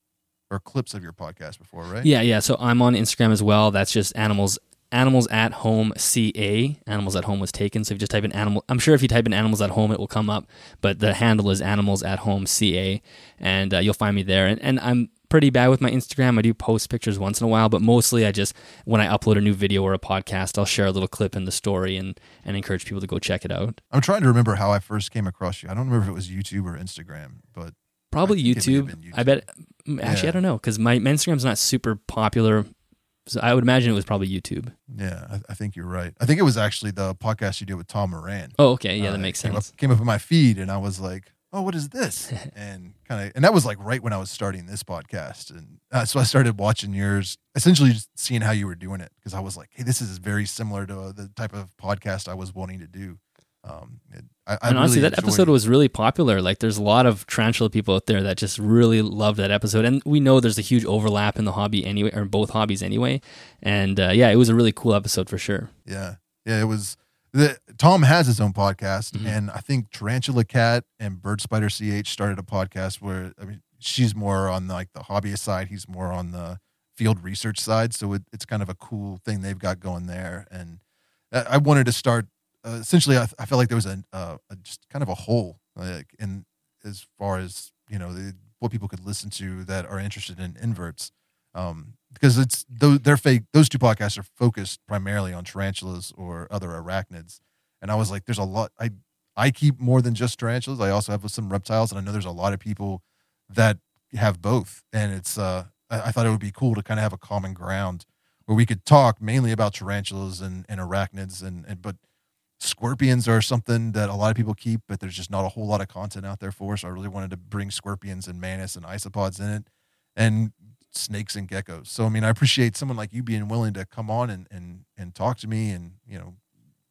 A: or clips of your podcast before, right?
B: Yeah, yeah. So I'm on Instagram as well. That's just animals animals at home C A. Animals at home was taken. So if you just type in animal, I'm sure if you type in animals at home, it will come up. But the handle is animals at home C A, and uh, you'll find me there. And and I'm pretty bad with my Instagram. I do post pictures once in a while, but mostly I just, when I upload a new video or a podcast, I'll share a little clip in the story and, and encourage people to go check it out.
A: I'm trying to remember how I first came across you. I don't remember if it was YouTube or Instagram, but
B: probably
A: I
B: YouTube. YouTube. I bet, actually, yeah. I don't know, because my, my Instagram's not super popular, so I would imagine it was probably YouTube.
A: Yeah, I, I think you're right. I think it was actually the podcast you did with Tom Moran.
B: Oh, okay. Yeah, uh, that makes
A: came
B: sense.
A: Up, came up in my feed, and I was like, oh, what is this? And kind of, and that was like right when I was starting this podcast. And uh, so I started watching yours, essentially just seeing how you were doing it. Cause I was like, hey, this is very similar to uh, the type of podcast I was wanting to do. Um, it, I, I
B: and honestly,
A: really
B: that episode
A: it.
B: was really popular. Like there's a lot of tarantula people out there that just really love that episode. And we know there's a huge overlap in the hobby anyway, or both hobbies anyway. And uh, yeah, it was a really cool episode for sure.
A: Yeah. Yeah. It was, The, Tom has his own podcast,
B: mm-hmm.
A: and I think Tarantula Cat and Bird Spider C H started a podcast where, I mean, she's more on the, like the hobbyist side, he's more on the field research side, so it, it's kind of a cool thing they've got going there. And I wanted to start. Uh, essentially, I, I felt like there was a, uh, a just kind of a hole, like in as far as you know the, what people could listen to that are interested in inverts. Um, because it's those they're fake. Those two podcasts are focused primarily on tarantulas or other arachnids, and I was like, "There's a lot." I I keep more than just tarantulas. I also have some reptiles, and I know there's a lot of people that have both. And it's uh, I, I thought it would be cool to kind of have a common ground where we could talk mainly about tarantulas and, and arachnids, and, and but scorpions are something that a lot of people keep, but there's just not a whole lot of content out there for. So I really wanted to bring scorpions and mantis and isopods in it, and snakes and geckos. So I mean, I appreciate someone like you being willing to come on and and and talk to me, and you know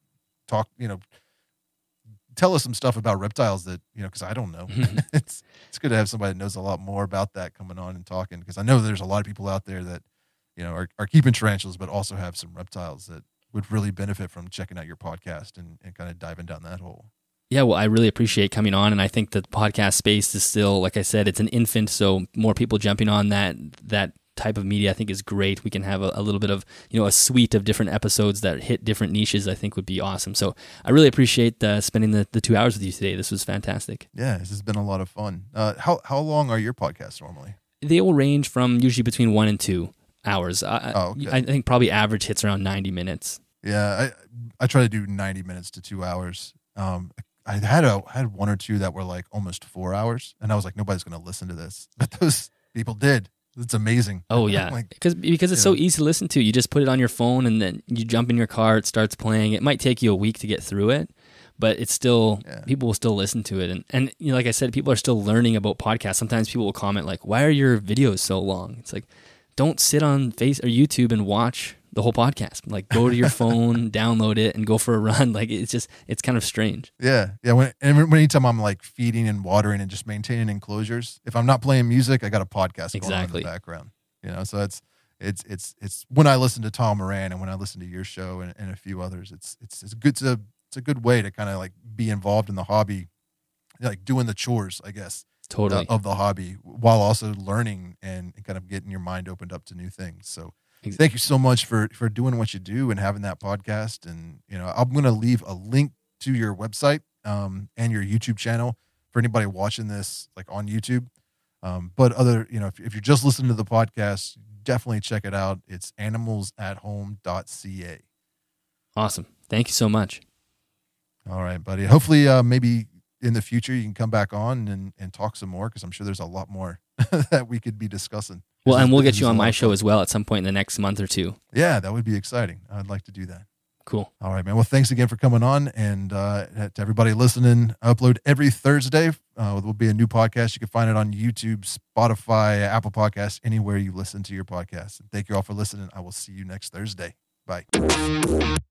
A: talk you know tell us some stuff about reptiles that you know because I don't know. it's it's good to have somebody that knows a lot more about that coming on and talking, because I know there's a lot of people out there that you know are, are keeping tarantulas but also have some reptiles that would really benefit from checking out your podcast and, and kind of diving down that hole.
B: Yeah, well, I really appreciate coming on, and I think the podcast space is still, like I said, it's an infant, so more people jumping on that that type of media I think is great. We can have a, a little bit of, you know, a suite of different episodes that hit different niches, I think would be awesome. So I really appreciate uh, spending the, the two hours with you today. This was fantastic.
A: Yeah, this has been a lot of fun. Uh, how how long are your podcasts normally?
B: They will range from usually between one and two hours. I,
A: oh, okay.
B: I think probably average hits around ninety minutes.
A: Yeah, I I try to do ninety minutes to two hours. Um, I had a had one or two that were like almost four hours, and I was like, nobody's going to listen to this, but those people did. It's amazing.
B: Oh yeah,
A: like,
B: because because it's so
A: know.
B: easy to listen to. You just put it on your phone, and then you jump in your car. It starts playing. It might take you a week to get through it, but it's still yeah. people will still listen to it. And and you know, like I said, people are still learning about podcasts. Sometimes people will comment like, "Why are your videos so long?" It's like, don't sit on Face or YouTube and watch the whole podcast. Like, go to your phone, download it, and go for a run. Like, it's just, it's kind of strange.
A: Yeah. Yeah. When, and anytime I'm like feeding and watering and just maintaining enclosures, if I'm not playing music, I got a podcast
B: exactly.
A: going on in the background, you know? So it's, it's, it's, it's when I listen to Tom Moran and when I listen to your show and, and a few others, it's, it's, it's good to, it's a good way to kind of like be involved in the hobby, like doing the chores, I guess.
B: Totally.
A: Uh, of the hobby, while also learning and, and kind of getting your mind opened up to new things. So, thank you so much for, for doing what you do and having that podcast. And, you know, I'm going to leave a link to your website um, and your YouTube channel for anybody watching this, like on YouTube. Um, but other, you know, if, if you're just listening to the podcast, definitely check it out. It's animals at home dot c a.
B: Awesome. Thank you so much.
A: All right, buddy. Hopefully, uh, maybe in the future you can come back on and, and talk some more, because I'm sure there's a lot more that we could be discussing.
B: Well, and we'll get you on my show as well at some point in the next month or two.
A: Yeah, that would be exciting. I'd like to do that.
B: Cool.
A: All right, man. Well, thanks again for coming on. And uh, to everybody listening, I upload every Thursday. Uh, there will be a new podcast. You can find it on YouTube, Spotify, Apple Podcasts, anywhere you listen to your podcast. And thank you all for listening. I will see you next Thursday. Bye.